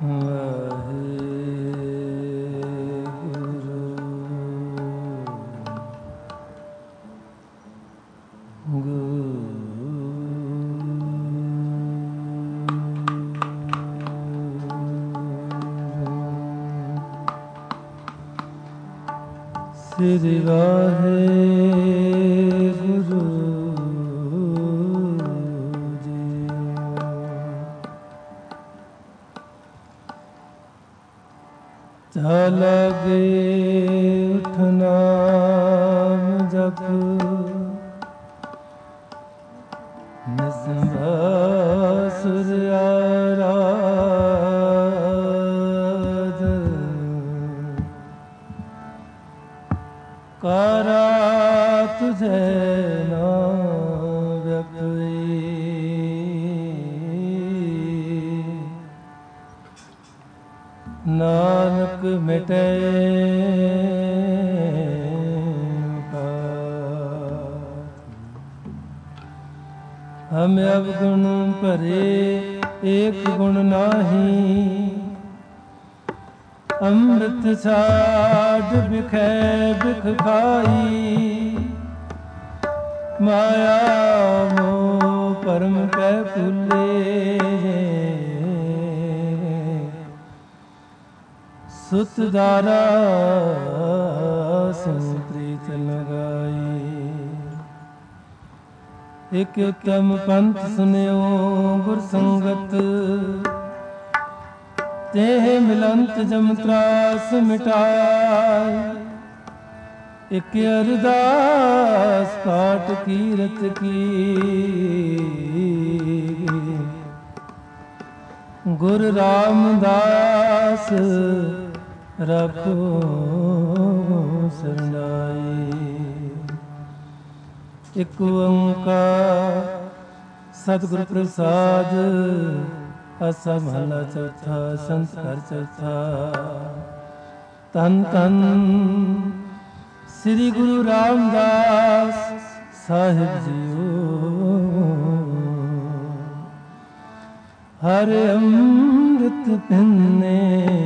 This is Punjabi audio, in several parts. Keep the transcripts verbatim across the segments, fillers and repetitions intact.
ਸ੍ਰੀ ਵਾਹਿਗੁਰੂ ਜੀ। ਜਾ ਲਾਗੇ ਉਠ ਨਾਮ ਜਪ, ਨਿਸੰਭਾ ਸੁਰ ਆਰਾਧ, ਕਾਰਾ ਤੁਝੇ ਨਾ ਵਿਅਪਈ, ਨਾਨਕ ਮਿਟੇ ਹਮ ਅਵਗੁਣ ਭਰੇ ਏਕ ਗੁਣ ਨਾਹੀ, ਅੰਮ੍ਰਿਤ ਛਾੜ ਬਿਖੈ ਬਿਖ ਖਾਈ, ਮਾਇਆ ਮੋਹ ਭਰਮ ਕੈ ਭੁੱਲੇ, ਸੁਤ ਦਾਰਾ ਸਿਉ ਪ੍ਰੀਤ ਲਗਾਈ। ਇਕ ਉਤਮ ਪੰਥ ਸੁਨਿਓ ਗੁਰ ਸੰਗਤ, ਤੇਹ ਮਿਲੰਤ ਜਮ ਤਰਾਸ ਮਿਟਾਏ, ਇਕ ਅਰਦਾਸ ਕਾਟ ਕੀਰਤ ਕੀ, ਗੁਰ ਰਾਮਦਾਸ ਰੱਖੋ ਸਰਨਾਈ। ਇਕ ਓੰਕਾਰ ਸਤਿਗੁਰ ਪ੍ਰਸਾਦ, ਆਸਾ ਮਹਲਾ ਚੌਥਾ, ਸੰਤ ਘਰ ਚੌਥਾ। ਧੰਨ ਧੰਨ ਸ੍ਰੀ ਗੁਰੂ ਰਾਮਦਾਸ ਸਾਹਿਬ ਜੀਓ, ਹਰ ਅੰਮ੍ਰਿਤ ਪਿੰਨੇ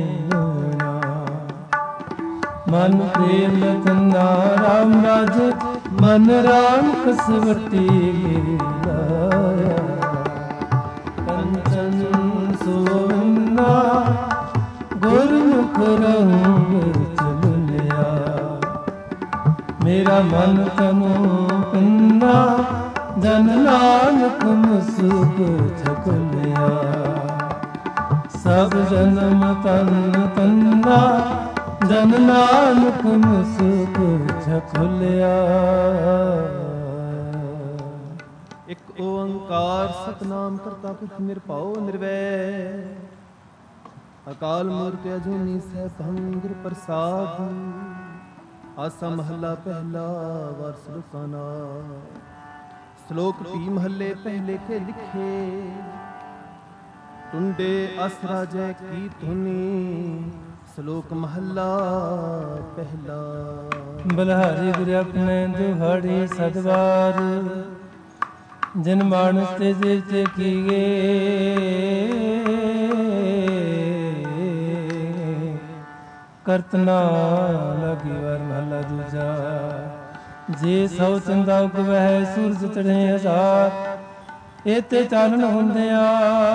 ਮਨ ਪ੍ਰੇਮ ਰਤਨਾ, ਰਾਮ ਰਾਜ ਮਨ ਰਾਮ ਕਸਵਟੀ ਲਾਇਆ, ਕੰਚਨ ਸੋਵੰਨਾ ਗੁਰਮੁਖ ਰੰਗ ਚਲੁਲਿਆ, ਮੇਰਾ ਮਨ ਤਨੁ ਪਿੰਨਾ, ਜਨ ਨਾਨਕ ਮੁਸਕ ਛਕਲਿਆ, ਸਭ ਜਨਮ ਤਨ ਤੰਨਾ, ਜਨ ਨਾਨਕ ਮੁਸਕ ਛਕਲਿਆ। ਇਕ ਓੰਕਾਰ ਸਤਿਨਾਮ ਕਰਤਾ ਪੁਰਖ ਨਿਰਭਉ ਨਿਰਵੈਰ, ਅਕਾਲ ਮੂਰਤਿ ਅਜੂਨੀ ਸੈਭੰ ਗੁਰ ਪ੍ਰਸਾਦ। ਆਸਾ ਮਹੱਲਾ ਪਹਿਲਾ, ਵਾਰ ਸਲੋਕਾਂ ਨਾਲ। ਸ਼ਲੋਕ ਭੀ ਮਹੱਲੇ ਪਹਿਲੇ ਕੇ ਲਿਖੇ, ਟੁੰਡੇ ਅਸ ਰਾਜੈ ਕੀ ਧੁਨੀ। ਸ਼ਲੋਕ ਮਹੱਲਾ ਪਹਿਲਾ। ਬਲਹਾਰੀ ਗੁਰ ਆਪਣੇ ਦੁਹਾੜੀ ਸਦਵਾਰ, ਜਿਨ ਮਾਨਸ ਤੇ ਜੀਵ ਤੇ ਕੀਏ, ਕਰਤਨਾ ਲਾਗੀ ਵਾਰ ਮਹਲਾ ਦੂਜਾ। ਜੇ ਸੌ ਚੰਦਾ ਉਗਵਹਿ ਸੂਰਜ ਚੜ੍ਹੇ ਹਜ਼ਾਰ, ਏਤੇ ਚਾਨਣ ਹੁੰਦਿਆਂ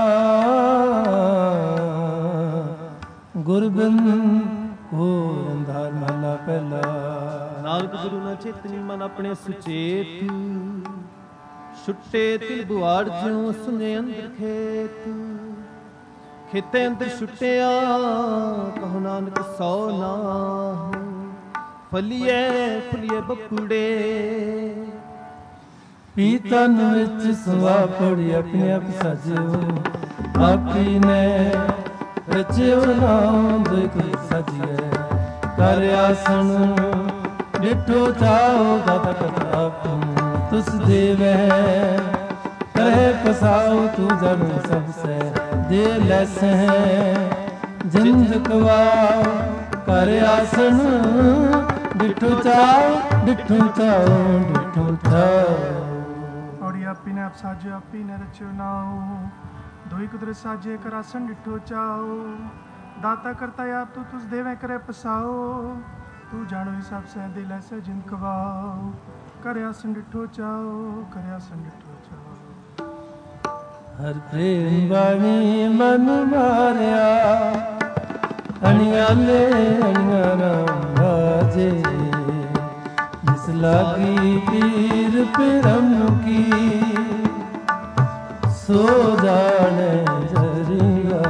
ਗੁਰਬਿੰਦ ਘੋਰ ਅੰਧਾਰ। ਮਹਲਾ ਪਹਿਲਾ। ਨਾਨਕ ਗੁਰੂ ਨਾ ਚੇਤਨੀ ਮਨ ਆਪਣੇ ਸੁਚੇਤ, ਛੁੱਟੇ ਤਿਲ ਬੁਆੜ ਜਿਉ ਸੁਨੇ ਅੰਦਰ ਖੇਤ। ਖੇਤੇ ਅੰਦਰ ਛੁੱਟਿਆ ਕਹੋ ਨਾਨਕ ਸੌ ਨਾਹੀ, ਫਲੀਏ ਫਲੀਏ ਬਕੂੜੇ। ਪੀਤਨ ਵਿੱਚ ਸਵਾ ਪੜੀ ਆਪਣੇ ਆਪ ਸਜਿਓ, ਆਪੀ ਨੇ ਰਚਿਓ ਨਾਮ ਕੀ ਸਜਿਏ। ਕਰ ਆਸਣ ਡਿਠੋ ਚਾਓ ਦਾਤਾ ਪ੍ਰਤਾਪ, ਤੁਸ ਦੇਵੈ ਕਰੇ ਪਸਾਉ ਤੂੰ ਜਨ ਸਭ ਸੇ। ਦੇ ਲੈਸੈ ਜਿੰਦ ਕਵਾਉ, ਕਰ ਆਸਣ ਡਿਠੋ ਚਾਓ ਡਿਠੋ ਚਾਓ ਡਿਠੋ ਚਾਓ। ਔੜੀ ਆਪੀ ਨੇ ਆਪ ਸਾਜਿਓ, ਆਪੀ ਨੇ ਰਚਿਓ ਨਾਉ। दोई कुदरत साजे करासन डिठो चाओ, दाता करता आप तू तुझ देवे करे पसाओ, तू जानो हिसाब से दिल ऐसे जिन कवाओ, करे आसन डिठो चाओ, करे आसन डिठो चाओ। हर प्रेम बाणी मन मारिया, अणियाले अणिया राम बाजे, जिस लागी पीर पिरम की, सो जाने जरिया,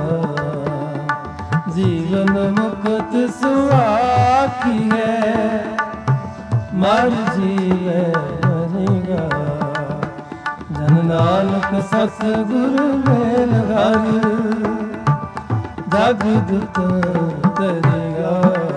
जीवन मुक्त सुआखी है, मर जीवे मरेगा, जन नानक सतगुरु मेल घर, जग दुत करेगा।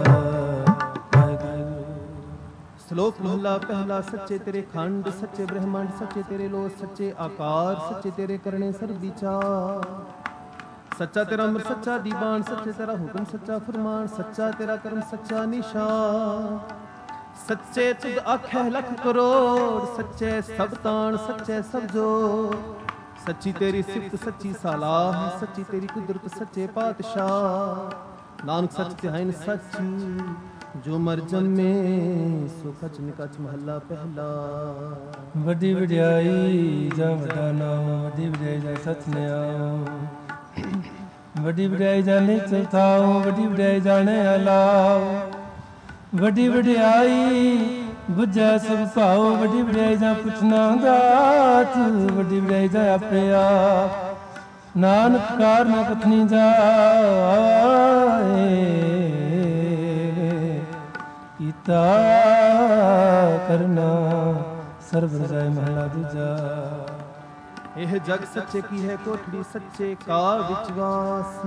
श्लोक महला पहला। सच्चे तेरे खंड, सच्चे ब्रह्मांड, सच्चे तेरे लो, सच्चे आकार, सच्चे तेरे करने सर्व विचार, सच्चा तेरा अमर, सच्चा दीवान, सच्चे तेरा हुक्म, सच्चा फरमान, सच्चा तेरा कर्म, सच्चा निशान, सच्चे तुद आखे लख करोड़, सच्चे सब तान, सच्चे सब जो, सच्ची तेरी सिफत, सच्ची सलाह, सच्ची तेरी कुदरत, सच्चे पातशाह, नानक सच तिहाइन सच, जो मर जन्मे सो कच निकच। महला पहला। वड्डी वड्याई जा वड्डा नाम, वड्डी वड्याई जा सच नियाम, वड्डी वड्याई जा निच थाओ, वड्डी वड्याई जाने अलाओ, वड्डी वड्याई बुझा सब भाओ, वड्डी वड्याई जा पुछना गात, वड्डी वड्याई जा आपे आप, नानक कार न कथनी जाए, कीता करना सर्व रजाए। महला दूजा। यह जग सच्चे की है कोठड़ी, सच्चे का विश्वास,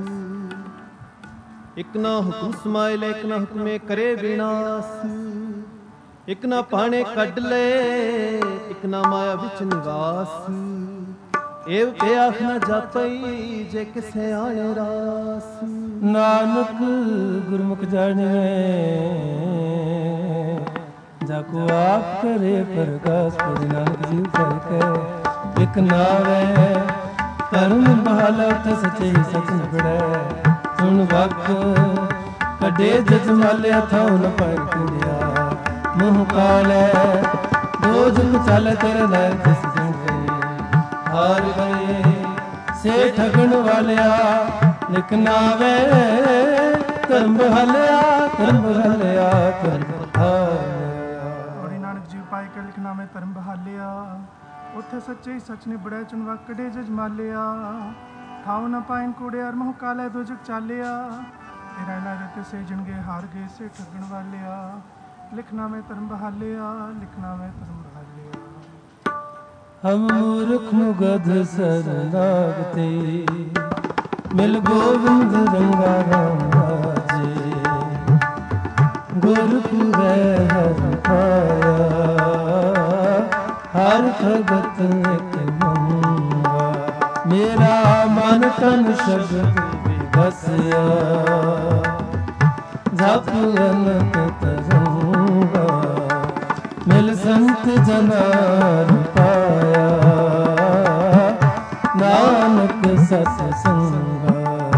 एक ना हुक्म समाइल, एक ना हुक्मे करे विनाश, एक ना पाने कड ले, एक ना माया विच निवास, एव के आख न जापई जे किसे आने रास, नानक गुरमुख जाने जाको आप करे प्रकाश, पर नानक जी करके एक नावे धर्म बहालत, सच्चे सच निबड़े सुन वक, कड़े जज मालिया थाउ न पर कुड़िया, मुँह काले दो जुग चल कर लै जिस दिन गए, हार गए से ठगन वालिया, लिखना वे धर्म बहालिया, धर्म बहालिया, धर्म बहालिया। पाए के लिखना में धर्म बहालिया, उथे सच्चे ही सच ने बड़े चुनवा, कड़े जज मालिया, थाव न पाइन कूड़े और मुँह काले दो जग चालिया, तेरा ना रहते से जनगे हार गए से ठगन वालिया, लिखना में धर्म बहालिया, लिखना में धर्म बहालिया। हम मूर्ख मुगध सरनागते, मिल गोविंद रंगा राम राजे, गुरपुरै हर पाया, हर भगत एक मंगा, मेरा मन तन शब्द बसया, जप अनक तरंगा, मिल संत जनार पाया, नानक सत संगा।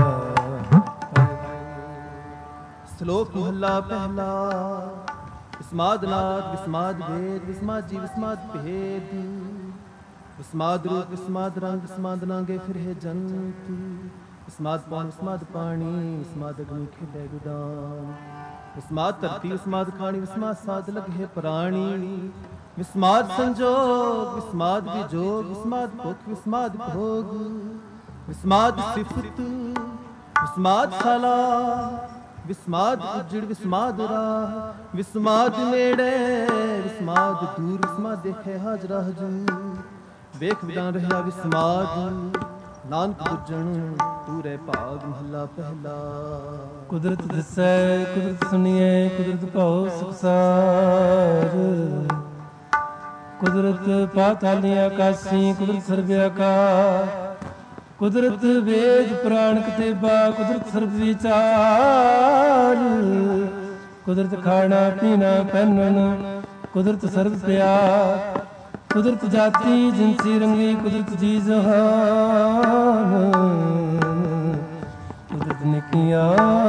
श्लोक महला पहला। विस्माद नाद, विस्माद भेद, विस्माद जी, विस्माद भेद, विस्माद रूप, विस्माद रंग, विस्माद नांगे फिर है जंत, विस्माद पान, विस्माद पानी, विस्माद अग्नि खेले गुदान, विस्माद धरती, विस्माद खानी, विस्माद साध लगे प्राणी, विस्माद संजोग, विस्माद विजोग, विस्माद भुख, विस्माद भोग, विस्माद सिफत, विस्माद साला, विस्माद उजड़, विस्माद राह, विस्माद नेड़े, विस्माद दूर, विस्माद देखे हाजरा हजूर, वेख विदान रहा विस्माद, नानक बुझण पूरे भाग। महला पहला। कुदरत दसै कुदरत सुनिए, कुदरत भाओ सुखसार, कुदरत पाताली आकाशी, कुदरत सर्वव्याकार, कुदरत वेद पुराण कतेबा, कुदरत सर्व विचार, कुदरत खाना पीना पहनन, कुदरत सर्व प्यार, ਕੁਦਰਤ ਜਾਤੀ ਜਿਨਸੀ ਰੰਗੀ ਕੁਦਰਤ ਜੀ ਜਹਾਨ ਕੁਦਰਤ ਨਿਕੀਆਂ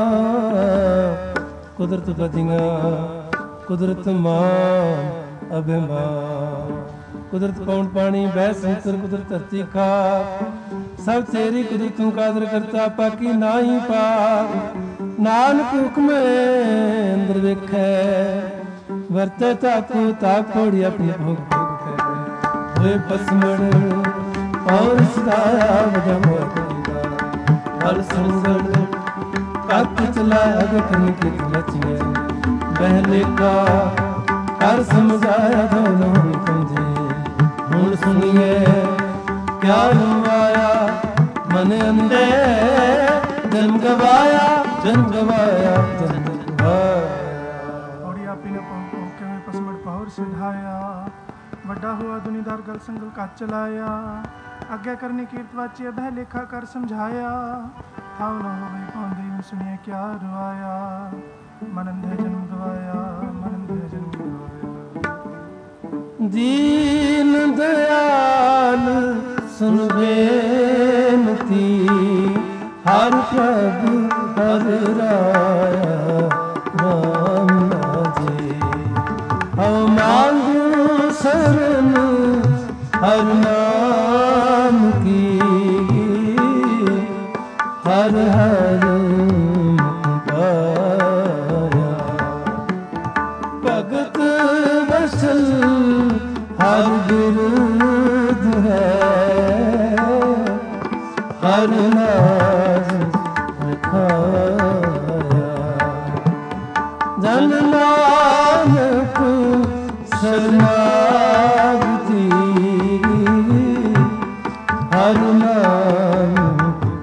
ਕੁਦਰਤ ਬਦੀਆਂ ਕੁਦਰਤ ਮਾਨ ਅਭਿਮਾਨ ਕੁਦਰਤ ਪੌਣ ਪਾਣੀ ਬਹਿ ਸੰਤਰ ਕੁਦਰਤ ਧਰਤੀ ਖਾਕ ਸਭ ਤੇਰੀ ਕੁਦਰਤ ਤੂੰ ਕਾਦਰ ਕਰਤਾ ਪਾਕੀ ਨਾਹੀ ਪਾਕ ਨਾਨਕ ਹੁਕਮੇ ਅੰਦਰ ਵੇਖੈ ਵਰਤੈ ਤਾਕੋ ਤਾਕ ਥੋੜੀ ਆਪਣੀ ਭੋਗ ਭੋਗ ਕਰੇ ਹੋਏ ਪਸਮਣ ਔਰ ਸਦਾਇਆ ਵਜਾ ਮੋਕੀਦਾ ਹਰ ਸੰਗੜ ਕੱਤ ਚਲਾ ਅਗਖਨ ਕੀ ਲਚੀਏ ਬਹਿਲੇ ਕਾ ਕਰ ਸਮਝਾਇਆ ਦੋਨੋਂ ਕੰਜੇ ਹੁਣ ਸੁਣੀਏ ਕਿਆ ਰਵਾਇਆ ਮਨ ਅੰਦੇ ਜਨਮ ਗਵਾਇਆ ਜਨਮ ਗਵਾਇਆ ਜਨਮ ਗਵਾਇਆ ਔੜੀ ਆਪੀ ਨੇ ਪਹੁ ਕਿਵੇਂ ਪਸਮੜ ਪਹੁਰ ਸਿਧਾਇਆ ਵੱਡਾ ਹੋਆ ਦੁਨੀਦਾਰ ਗਲ ਸੰਗਲ ਕੱਚ ਚਲਾਇਆ ਅੱਗੇ ਕਰਨੀ ਕੀਰਤ ਵਾਚੀ ਅਧੈ ਲੇਖਾ ਕਰ ਸਮਝਾਇਆ ਥਾਉ ਨਾ ਹੋਵੇ ਪਾਉਂਦੀ ਹੁਣ ਸੁਣੀਏ ਕਿਆ ਰਵਾਇਆ ਮਨ ਅੰਦੇ ਜਨਮ ਗਵਾਇਆ ਮਨ ਅੰਦੇ ਜਨਮ ਗਵਾਇਆ ਦੀਨ ਦਇਆਲ ਸੁਨ ਬੇਨਤੀ ਹਰ ਪ੍ਰਭ ਹਰ ਰਾਇਆ ਰਾਮ ਰਾਜੇ ਹਉ ਮੰਗੂ ਸਰਨ ਹਰ ਨਾਮ ਕੀ ਹਰ ਹਰ ਪਾਇਆ ਭਗਤ ਵਸਲ ਹਰ ਬਿਰਧ ਹੈ ਹਰ ਨਾਮ ਰਖਾਇਆ ਜਨ ਨਾਨਕ ਸਰਨਾਗਤੀ ਹਰ ਨਾਮ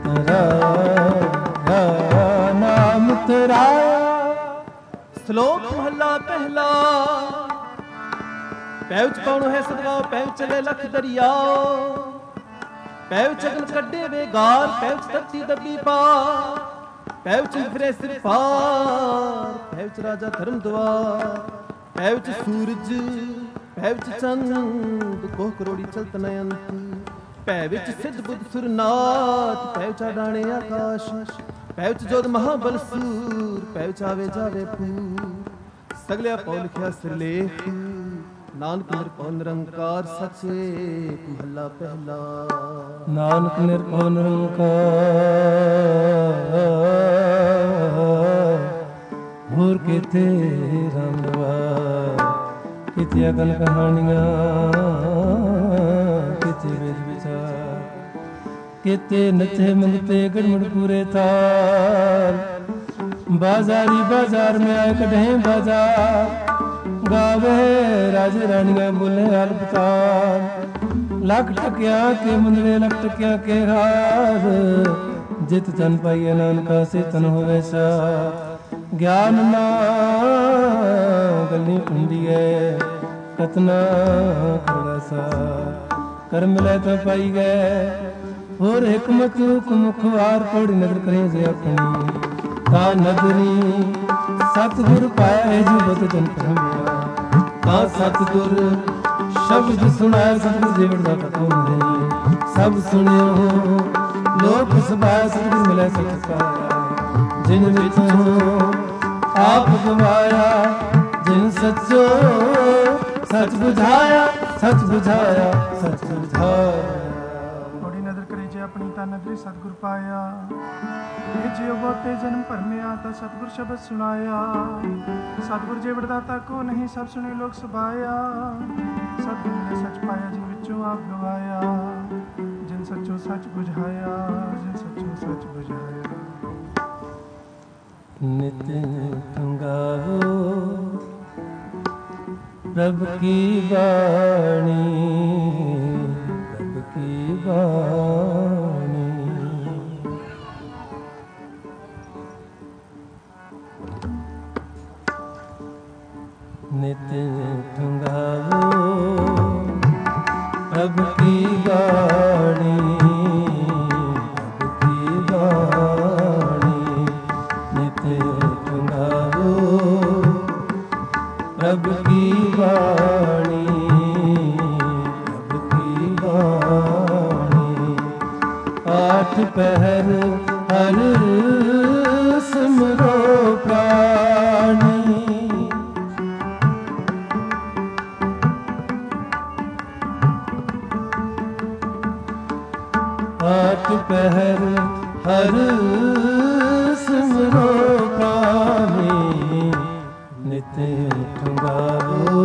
ਤੇਰਾ ਨਾਮ ਤੇਰਾ। ਸ਼ਲੋਕ ਮਹੱਲਾ ਪਹਿਲਾ। ਪੈਉ ਪਾਉਣ ਹੈ ਸਦਵਾ ਪੈਉ ਚਲੇ ਲਖ ਦਰਿਆ ਪੈਉ ਚਗਲ ਕੱਢੇ ਵੇਗਾਰ ਪੈਉ ਧਰਤੀ ਦੱਬੀ ਪਾ ਪੈਉ ਚ ਫਿਰੇ ਸਿਰ ਪਾਰ ਪੈਉ ਚ ਰਾਜਾ ਧਰਮ ਦਵਾਰ ਪੈਉ ਚ ਸੂਰਜ ਪੈਉ ਚ ਚੰਦ ਕੋਹ ਕਰੋੜੀ ਚਲਤ ਨਯੰਤ ਪੈ ਵਿੱਚ ਸਿੱਧ ਬੁੱਧ ਸੁਰਨਾਥ ਪੈਉ ਚ ਡਾਣੇ ਆਕਾਸ਼ ਪੈਉ ਚ ਜੋਧ ਮਹਾਬਲ ਸੂਰ ਪੈਉ ਚ ਆਵੇ ਜਾਵੇ ਪੂਰ ਸਗਲਿਆ ਪਉ ਲਿਖਿਆ ਸਿਰਲੇਖ ਨਾਨਕ ਨਿਰਭਉ ਨਿਰੰਕਾਰ ਸੱਚੇ ਮਹੱਲਾ ਪਹਿਲਾ। ਨਾਨਕ ਨਿਰਭਉ ਨਿਰੰਕਾਰ ਹੋਰ ਕਿਤੇ ਰਾਮ ਰਵਾ ਕਿਤੇ ਅਗਲ ਕਹਾਣੀਆਂ ਕਿਤੇ ਵੇਦ ਵਿਚਾਰ ਕਿਤੇ ਨੱਚੇ ਮੰਗਤੇ ਗੜਮੜ ਪੂਰੇ ਤਾਲ ਬਾਜ਼ਾਰੀ ਬਾਜ਼ਾਰ में आए कढ़े बाजार गावे राजे रानिया बोले अलबतार लख टकिया के मुंदरे लख टकिया के हार जित तन पाइए नानका से तन होवे सा ज्ञान ना गली कुंडी है कतना खड़ा सा कर मिले तो पाई गए और हिकमत मुखवार कोड़ी नजर करे जे अपनी ता नदरी सतगुर पाए जुबत जन परमिया ता सतगुर शब्द सुनाए सतगुर जीवन का कतों नहीं सब सुनियो लोक सभाए सतगुर मिले सत पाया जिन विच हो आप गवाया जिन सचो सच बुझाया सच बुझाया सच बुझाया। थोड़ी नजर करे जे अपनी ता नदरी सतगुर पाया ਇਹ ਜਿਉ ਬਹੁਤੇ ਜਨਮ ਭਰਮਿਆ ਤਾਂ ਸਤਿਗੁਰ ਸ਼ਬਦ ਸੁਣਾਇਆ ਸਤਿਗੁਰ ਜੇ ਵਡਦਾਤਾ ਕੋ ਨਹੀਂ ਸਭ ਸੁਣੇ ਲੋਕ ਸੁਭਾਇਆ ਸਤਿਗੁਰ ਨੇ ਸੱਚ ਪਾਇਆ ਜਿਨ ਵਿੱਚੋਂ ਆਪ ਗਵਾਇਆ ਜਿਨ ਸੱਚੋ ਸੱਚ ਬੁਝਾਇਆ ਜਿਨ ਸੱਚੋ ਸੱਚ ਬੁਝਾਇਆ। ਨਿਤ ਗਾਵੋ ਪ੍ਰਭ ਕੀ ਬਾਣੀ ਪ੍ਰਭ ਕੀ ਬਾਣੀ नित ठंगावो प्रभ की बाणी प्रभ की बाणी नित ठंगावो प्रभ की बाणी ਸਿਮਰੋ ਪ੍ਰਾਣੀ। ਆਠ ਪਹਿਰ ਹਰ ਸਿਮਰੋ ਪ੍ਰਾਣੀ। ਨਿਤ ਠੰਗਾਵੋ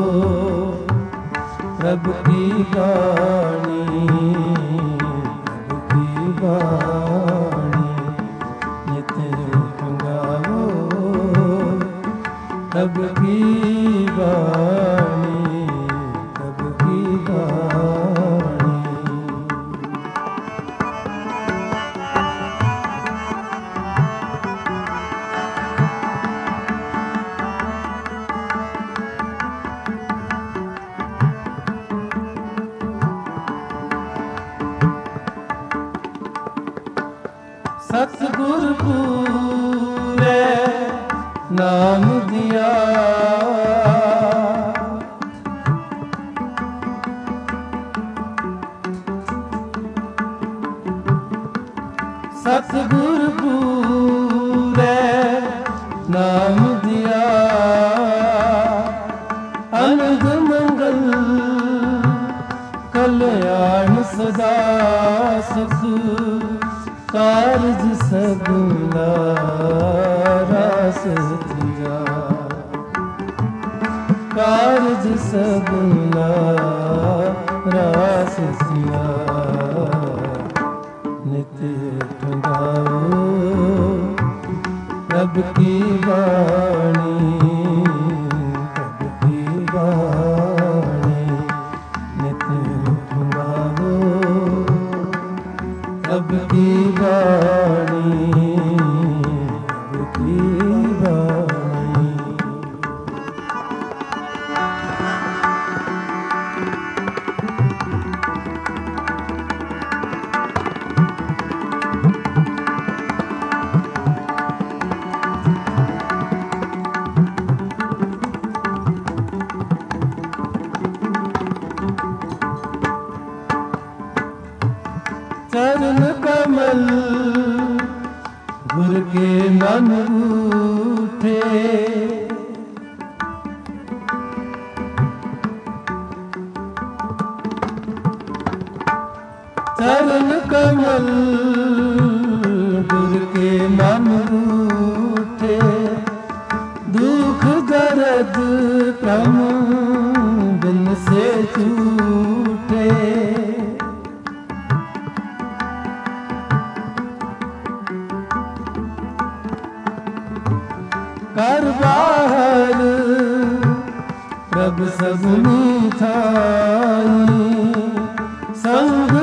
ਪ੍ਰਭ ਕੀ ਬਾਣੀ। ਪ੍ਰਭ ਕੀ ਬਾਣੀ ਨਿਤ ਠੰਗਾਵੋ ਪ੍ਰਭ ਕੀ ਬਾਣੀ। ਪ੍ਰਭ ਕੀ ਬਾਣੀ। ਸਤਿਗੁਰ ਪੂਰੇ ਨਾਮ ਦਿਆ। ਸਤਿਗੁਰ ਪੂਰੇ ਨਾਮ ਦਿਆ। ਅਨੰਦ ਮੰਗਲ ਕਲਿਆਣ ਸਦਾ ਸੁਖ। ਕਾਰਜ ਸਗਲਾ ਰਸ ਤੀਜਾ। ਕਾਰਜ ਸਗਲਾ ਰਸ ਤੀਜਾ। ਨਿਤ ਠੰਗਾਵੋ ਪ੍ਰਭ ਕੀ ਬਾਣੀ। ਪ੍ਰਭ ਕੀ ਬਾਣੀ ਨਿਤ ਠੰਗਾਵੋ ਪ੍ਰਭ ਕੀ ਬਾਣੀ। ਪ੍ਰਭ ਕੀ ਬਾਣੀ। चरण कमल गुर के मन उठे। चरण कमल गुर के मन उठे। दुख दर्द भ्रम बिन से छूटे। कर बाहर प्रभ सबनी थाई। संग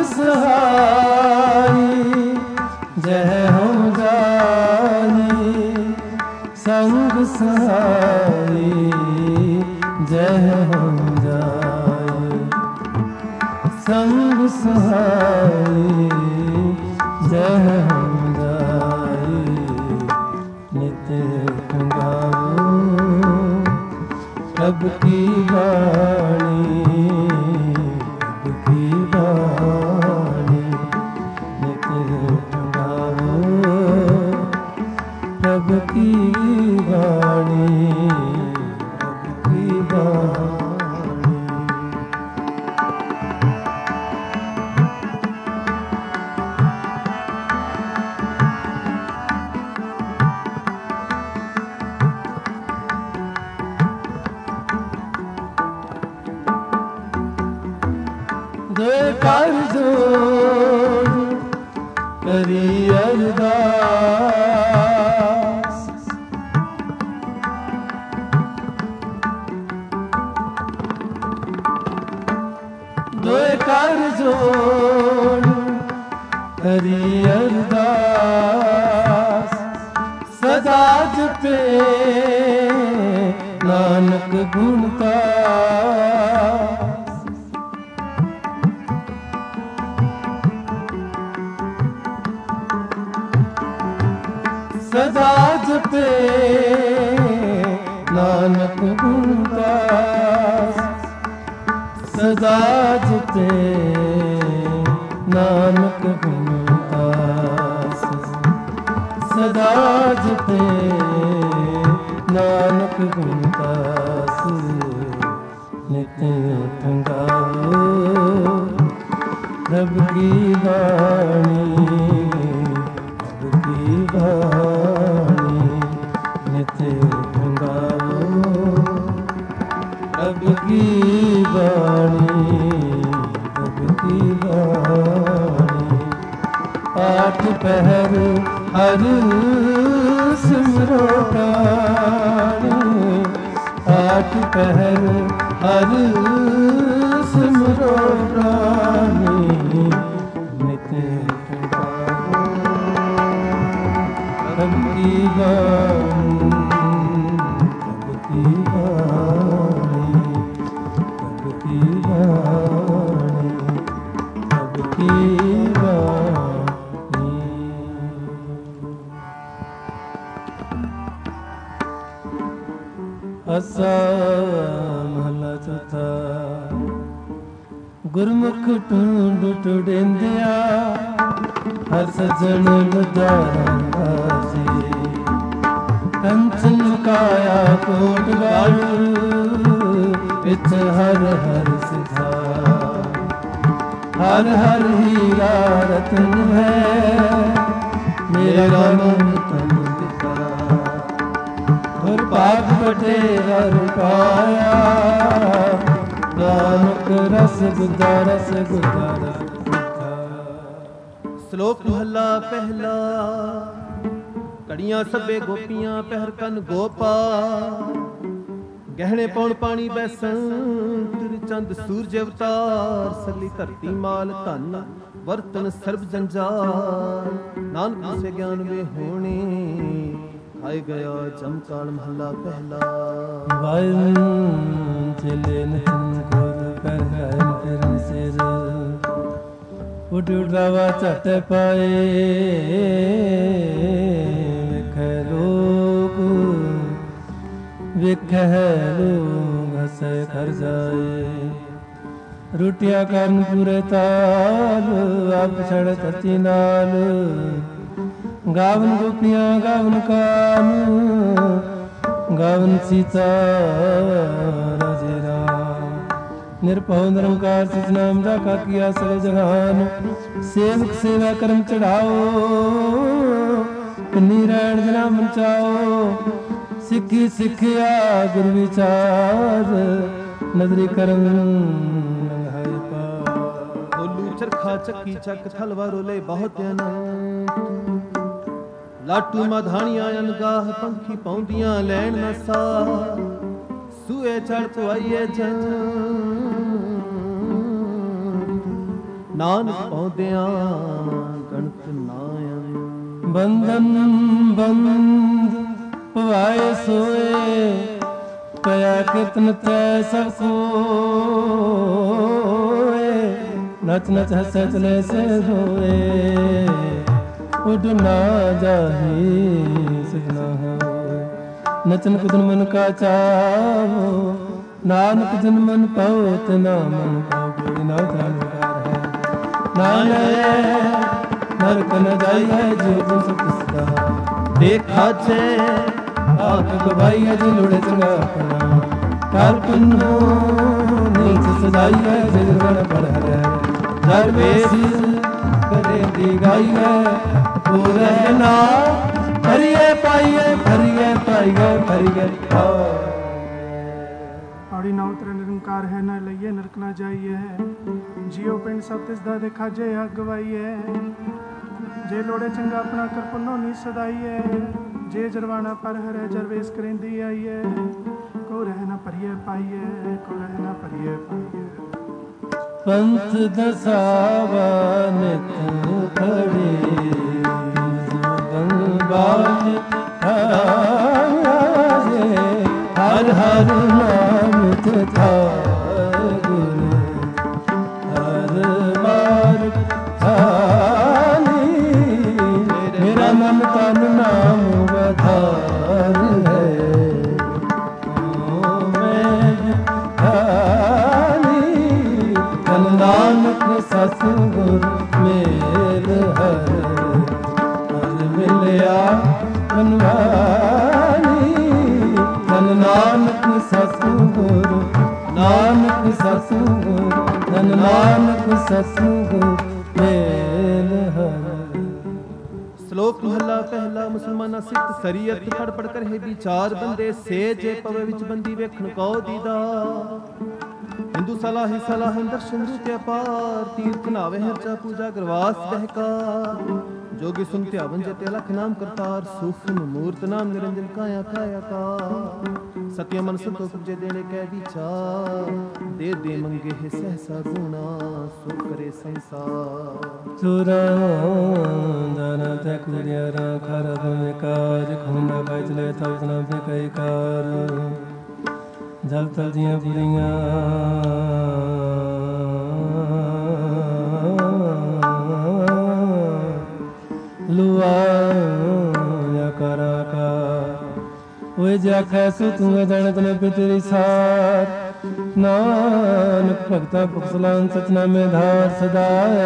सहाई जह हम जाई। संग सहाई जह हम जाई। संग सहाई जह हम जाई। नित ठंगावो प्रभ की बाणी। प्रभ की बाणी नित ठंगावो प्रभ की बाणी। प्रभ की बाणी। दे कर जोड़ करी अरदास। दे कर जोड़ करी अरदास। सदा जपे नानक गुणता। सदा जपे नानक गुणदास। सदा जपे नानक गुणदास। ਸਦਾ ਜਿਤੇ ਨਾਨਕ ਗੁਣ ਦਾਸ ਨਿਤ ਠੰਗਾਵੋ ਰੱਬ ਕੀ ਬਾਣੀ ਰੱਬ ਕੀ ਬਾਣੀ ਨਿਤ ਠੰਗਾਵੋ ਰੱਬ ਕੀ ਬਾਣੀ ਰੱਬ ਕੀ ਬਾਣੀ ਆਠ ਪਹਿਰ ਹਰ ਸਿਮਰੋ ਪ੍ਰਾਣੀ ਆਠ ਪਹਿਰ ਹਰ ਸਿਮਰੋ ਪ੍ਰਾਣੀ ਨਿਤ ਠੰਗਾਵੋ ਰੱਬ ਕੀ ਬਾਣੀ ਰੱਬ ਕੀ ਬਾਣੀ ਰੱਬ ਕੀ ਬਾਣੀ ਰੱਬ ਕੀ ਬਾਣੀ। ਅਸਾ ਮਹਲਾ ਚੌਥਾ। ਗੁਰਮੁਖ ਟੁੰਡ ਟੁੰਡਿੰਦਿਆ ਹਰ ਸੱਜਣ ਲੁਧਾਰਾ ਸੀ ਕੰਚਨ ਕਾਇਆ ਕੋਟ ਗਾਲੂ ਵਿੱਚ ਹਰ ਹਰ ਸਿਧਾ ਹਰ ਹਰ ਹੀਰਾ ਰਤਨ ਹੈ ਮੇਰਾ ਮਨ ਤਨ ਪਿਤਾ ਹਰ ਪਾਪ ਬਟੇ ਹਰ ਪਾਇਆ ਨਾਨਕ ਰਸ ਗੁਦਾ ਰਸ ਗੁਦਾ ਰਸ ਗੁਦਾ। ਸ਼ਲੋਕ ਮਹਲਾ ਪਹਿਲਾ। ਕੜੀਆਂ ਸਭੇ ਗੋਪੀਆਂ ਪਹਿਰ ਕੰਨ ਗੋਪਾ ਗਹਿਣੇ ਪੌਣ ਪਾਣੀ ਬੈਸਣ ਤਿਰ ਚੰਦ ਸੂਰਜ ਅਵਤਾਰ ਸਗਲੀ ਧਰਤੀ ਮਾਲ ਧਨ ਵਰਤਨ ਸਰਬ ਜੰਜਾਲ ਨਾਨਕ ਸੇ ਗਿਆਨ ਵੇ ਹੋਣੇ ਆਇ ਗਿਆ ਜਮਕਾਲ ਮਹਲਾ ਪਹਿਲਾ। ਵਾਹਿਗੁਰੂ ਚਲੇ ਨਿਤਨ ਗੁਰ ਕਰ ਹੈ ਤੇਰਨ ਸਿਰ ਉੱਡ ਉਡਾਵਾ ਝਟ ਪਾਏ ਵੇਖੈ ਲੋਕ ਵੇਖੈ ਲੋਕ ਹਸੈ ਕਰ ਜਾਏ ਰੋਟੀਆਂ ਕਰਨ ਪੂਰੇ ਤਾਲ ਆਪ ਛੜ ਧਰਤੀ ਨਾਲ ਗਾਵਨ ਗੋਪੀਆਂ ਗਾਵਨ ਕਾਮ ਗਾਵਨ ਸੀਤਾ ਰਾਜੇ ਰਾਮ ਨਿਰਭਉ ਨਿਰੰਕਾਰ ਸਤਿਨਾਮ ਦਾ ਕਾ ਕੀਆ ਸਗਲ ਜਹਾਨ ਸੇਵਕ ਸੇਵਾ ਕਰਮ ਚੜਾਓ ਕਿੰਨੀ ਰਹਿਣ ਜਨਾ ਮਨਚਾਓ ਸਿੱਖੀ ਸਿੱਖਿਆ ਗੁਰ ਵਿਚਾਰ ਨਦਰੀ ਕਰਮ ਲੰਘਾਏ ਪਾ ਬੋਲੂ ਚਰਖਾ ਚੱਕੀ ਚੱਕ ਥਲਵਾ ਰੋਲੇ ਬਹੁਤ ਅਨੰਤ ਲਾਟੂ ਮਧਾਣੀਆਂ ਅਨਗਾਹ ਪੰਖੀ ਪਾਉਂਦੀਆਂ ਲੈਣ ਨਾ ਸਾ ਸੂਏ ਚੜ ਪਵਾਈਏ ਜਨ ਨਾਨਕ ਪਾਉਂਦਿਆਂ ਗਣਤ ਨਾਇਨ ਬੰਧਨ ਬੰਧ ਪਵਾਏ ਸੋਏ ਪਿਆ ਕੀਰਤਨ ਤੈ ਸਭ ਕੋਏ ਨਚ ਨਚ ਹੱਸੈ ਚਲੇ ਸੇ ਹੋਏ ਉੱਡ ਨਾ ਜਾਹੀ ਸਜਣਾ ਹੋਏ ਨਚਨ ਕੁਦਨ ਮਨ ਕਾ ਚਾਵੋ ਨਾਨਕ ਜਨ ਮਨ ਪਾਓ ਤੇ ਨਾ ਮਨ ਪਾਓ ਕੋਈ ਨਾ ਜਾਣਕਾਰ ਹੈ ਨਾਨਕ ਨਰਕ ਨ ਜਾਈਐ ਜੋ ਜਨ ਸੁਖ ਸਦਾ ਦੇਖਾ ਚੇ ਆਖ ਗਵਾਈਐ ਜੀ ਲੋੜੇ ਚੰਗਾ ਆਪਣਾ ਕਰ ਪੁੰਨੋ ਨੀਚ ਸਦਾਈਐ ਜਿਗਰ ਪੜ ਹਰੈ ਦਰ ਵੇਸ ਕਰੇ ਦੀ ਗਾਈਐ ਪੂਰੇ ਨਾ ਹਰੀਏ ਪਾਈਏ ਹਰੀਏ ਪਾਈਏ ਹਰੀਏ ਆੜੀ ਨਾਉ ਤੇਰਾ ਨਿਰੰਕਾਰ ਹੈ ਨਾ ਲਈਏ ਨਰਕ ਨਾ ਜਾਈਏ ਜੀਉ ਪਿੰਡ ਸਭ ਤਿਸ ਦਾ ਦੇਖਾ ਜੇ ਅਗਵਾਈਏ ਜੇ ਲੋੜੇ ਚੰਗਾ ਆਪਣਾ ਕਰ ਪੁੰਨੋ ਨੀ ਸਦਾਈਏ ਜੇ ਜਰਵਾਣਾ ਪਰ ਹਰੇ ਜਰਵੇਸ ਕਰੇਂਦੀ ਆਈਏ ਕੋ ਰਹਿ ਨਾ ਪਰਿਏ ਪਾਈਏ ਕੋ ਰਹਿ ਨਾ ਪਰਿਏ ਪਾਈਏ ਪੰਥ ਦਸਾਵਾ ਨਿਤ ਖੜੇ ਬੰਬਾਜ ਹਰਾਜੇ ਹਰ ਹਰ ਨਾਮ ਤਥਾ ਗੁਰੂ ਹਰ ਮਾਰ ਥਾਨੀ ਮੇਰਾ ਮਨ ਤਨ ਨਾਮ ਵਧਾਰ ਹੈ ਨਾਨਕ ਸਤਿਗੁਰ ਮੇਲ ਹਰ ਹਰ ਮਿਲਿਆ ਖਨਵਾਨੀ ਧਨ ਨਾਨਕ ਸਤਿਗੁਰ ਨਾਨਕ ਸਤਿਗੁਰ ਧਨ ਨਾਨਕ ਸਤਿਗੁਰ ਮੇਲ ਹਰ। ਸ਼ਲੋਕ ਮਹੱਲਾ ਪਹਿਲਾ। ਮੁਸਲਮਾਨਾ ਸਿੱਖ ਸਰੀਅਤ ਫੜ ਫੜ ਕਰ ਹੈ ਵਿਚਾਰ ਬੰਦੇ ਸੇ ਜੇ ਪਵੇ ਵਿੱਚ ਬੰਦੀ ਵੇਖਣ ਕੋ ਦੀਦਾ। ਹਿੰਦੂ ਸਲਾਹੀ ਸਲਾਹਨ ਦਰਸ਼ਨ ਰੂਪਿਆ ਪਾਰ ਤੀਰਥ ਨਾਵੇ ਹਰਚਾ ਪੂਜਾ ਗਰਵਾਸ ਬਹਿਕਾਰ। ਜੋਗੀ ਸੁਨ ਧਿਆਵਨ ਜਤੇ ਅਲਖ ਨਾਮ ਕਰਤਾਰ ਸੂਖਮ ਮੂਰਤ ਨਾਮ ਨਿਰੰਜਨ ਕਾਇਆ ਕਾਇਆ ਕਾ। ਸਤਿਆ ਮਨ ਸੰਤੋਖ ਉਪਜੇ ਦੇਣੇ ਕਹਿ ਵਿਚਾਰ ਦੇ ਦੇ ਮੰਗੇ ਹੈ ਸਹਸਾ ਗੁਣਾ ਸੋ ਕਰੇ ਸੰਸਾਰ। ਚੋਰਾ ਦਾਨਾ ਤੇ ਕੁੜਿਆ ਰਾ ਖਰ ਬਮੇ ਕਾਜ ਖੁੰਨਾ ਬਾਇਤ ਲੈ ਤਵ ਨਾਮ ਤੇ ਕਈ ਕਾਰ। ਜਲ ਤਲ ਦੀਆਂ ਬੁਰੀਆਂ ਲੁਆ ਕਰਾ ਕਾ ਓਏ ਜਾ ਖੈਸੂ ਤੂੰ ਜਾਣਤ ਨੇ ਤੇਰੀ ਸਾਰ। ਨਾਨਕ ਭਗਤਾ ਪੁਖਸਲਾਨ ਸਤਨਾਮੇ ਧਾਰ ਸਦਾ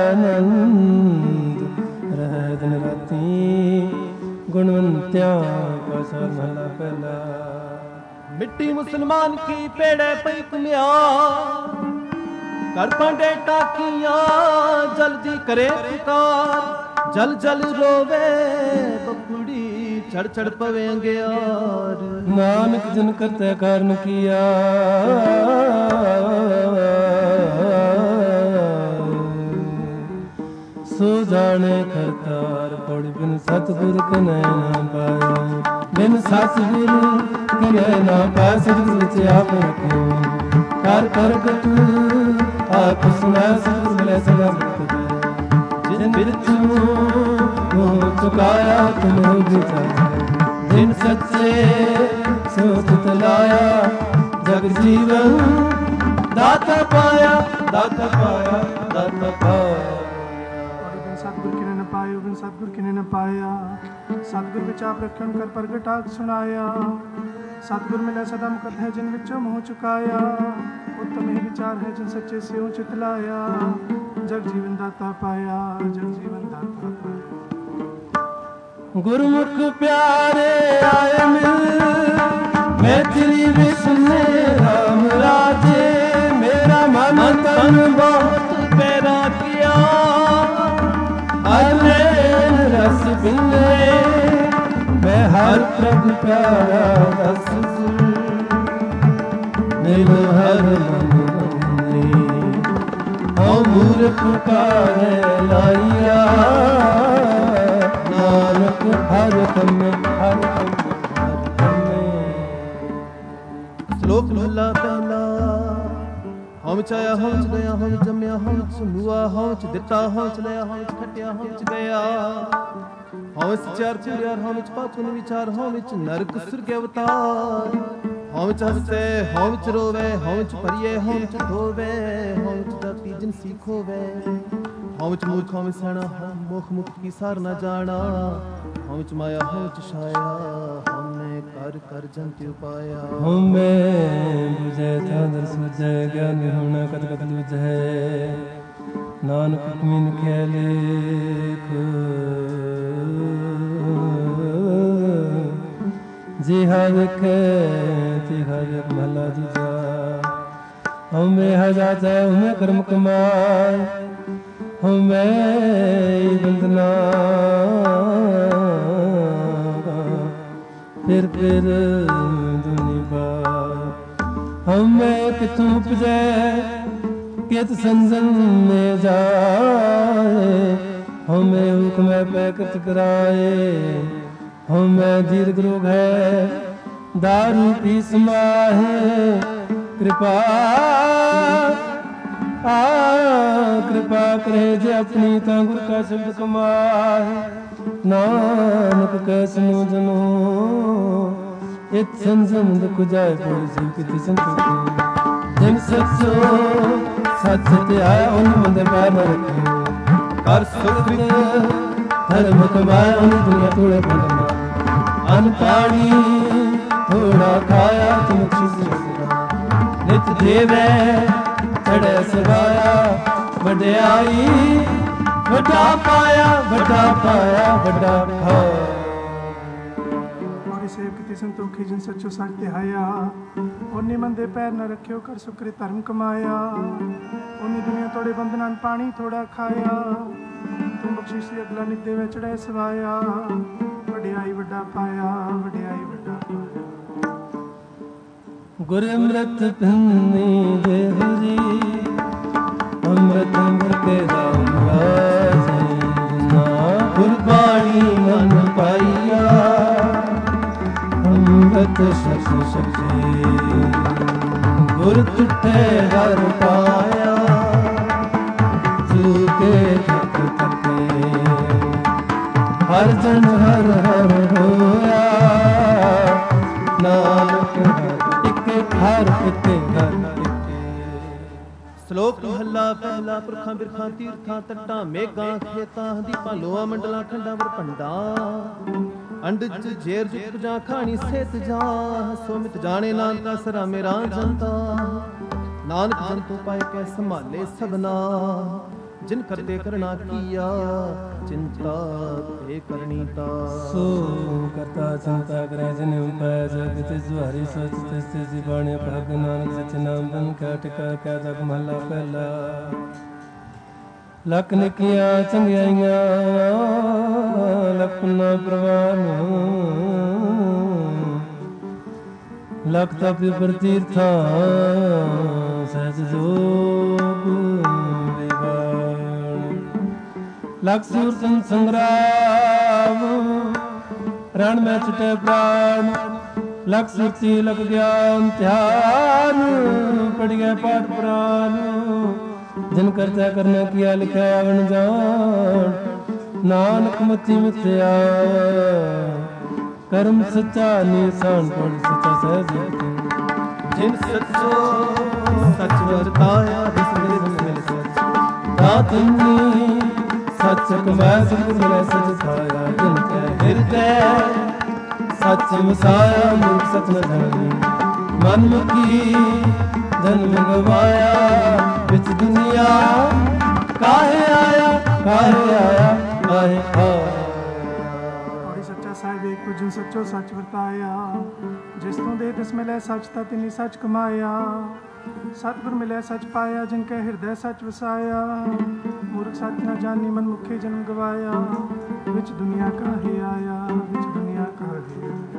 ਆਨੰਦ ਰਹਿ ਦਿਨ ਰਾਤੀ ਗੁਣਵੰਤਿਆ ਕਾ ਸਰ ਮਹਲਾ ਪਹਿਲਾ। ਮਿੱਟੀ ਮੁਸਲਮਾਨ ਕੀ ਪੇੜੇ ਪਈ ਤੁਮਿਆ ਕਰ ਪਾਂਡੇ ਟਾਕੀਆਂ ਜਲਦੀ ਕਰੇ ਪੁਕਾਰ। ਜਲ ਜਲ ਰੋਵੇ ਬਪੁੜੀ ਚੜ ਚੜ ਪਵੇ ਅੰਗਿਆਰ। ਨਾਨਕ ਜਨ ਕਰਤੇ ਕਾਰਨ ਕੀਆ ਸੋ ਜਾਣੇ ਕਰਤਾਰ ਪੜ ਬਿਨ ਸਤਿਗੁਰ ਕਨੈ ਨਾ ਪਾਇਆ। ਬਿਨ ਸਤਿਗੁਰ ਕਨੈ ਨਾ ਪਾਇਆ ਸਤਿਗੁਰ ਵਿੱਚ ਆਪ ਰੱਖਿਓ। ਕਰ ਪ੍ਰਗਟ ਆਪ ਸੁਣੈ ਸਤਿਗੁਰ ਮਿਲੇ ਸਦਾ ਮੁਕਤ। ਜਿਨ ਬਿਰਛੂ ਹੋ ਚੁਕਾਇਆ ਤੁਮੋ ਵਿਚਾਰ। ਜਿਨ ਸੱਚੇ ਸੋ ਚਿਤ ਲਾਇਆ ਜਗ ਜੀਵਨ ਦਾਤਾ ਪਾਇਆ ਦਾਤਾ ਪਾਇਆ ਦਾਤਾ ਪਾਇਆ। ਸਤਿਗੁਰ ਕਿਨੇ ਨ ਪਾਇਓ ਬਿਨ ਸਤਿਗੁਰ ਕਿਨੇ ਨ ਪਾਇਆ। ਸਤਿਗੁਰ ਵਿੱਚ ਆਪ ਰੱਖਣ ਕਰ ਪ੍ਰਗਟ ਆਖ ਸੁਣਾਇਆ। ਸਤਿਗੁਰ ਮਿਲਿਆ ਸਦਾ ਮੁਕਤ ਹੈ ਜਿਨ ਵਿੱਚੋਂ ਮੋਹ ਚੁਕਾਇਆ। ਉੱਤਮ ਹੀ ਵਿਚਾਰ ਹੈ ਜਿਨ ਸੱਚੇ ਸਿਉ ਚਿਤ ਲਾਇਆ। ਜਗ ਜੀਵਨ ਦਾਤਾ ਪਾਇਆ ਜਗ ਜੀਵਨ ਦਾਤਾ ਪਾਇਆ। ਗੁਰਮੁਖ ਪਿਆਰੇ ਆਏ ਮਿਲ ਮੈਤਰੀ ਵਿਸਨੇ ਰਾਮ ਰਾਜੇ। ਮੇਰਾ ਮਨ ਤਨ ਬਹੁਤ ਪੈਰਾ ਕੀਆ ਅਨੇਨ ਰਸ ਬਿੰਨੇ। ਮੈਂ ਹਰ ਪ੍ਰਭ ਪਿਆਰਾ ਦਸ ਮਿਲੋ ਹਰ ਮਨ ਬੰਦੇ। ਹਉ ਮੂਰਖ ਕਾਹੇ ਲਾਈਆ ਨਾਨਕ ਹਰ ਕੰਮੇ ਹਰ ਕੰਮੇ ਹਰ ਕੰਮੇ। ਸ਼ਲੋਕ ਮਹੱਲਾ ਪਹਿਲਾ। ਹਉ ਵਿੱਚ ਆਇਆ ਹਉ ਵਿੱਚ ਗਿਆ ਹਉ ਵਿੱਚ ਜੰਮਿਆ ਹਉ ਵਿੱਚ ਹੁਆ ਹਉ ਵਿੱਚ ਦਿੱਤਾ ਹਉ ਵਿੱਚ ਲਿਆ ਹਉ ਵਿੱਚ ਖੱਟਿਆ ਹਉ ਵਿੱਚ ਗਿਆ। ਹਉ ਵਿੱਚ ਚਾਰ ਚੂੜਿਆਰ ਹਉ ਵਿੱਚ ਪਾਪਨ ਵਿਚਾਰ ਹਉ ਵਿੱਚ ਨਰਕ ਸੁਰਗ ਅਵਤਾਰ। ਹਉ ਵਿੱਚ ਹੱਸੇ ਹਉ ਵਿੱਚ ਰੋਵੇ ਹਉ ਵਿੱਚ ਭਰੀਏ ਹਉ ਵਿੱਚ ਧੋਵੇ ਹਉ ਵਿੱਚ ਦਾਤੀ ਜਿਨ ਸਿੱਖੋਵੇ। ਹਉ ਵਿੱਚ ਮੂਰਖ ਹਉ ਵਿੱਚ ਸਿਆਣਾ ਮੁਖ ਮੁਕਤ ਕੀ ਸਾਰ ਨਾ ਜਾਣਾ। ਹਉ ਵਿੱਚ ਮਾਇਆ ਹਉ ਵਿੱਚ ਛਾਇਆ ਹਉਨੇ ਕਰ ਕਰ ਜੰਤਿ ਉਪਾਇਆ। ਹਉਮੈ ਬੁਝੈ ਥਾਦਰ ਸੁਝੈ ਗਿਆਨ ਹੋਣਾ ਕਤ ਕਤ ਲੁਝੈ। ਨਾਨਕ ਹੁਕਮਿ ਲਿਖਿਆ ਲੇਖ ਜਿਹਾ ਵੇਖੈ ਤਿਹਾ ਵੇਖ ਮਹਲਾ ਦੂਜਾ। ਹਉਮੈ ਹਜਾ ਜੈ ਹਉਮੈ ਕਰਮ ਕਮਾਏ। ਹਉਮੈ ਬੰਦਨਾ ਫਿਰ ਫਿਰ ਦੁਨੀ ਬਾਪ। ਹਉਮੈ ਕਿਥੋਂ ਉਪਜੈ ਕਿਤ ਸੰਜਮ ਮੇ ਜਾਏ। ਹਉਮੈ ਹੁਕਮੈ ਪੈ ਕਤ ਕਰਾਏ। ਹਉਮੈ ਦੀਰਘ ਰੋਗ ਹੈ ਦਾਰੂ ਪੀ ਸਮਾਹੇ। ਕਿਰਪਾ ਆ ਕਿਰਪਾ ਕਰੇ ਜੇ ਆਪਣੀ ਤਾਂ ਗੁਰ ਕਾ ਸ਼ਬਦ ਕਮਾਏ। ਨਾਨਕ ਕੈ ਸੁਨੋ ਜਨੋ ਇਤ ਸੰਜਮ ਦੁਖ ਜਾਏ ਪੂਰੀ ਜੀਵ ਕਿਤੇ ਸੰਤੋਖੀ। ਜਿਨ ਸੱਚੋ ਸੱਚ ਤੇ ਆਇਆ ਉਹਨ ਮੰਦੇ ਪੈਰ ਨਾ ਰੱਖਿਓ। ਕਰ ਸੁਖ੍ਰਿਤ ਧਰਮ ਕਮਾਏ ਉਹਨ ਦੁਨੀਆ ਤੋੜੇ ਬੰਦਨਾ। ਅਨ ਪਾਣੀ ਥੋੜਾ ਖਾਇਆ ਤੁਮ ਖੁਸ਼ੀ ਨਿਤ ਦੇਵੇ ਚੜ੍ਹੇ ਸਵਾਇਆ। ਵਡਿਆਈ ਵੱਡਾ ਪਾਇਆ ਵੱਡਾ ਪਾਇਆ ਵੱਡਾ ਪਾਇਆ। ਦੀ ਸੇਵ ਕੀਤੀ ਸੰਤੋਖੀ ਜਿਨ ਸੱਚੋ ਸੱਚ ਧਿਆਇਆ। ਓਨੀ ਮੰਦੇ ਪੈਰ ਨਾ ਰੱਖਿਓ ਕਰ ਸੁਕਰੇ ਧਰਮ ਕਮਾਇਆ। ਓਨੀ ਦੁਨੀਆ ਤੋੜੇ ਬੰਧਨਾਂ ਪਾਣੀ ਥੋੜਾ ਖਾਇਆ। ਤੂੰ ਬਖਸ਼ਿਸ਼ ਦੀ ਅਗਲਾ ਨਿੱਦੇ ਵਿੱਚ ਚੜ੍ਹੇ ਸਵਾਇਆ। ਵਡਿਆਈ ਵੱਡਾ ਪਾਇਆ, ਵਡਿਆਈ ਵੱਡਾ ਪਾਇਆ। ਗੁਰ ਅੰਮ੍ਰਿਤ ਪਿੰਨੀ ਦੇ ਹਰੀ ਅੰਮ੍ਰਿਤ ਅੰਮ੍ਰਿਤ ਕੇ ਰਾਮ ਰਾਜੇ ਨਾ ਗੁਰਬਾਣੀ ਮਨ ਪਾਈਆ। ਅੰਮ੍ਰਿਤ ਸਚ ਸਚੇ ਗੁਰ ਤੁਠੇ ਹਰ ਪਾਇਆ। ਤੂ ਕੇ ਤਕ ਤਕੇ ਹਰ ਜਨ ਹਰ ਹਰ ਹੋਇਆ। ਨਾਨਕ ਹਰ ਕਿਤੇ ਹਰ ਕਿਤੇ। ਸ਼ਲੋਕ ਮਹੱਲਾ ਪਹਿਲਾ। ਪੁਰਖਾਂ ਬਿਰਖਾਂ ਤੀਰਥਾਂ ਤੱਟਾਂ ਮੇਘਾਂ ਖੇਤਾਂ ਦੀਪਾਂ ਲੋਆਂ ਮੰਡਲਾਂ ਖੰਡਾਂ ਵਰ ਭੰਡਾਂ। ਅੰਡ ਚ ਜੇਰ ਜੁਤ ਜਾਂ ਖਾਣੀ ਸੇਤ ਜਾਂ ਸੋ ਮਿਤ ਜਾਣੇ ਨਾਨਕਾ ਸਰਾ ਮੇਰਾ ਜਨਤਾ। ਨਾਨਕ ਜੰਤੂ ਪਾਏ ਕੈ ਸੰਭਾਲੇ ਸਭਨਾ। ਜਿਨ ਕਰਤੇ ਕਰਣਾ ਕੀਆ ਚਿੰਤਾ ਤੇ ਕਰਨੀ ਤਾ। ਸੋ ਕਰਤਾ ਚਿੰਤਾ ਕਰੈ ਜਿਨ ਉਪਾਇ ਜਗ ਤੇ ਜੁਹਾਰੀ ਸੋਚ ਤਿਸ ਤੇ ਜੀ ਬਾਣੇ ਭਾਗ ਨਾਨਕ ਸਚ ਨਾਮ ਬਨ ਕਾ ਟਿਕਾ ਕੈ ਜਗ ਮਹਲਾ ਪਹਿਲਾ। ਲੱਖ ਨਿਕੀਆਂ ਚੰਗਿਆਈਆਂ ਲੱਖ ਨਾ ਪ੍ਰਵਾਨ। ਲੱਖ ਤਪ ਪਰ ਤੀਰਥਾਂ ਸਹਿਜ ਜੋਗ ਵਿਵਾਨ। ਲੱਖ ਸੂਰਤਨ ਸੰਗਰਾਮ ਰਣ ਮੈਂ ਛੁਟੇ ਪ੍ਰਾਣ। ਲੱਖ ਸੁਰਤੀ ਲਖ ਗਿਆਨ ਧਿਆਨ ਪੜ ਗਏ ਪਾਠ ਪੁਰਾਨ। ਜਿਨ ਕਰਤਾ ਕਰਨਾ ਕੀਆ ਲਿਖਿਆ ਆਵਣ ਜਾਣ। ਨਾਨਕ ਮਤੀ ਮਿਥਿਆ ਕਰਮ ਸੱਚਾ ਨਿਸ਼ਾਨ ਪੜ ਸੱਚਾ ਸਹਿਜ। ਜਿਨ ਸੱਚੋ ਸੱਚ ਵਰਤਾਇਆ ਜਿਸ ਮਿਲ ਸੱਚ ਦਾਤਨੀ ਸੱਚ ਕਮਾਇ ਸੁਖ ਮਿਲੈ ਸਚ ਪਾਇਆ। ਜਿਨ ਕੈ ਹਿਰਦੈ ਸੱਚ ਵਸਾਇਆ ਮੂਰਖ ਸਚ ਨ ਜਾਣੀ। ਮਨ ਮੁਖੀ ਜਨਮ ਗਵਾਇਆ ਵਿੱਚ ਦੁਨੀਆ। ਕਾਹੇ ਆਇਆ ਕਾਹੇ ਆਇਆ ਕਾਹੇ ਆਇਆ। ਸੱਚਾ ਸਾਹਿਬ ਏਕ ਜਿਨ ਸੱਚੋ ਸੱਚ ਵਰਤਾਇਆ। ਜਿਸ ਤੋਂ ਦੇ ਤਿਸ ਮਿਲੈ ਸੱਚ ਤਾ ਤਿਨੀ ਸੱਚ ਕਮਾਇਆ। ਸਤਿਗੁਰ ਮਿਲਿਆ ਸੱਚ ਪਾਇਆ ਜਿਨ ਕੈ ਹਿਰਦੈ ਸੱਚ ਵਸਾਇਆ। ਮੂਰਖ ਸੱਚ ਨ ਜਾਣੀ ਮਨ ਮੁਖੀ ਜਨਮ ਗਵਾਇਆ। ਵਿੱਚ ਦੁਨੀਆ ਕਾਹੇ ਆਇਆ ਵਿੱਚ ਦੁਨੀਆ ਕਾਹੇ ਆਇਆ।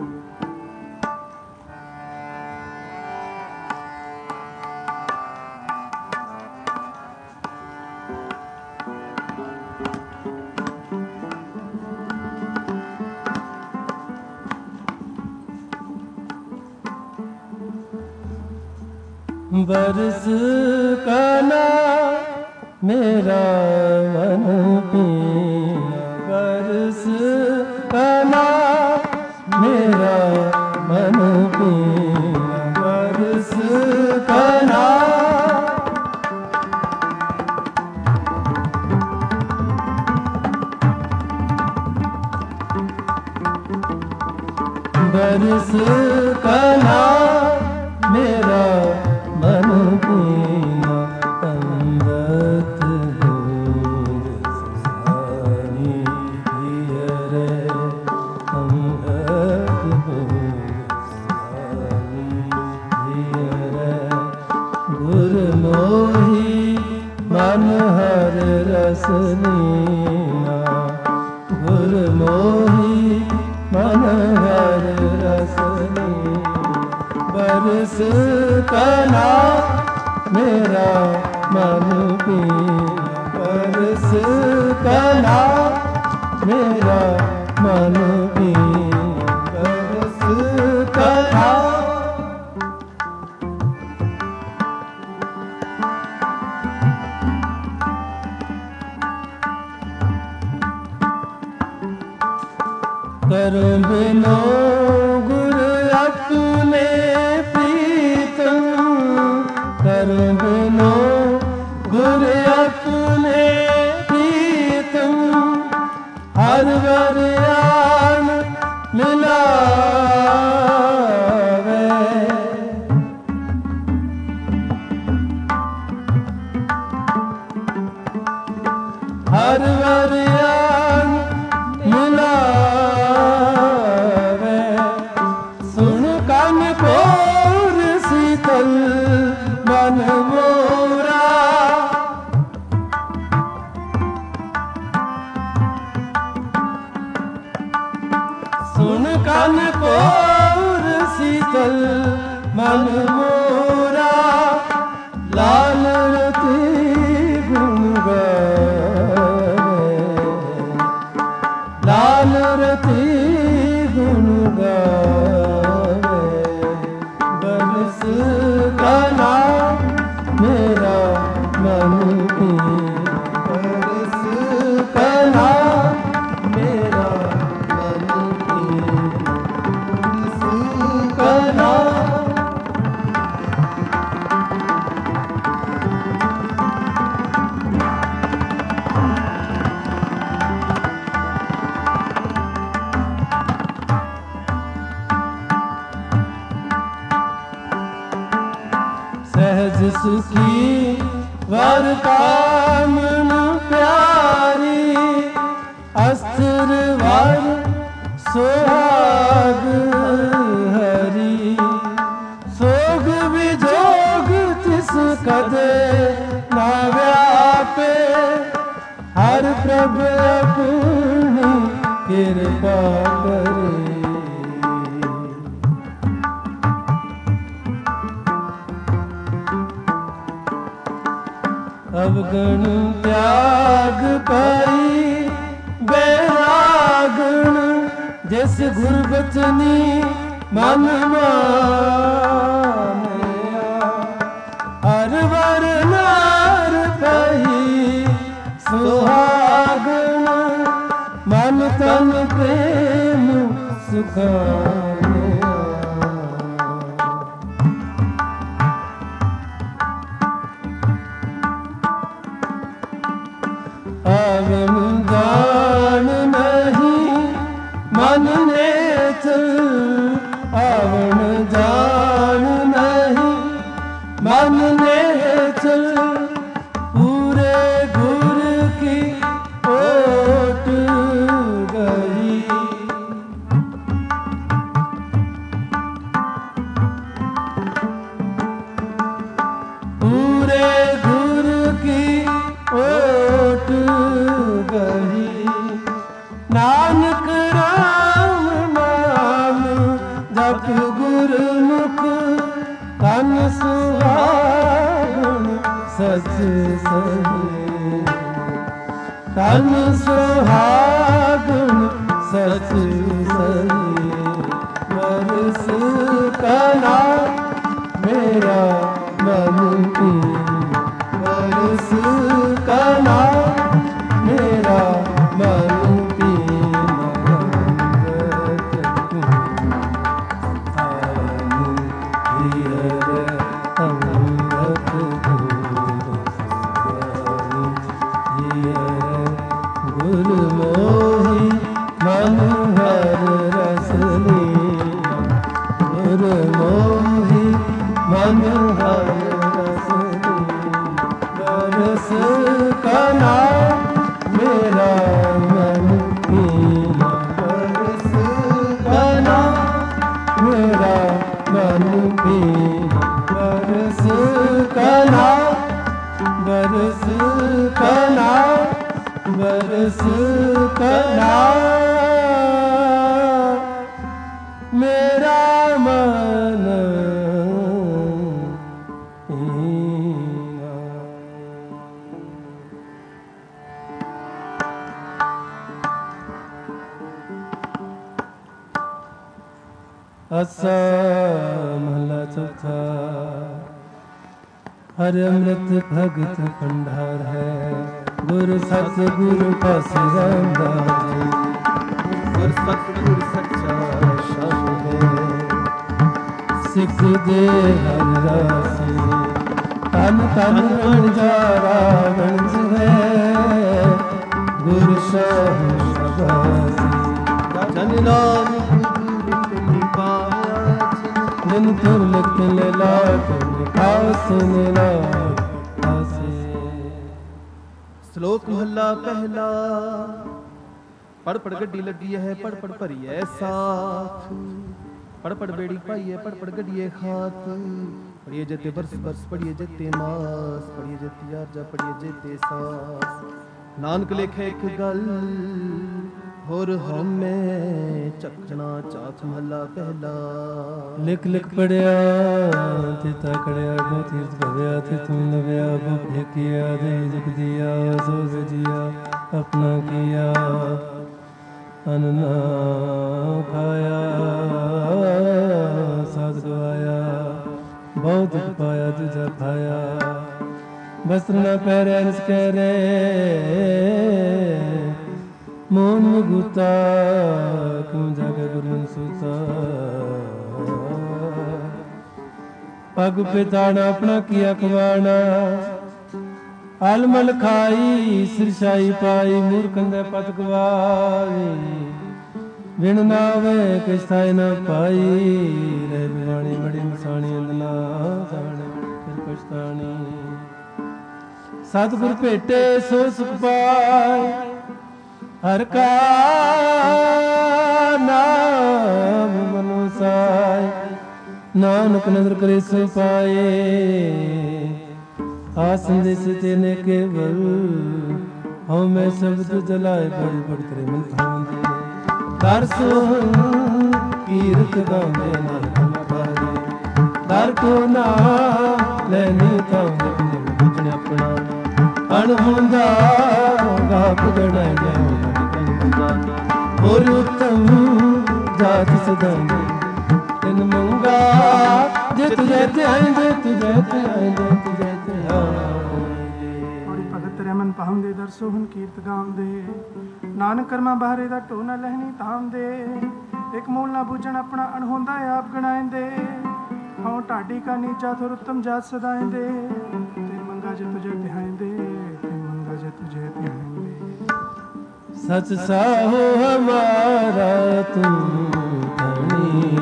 बरस काना मेरा मन पीना। बरस काना मेरा मन पीना। बरस काना बरस काना मेरा मन पीना। अंगत दूध सारी पियरे। अंगत दूध सारी पियरे। गुर मोही मन हर रस लीना। गुर मोही मन हर रस लीना। बरस काना मेरा मन पीना। बरस काना मेरा मन पीना। बरस काना करो बिनो गुर अपने प्रीतम। करो बिनो गुर अपने प्रीतम। हर वर आन मिलावे। हर वर आन मिलावे। ਸੁਣ ਕੰਨ ਕੋਰ ਸੀਤਲ ਮਨ ਮੋਰਾ ਲਾਲ ਰਤੀ ਗੁਣ ਗਾਵੇ ਲਾਲ ਰਤੀ ਗੁਣ ਗਾਵੇ ਬਰਸ ਕਨਾ ਮੇਰਾ ਮਨ ਕੀ ਬਰਸ ਕਨਾ ਮੇਰਾ ਮਨ ਕੀ ਬਰਸ ਕਨਾ सहज सुखी वर कामन प्यारी अस्थिर वर सोहाग हरी सोग विजोग तिस कदे ना व्यापे हर प्रभु अपनी कृपा करे अवगण त्याग पाई बैरागण जिस गुरबचनी मन मानिया हर वर नार कही सुहागण मन तन प्रेम सुखानिया आवन जान नहीं मन नेत्र आवन जान नहीं मन नेत्र पूरे गुर की ओट गई पूरे गुर की ओट गई नानक राम नाम जप गुरमुख तन सुहागण सच सही तन सुहागण सच सही बरस कना मेरा मन की बरस कना मेरा मन की गुर मोहि मन हर रसनी गुर मोहि मन हर रसनी बरस कना मेरा मन की बरस कना मेरा मन की बरस कना बरस कना बरस कना मेरा मन असा महला चौथा हर अमृत भगत भंडार है गुरु सत गुरु पास रामदास गुरु सतगुर सच्चा शब्द है सिख दे हर रासी तन तन बंजारा बंज है गुरु शाह शबासी जन नाम जिन तुर लिख ले लाख खास ने लाख खासे। श्लोक महला पहला पढ़ पढ़ गड्डी लगी है पढ़ पढ़ भरी है साथ पढ़ पढ़ बेड़ी पाई है पढ़ पढ़ गड्डिए खात पढ़िए जते बरस बरस पढ़िए जते मास पढ़िए जते यार जा पढ़िए जते सास नानक लेखे एक गल ਹੋਰ ਹਉਮੈ ਚੱਕਣਾ ਚਾਕ ਮਹਲਾ ਪਹਿਲਾ। ਲਿਖ ਲਿਖ ਪੜਿਆ ਤੇ ਤਕੜਿਆ ਗੋ ਤੀਰਥ ਭਵਿਆ ਤੇ ਤੂੰ ਨਵਿਆ ਬੋ ਫੇਕਿਆ ਦੇ ਜਗ ਦਿਆ ਸੋ ਗਜਿਆ ਆਪਣਾ ਕੀਆ ਅਨ ਨਾ ਖਾਇਆ ਸਾਧ ਗਵਾਇਆ ਬਹੁਤ ਦੁਖ ਪਾਇਆ ਤੁਝਾ ਖਾਇਆ। ਵਸਤਰ ਨਾ ਪਹਿਰਿਆ ਨਿਸ ਕਹਿ ਰੇ ਮੋਨ ਮੁਗੁਤਾ ਕਿਉਂ ਜਾਗੇ ਗੁਰਮਨ ਸੂਤਾ। ਪਗ ਪਿਤਾਣਾ ਆਪਣਾ ਕੀਆ ਕਵਾਣਾ ਅਲਮਲ ਖਾਈ ਸਿਰਸ਼ਾਈ ਪਾਈ ਮੂਰਖੰਦੇ ਪਤ ਗਵਾਈ। ਵਿਣ ਨਾਵੇ ਕਿਸ ਥਾਇ ਨਾ ਪਾਈ ਰਹਿ ਬਿਵਾਣੀ ਬੜੀ ਮਸਾਣੀ ਅੰਦਨਾ ਸਾਣੇ ਫਿਰ ਪਛਤਾਣੀ। ਸਤਿਗੁਰ ਭੇਟੇ ਸੋ ਸੁਖ ਪਾਏ ਹਰ ਕਾ ਨਾਮ ਮਨੁ ਸਾਇ। ਨਾਨਕ ਨਦਰ ਕਰੇ ਸੋ ਪਾਏ ਆਸਨ ਦੇ ਸਿਤੇ ਨੇ ਕੇਵਲ ਹਉ ਮੈਂ ਸ਼ਬਦ ਜਲਾਏ ਬੜੀ ਬੜੀ ਕਰੇ ਮਨ ਭਾਉਂਦੇ। ਦਰ ਸੋਹਣ ਕੀਰਤ ਗਾਉਂਦੇ ਨਾਨਕ ਮਕਾਰੇ ਦਰ ਕੋ ਨਾਮ ਲੈਣੀ ਤਾਂ ਬੁਝਣ ਆਪਣਾ ਅਣਹੁੰਦਾ ਗਾਪ ਗਣਾਏ ਹੋਰ ਉਤਮ ਜਾਤ ਸਦਾਂਗੇ ਤਿਨ ਮੰਗਾ ਜੇ ਤੁਝੇ ਧਿਆਇਂਦੇ ਤੁਝੇ ਧਿਆਇਂਦੇ ਤੁਝੇ ਧਿਆਇਂਦੇ। ਬੜੀ ਭਗਤ ਰਮਨ ਪਾਉਂਦੇ ਦਰ ਸੋਹਣ ਕੀਰਤ ਗਾਉਂਦੇ ਨਾਨਕ ਕਰਮਾ ਬਾਹਰੇ ਦਾ ਢੋ ਨਾ ਲਹਿਣੀ ਤਾਮਦੇ। ਇੱਕ ਮੂਲ ਨਾ ਬੁਝਣ ਆਪਣਾ ਅਣਹੋਂਦਾ ਆਪ ਗਣਾਇਂਦੇ ਹਉ ਢਾਡੀ ਕਾ ਨੀਚਾ ਥੁਰ ਉਤਮ ਜਾਤ ਸਦਾਇਂਦੇ। ਤਿਨ ਮੰਗਾ ਜੇ ਤੁਝੇ ਧਿਆਇਂਦੇ ਤਿਨ ਮੰਗਾ ਜੇ ਤੁਝੇ ਧਿਆਇਂਦੇ। ਸਚ ਸਾਹੋ ਹਮਾਰਾ ਤੂੰ ਧਣੀ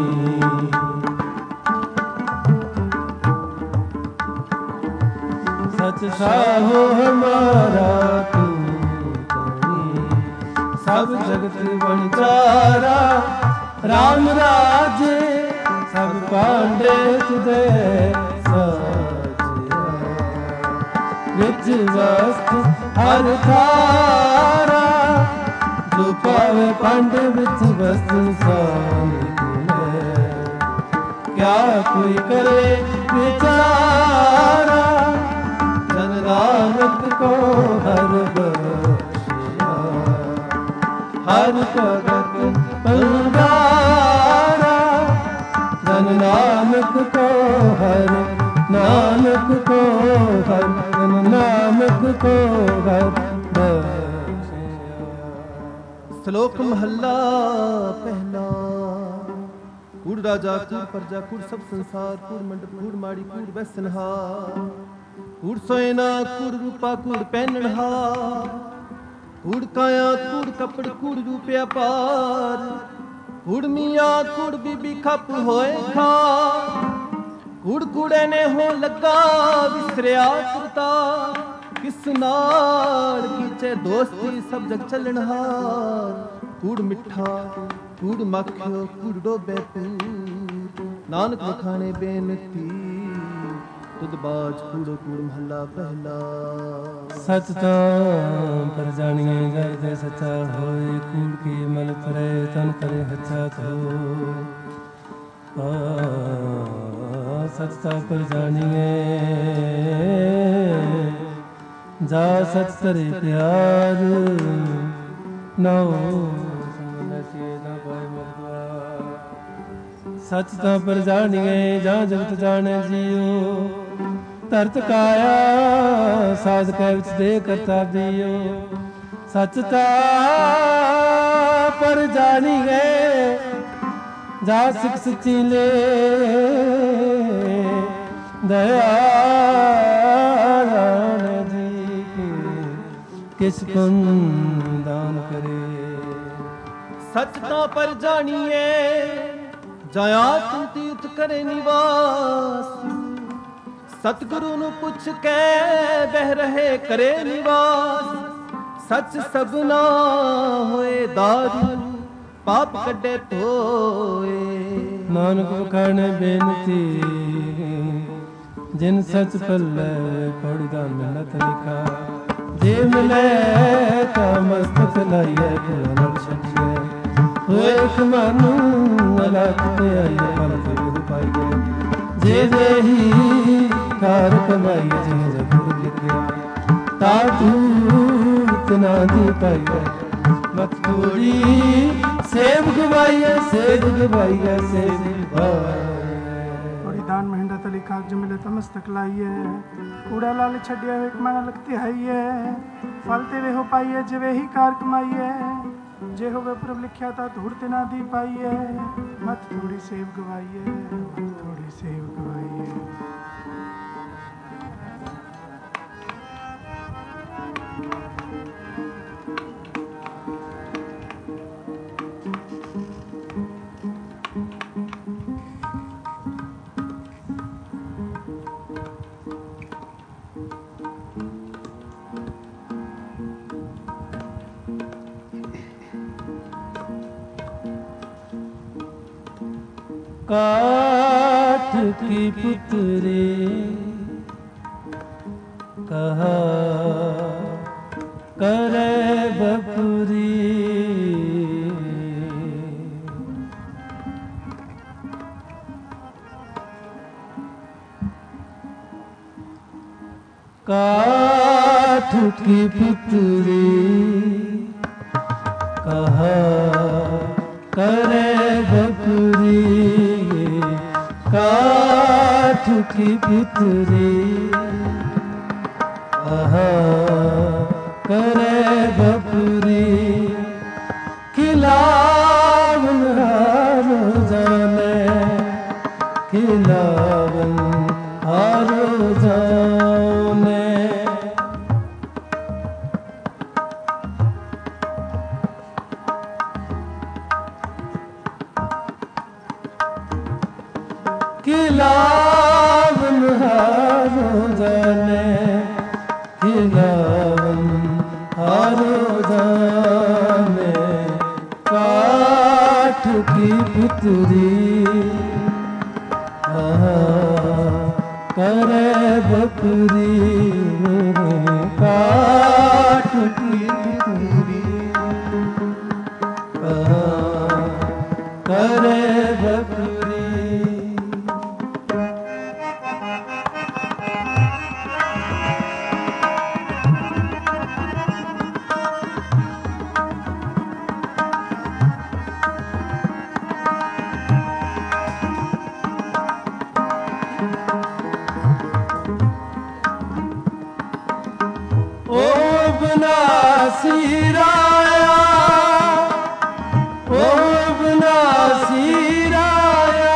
ਸਚ ਸਾਹੋ ਹਮਾਰਾ ਤੂੰ ਧਣੀ। ਸਭ ਜਗਤ ਵਣਜਾਰਾ ਰਾਮ ਰਾਜੇ ਸਭ ਪਾਂਡੇ ਤੁਧੇ ਸਾਜਿਆ। ਵਿੱਚ ਵਸਤ ਹਰ ਥਾਰਾ ਜੋ ਪਾਵੇ ਪਾਂਡੇ ਵਿੱਚ ਵਸਤ ਸਾਨਿਕ ਹੈ। ਕਿਆ ਕੋਈ ਕਰੇ ਵਿਚਾਰਾ ਜਨ ਨਾਨਕ ਕੋ ਹਰ ਬਖਸ਼ਿਆ। ਹਰ ਭਗਤ ਪੰਗਾਰਾ ਜਨ ਨਾਨਕ ਕੋ ਹਰ ਨਾਨਕ ਕੋ ਹਰ ਜਨ ਨਾਨਕ ਕੋ ਹਰ ਬਖਸ਼ਿਆ। ਸ਼ਲੋਕ ਮਹੱਲਾ ਪਹਿਲਾ। ਕੂੜ ਰਾਜਾ ਕੂੜ ਪਰਜਾ ਕੂੜ ਸਭ ਸੰਸਾਰ ਕੂੜ ਮੰਡਪ ਕੂੜ ਮਾੜੀ ਕੂੜ ਬੈਸਨਹਾਰ ਕੂੜ ਸੋਇਨਾ ਕੂੜ ਰੂਪਾ ਕੂੜ ਪਹਿਨਣਹਾਰ ਕੂੜ ਕਾਇਆ ਕੂੜ ਕੱਪੜ ਕੂੜ ਰੂਪਿਆ ਪਾਰ ਕੂੜ ਮੀਆਂ ਕੂੜ ਬੀਬੀ ਖੱਪ ਹੋਏ ਖਾ ਕੂੜ ਕੂੜੇ ਨੇ ਹੋ ਲੱਗਾ ਵਿਸਰਿਆ ਤੁਰਤਾ। ਕਿਸ ਨਾਲ ਕੀਚੇ ਦੋਸਤੀ ਸਭ ਜਗ ਚੱਲਣਹਾਰ ਕੂੜ ਮਿੱਠਾ ਕੂੜ ਮੱਖਿਓ ਕੂੜ ਡੋਬੇ ਪੂਰ ਨਾਨਕ ਵਖਾਣੇ ਬੇਨਤੀ ਤੁਧ ਬਾਜ ਕੂੜੋ ਕੂੜ ਮਹੱਲਾ ਪਹਿਲਾ। ਸਚ ਤਾਂ ਪਰ ਜਾਣੀਏ ਜਗ ਤੇ ਸੱਚਾ ਹੋਏ ਕੂੜ ਕੀ ਮਲ ਤਰੇ ਤਨ ਕਰੇ ਹੱਛਾ ਥੋ। ਆ ਸਚ ਤਾਂ ਪਰ ਜਾਣੀਏ ਜਾ ਸਚ ਤਰੇ ਪਿਆਰ ਨਾਉ ਸਮਨਸੀ ਨਾ ਪਾਏ ਮਰਦਵਾ। ਸਚ ਤਾਂ ਪਰ ਜਾਣੀਏ ਜਾਂ ਜਗਤ ਜਾਣੇ ਜੀਓ। ਧਰਤ ਕਾਇਆ ਸਾਧ ਕੈ ਵਿੱਚ ਦੇ ਕਰਤਾ ਦਿਓ। ਸਚ ਤਾਂ ਪਰ ਜਾਣੀਏ ਜਾ ਸਿਖ ਸੱਚੀ ਲੈ ਦਇਆ ਜੀ ਕਿਸ ਪੁੰਨ ਦਾਨ ਕਰੇ। ਸਚ ਤਾਂ ਪਰ ਜਾਣੀਏ ਜਾਇਆ ਤੂੰ ਤੀਰਥ ਕਰੇ ਨਿਵਾਸ। ਸਤਿਗੁਰੂ ਨੂੰ ਪੁੱਛ ਕੇ ਬਹਿ ਰਹੇ ਕਰੇ ਨਿਵਾਸ। ਸੱਚ ਸਭਨਾ ਹੋਏ ਦਾਰੂ ਪਾਪ ਕੱਢੇ ਧੋਏ। ਨਾਨਕ ਵਖਾਣੇ ਬੇਨਤੀ ਜਿਨ ਸੱਚ ਪੱਲੇ ਪੜਦਾ ਮਿਲਤ ਲਿਖਾ। जे मिले का मस्तक लाइए पूरा नर छठिए होए खमानू अलाख ते आइए फल जरूर पाइए जे जे ही कार कमाइए जे जरूर लिखिया तातू इतना दी पाइए मत थोड़ी सेब गवाइए सेब गवाइए सेब थोड़ी दान महेंद्र तली काग जो मिले तो मस्तक लाइए कूड़ा लाल छड़िया एक माना लगती है ये फलते वे हो पाइए जे वे ही कार कमाइए जे हो वे प्रभ लिखिया था धूड़ते ना दी पाइए मत थोड़ी सेब गवाइए मत थोड़ी सेब गवाइए। काठ की पुतरी कहा करे बपुरी काठ की पुतरी कहा करे बपुरी काठ की पुतरी आहा करे बपुरी खिलावन हारो जाने खिलावन हारो जाने खिलावन हारो जाने खिलावन हारो जाने काठ की पुतरी आहा करे बपुरी काठ की पुतरी आहा करे बपुरी। सिराया ओ बना सिराया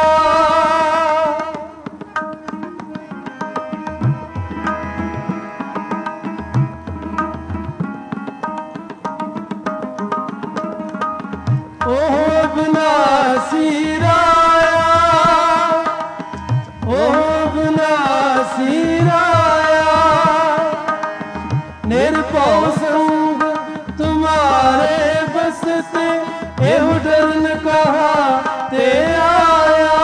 ओ बना सिराया ओ बना सिराया निर्भव संग तुम्हारे बसते एहु डरन कहा ते आया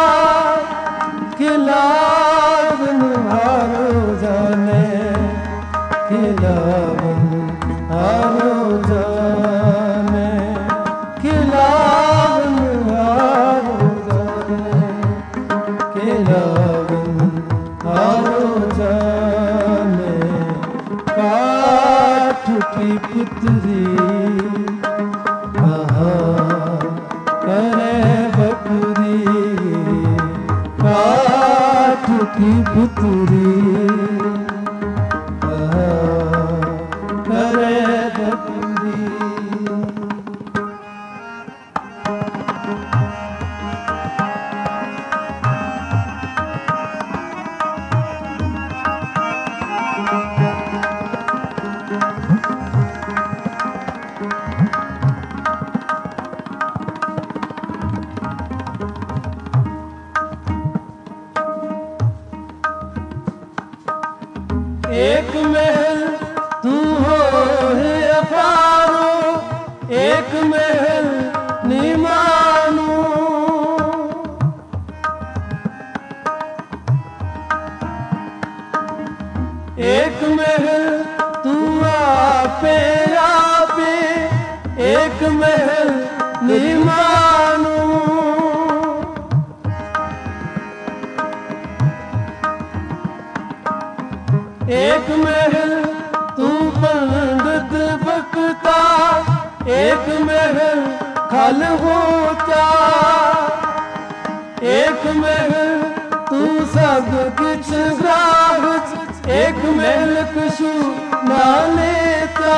खिलावन हारो जाने खिलावन हारो जाने खिलावन हारो जाने खिलावन हारो जाने काठ की पुतरी कहा करे बपुरी काठ की पुतरी कहा करे बपुरी। एक महल तू हो है अपारो एक महल निमानू एक महल तू आ एक महल निमानू एक महल तू पंडित बकता एक महल खल होता एक महल तू सब किछ ग्राहक एक महल कछु ना लेता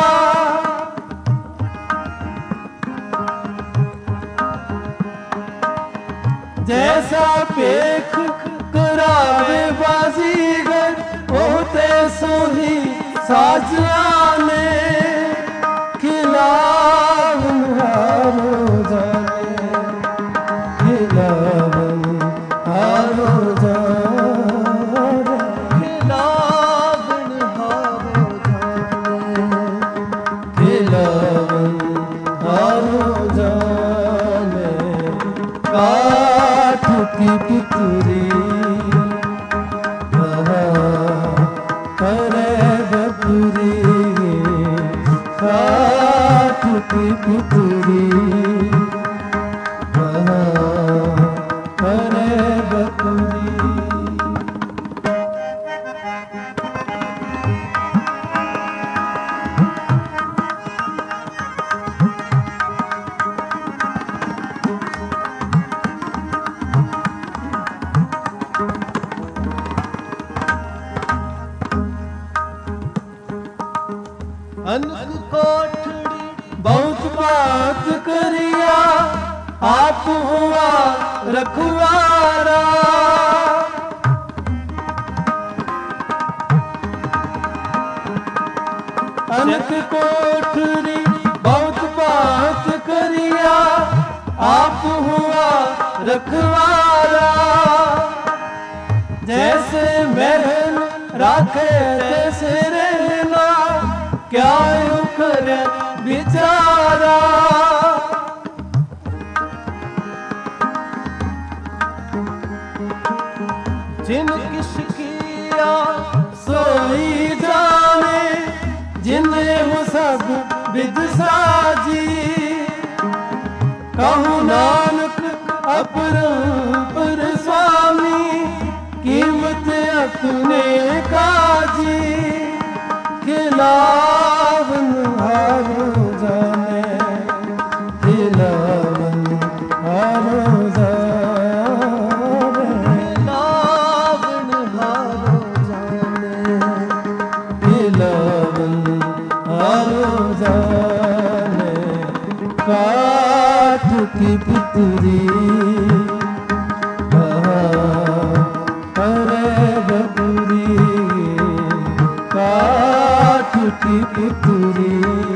जैसा पेख करावे बाजीगर होते सोही साजने खिलावन हारो जाने खिलावन हारो जाने खिलावन हारो जाने खिलावन हारो जाने काठ की पुतरी की पुतरी करे बकुरी अनक कोठड़ी बहुत बात करिया आप हुआ रखवारा अनक कोठरी बहुत बात करिया आप हुआ रखवारा जैसे महल राखे तैसे रहना क्या यूं करे बिचारा जिन किस किया सोई जाने जिन्हें वो सब विद साजी कहूँ नानक अपरंपर स्वामी कीमत अपने काजी खिलावन हारो जाने खिलावन हारो जाने खिलावन हारो जाने खिलावन हारो जाने काठ की पुतरी की पुतरी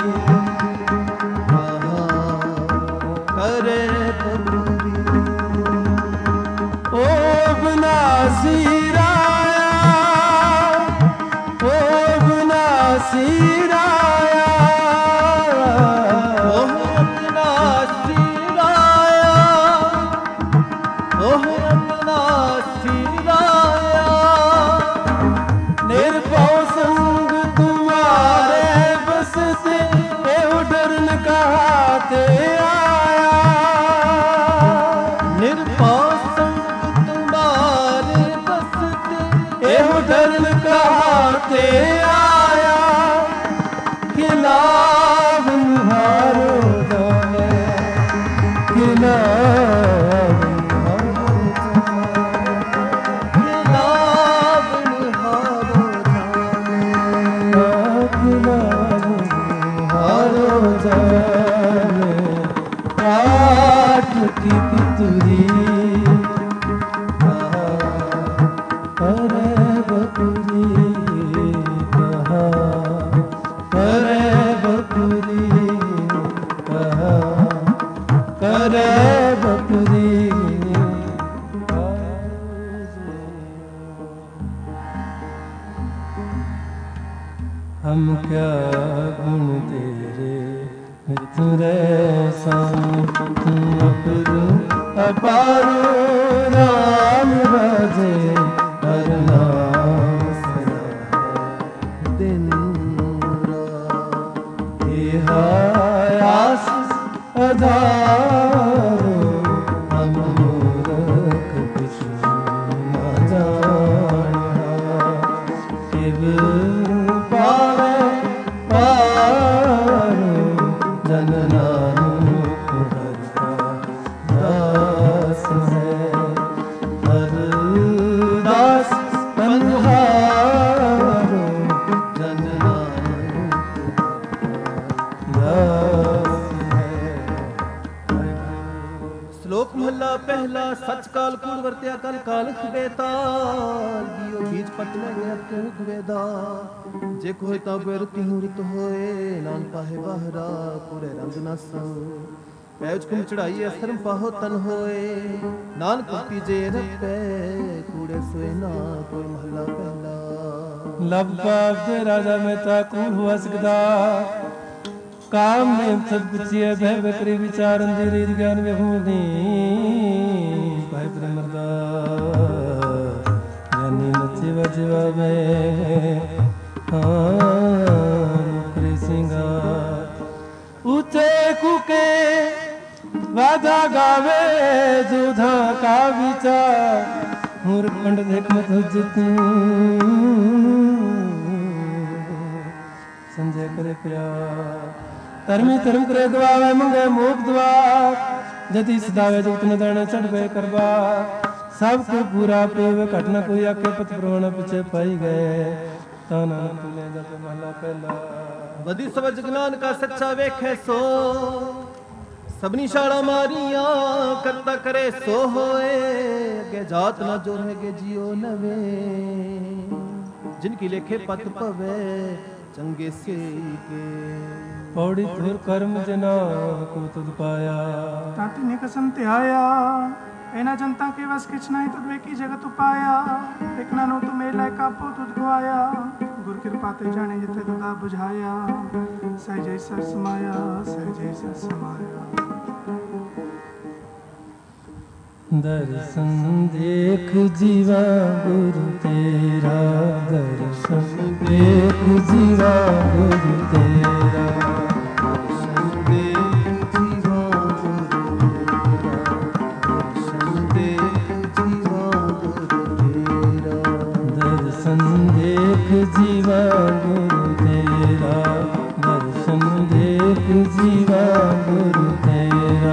करे बकुरी ओ बनासी राया ओ बनासी राया ओह अपना सिराया ओह अपना सिराया निर्भव संग तुम्हारे बसते एहो डरन कहाते आया निर्भव संग तुम्हारे बसते एहो डरन कहाते आया खिलावन हारो जाने खिलावन हारो खिलावन हारो जाने खिलावन हारो जाने काठ की पुतरी करे बकुरी कहा करे बकुरी कहा करे बकुरी हम क्या गुण तेरे मित्र साम तुम अपरू अपारो राम राजे हर नाम सदा है दिन रात। ये आस ਕਾਲ ਕੂੜ ਵਰਤਿਆ ਕਲ ਕਾਲਖ ਬੇਤਾਲ ਗੀਓ ਬੀਜ ਪਟ ਲੈ ਗਿਆ ਕਿਉਂ ਖਵੇਦਾ ਜੇ ਕੋਈ ਤਾਂ ਬੇਰ ਕਿਉਂ ਰਤ ਹੋਏ ਨਾਨ ਪਾਹੇ ਬਾਹਰਾ ਪੂਰੇ ਰੰਗ ਨਾ ਸੋ ਪੈਜ ਕੁਮ ਚੜਾਈ ਅਸਰਮ ਪਾਹੋ ਤਨ ਹੋਏ ਨਾਨਕ ਕੁੱਤੀ ਜੇ ਰੱਪੇ ਕੂੜੇ ਸੋਏ ਨਾ ਕੋਈ ਮਹਲਾ ਪਹਿਲਾ ਲਬ ਬਾਪ ਦੇ ਰਾਜਾ ਮਹਿਤਾ ਕੂੜ ਹੁਆ ਸਕਦਾ ਕਾਮ ਨੇ ਸਦ ਪੁੱਛਿਆ ਭੈ ਬਕਰੀ ਵਿਚਾਰਨ ਦੀ ਰੀਤ ਗਿਆਨ ਵਿਹੂਦੀ ਭਾਈ ਪ੍ਰਮਰਦਾ ਜਾਨੀ ਨੱਚੇ ਵਜਵਾਵੇ ਹਾਂ ਕ੍ਰਿ ਸਿੰਘਾ ਉੱਚੇ ਕੁਕੇ ਵਾਦਾ ਗਾਵੇ ਜੁਧਾ ਕਾ ਵਿਚਾਰ ਮੂਰ ਪੰਡਤ ਹਕਮਤ ਹੁਜਤ ਸੰਜੇ ਕਰੇ ਪਿਆਰ ਧਰਮੀ ਧਰਮ ਕਰੇ ਗਵਾਵੇ ਮੰਗੇ ਮੋਖ ਦਵਾਰ ਜਤੀ ਸਦਾਵੇ ਜੁਗਤ ਨ ਦਾਣੇ ਛੱਡ ਗਏ ਕਰਵਾ ਸਭ ਕੋ ਪੂਰਾ ਪੇਵੇ ਘਟਨਾ ਕੋਈ ਆਕੇ ਪਤ ਪ੍ਰਵਣ ਪਿਛੇ ਪਾਈ ਗਏ ਤਾਂ ਨਾਨਕ ਲੈ ਜਪ ਮਹਲਾ ਪਹਿਲਾ ਵਧੀ ਸਵਜ ਜਗਨਾਨ ਕਾ ਸੱਚਾ ਵੇਖੇ ਸੋ ਸਭਨੀ ਸ਼ਾਲਾ ਮਾਰੀਆਂ ਕਰਤਾ ਕਰੇ ਸੋ ਹੋਏ ਅੱਗੇ ਜਾਤ ਨਾ ਜੋ ਰਹੇਗੇ ਜਿਉ ਨਵੇ ਜਿਨ ਕੀ ਲੇਖੇ ਪਤ ਪਵੇ ਚੰਗੇ ਸੇ ਕੇ ਪੌੜੀ ਤੁਰ ਕਰਮ ਜਨਾ ਕੋ ਤੁਧ ਪਾਇਆ ਤਾਤੀ ਨੇ ਕਸਮ ਧਿਆਇਆ ਇਹਨਾਂ ਜਨਤਾ ਕੇ ਵਸ ਕਿਛ ਨਹੀਂ ਤੁਧ ਵੇਖੀ ਜਗਤ ਉਪਾਇਆ ਇਕਨਾ ਨੂੰ ਤੁ ਮੇਲਾ ਕਾਪੋ ਤੁਧ ਗਵਾਇਆ ਗੁਰ ਕਿਰਪਾ ਤੇ ਜਾਣੇ ਜਿੱਥੇ ਤੁਦਾ ਬੁਝਾਇਆ ਸਹਿਜੇ ਸਰ ਸਮਾਇਆ ਸਹਿਜੇ ਸਰ ਸਮਾਇਆ ਦਰਸ਼ਨ ਦੇਖ ਜੀਵਾ ਗੁਰੂ ਤੇਰਾ ਦਰਸ਼ਨ ਦੇਖ ਜੀਵਾ ਗੁਰੂ ਤੇਰਾ ਦਰਸ਼ਨ ਦੇਖ ਜੀਵਾ ਗੁਰੂ ਤੇਰਾ ਦਰਸ਼ਨ ਦੇਖ ਜੀਵਾ ਗੁਰੂ ਤੇਰਾ ਦਰਸ਼ਨ ਦੇਖ ਜੀਵਾ ਗੁਰੂ ਤੇਰਾ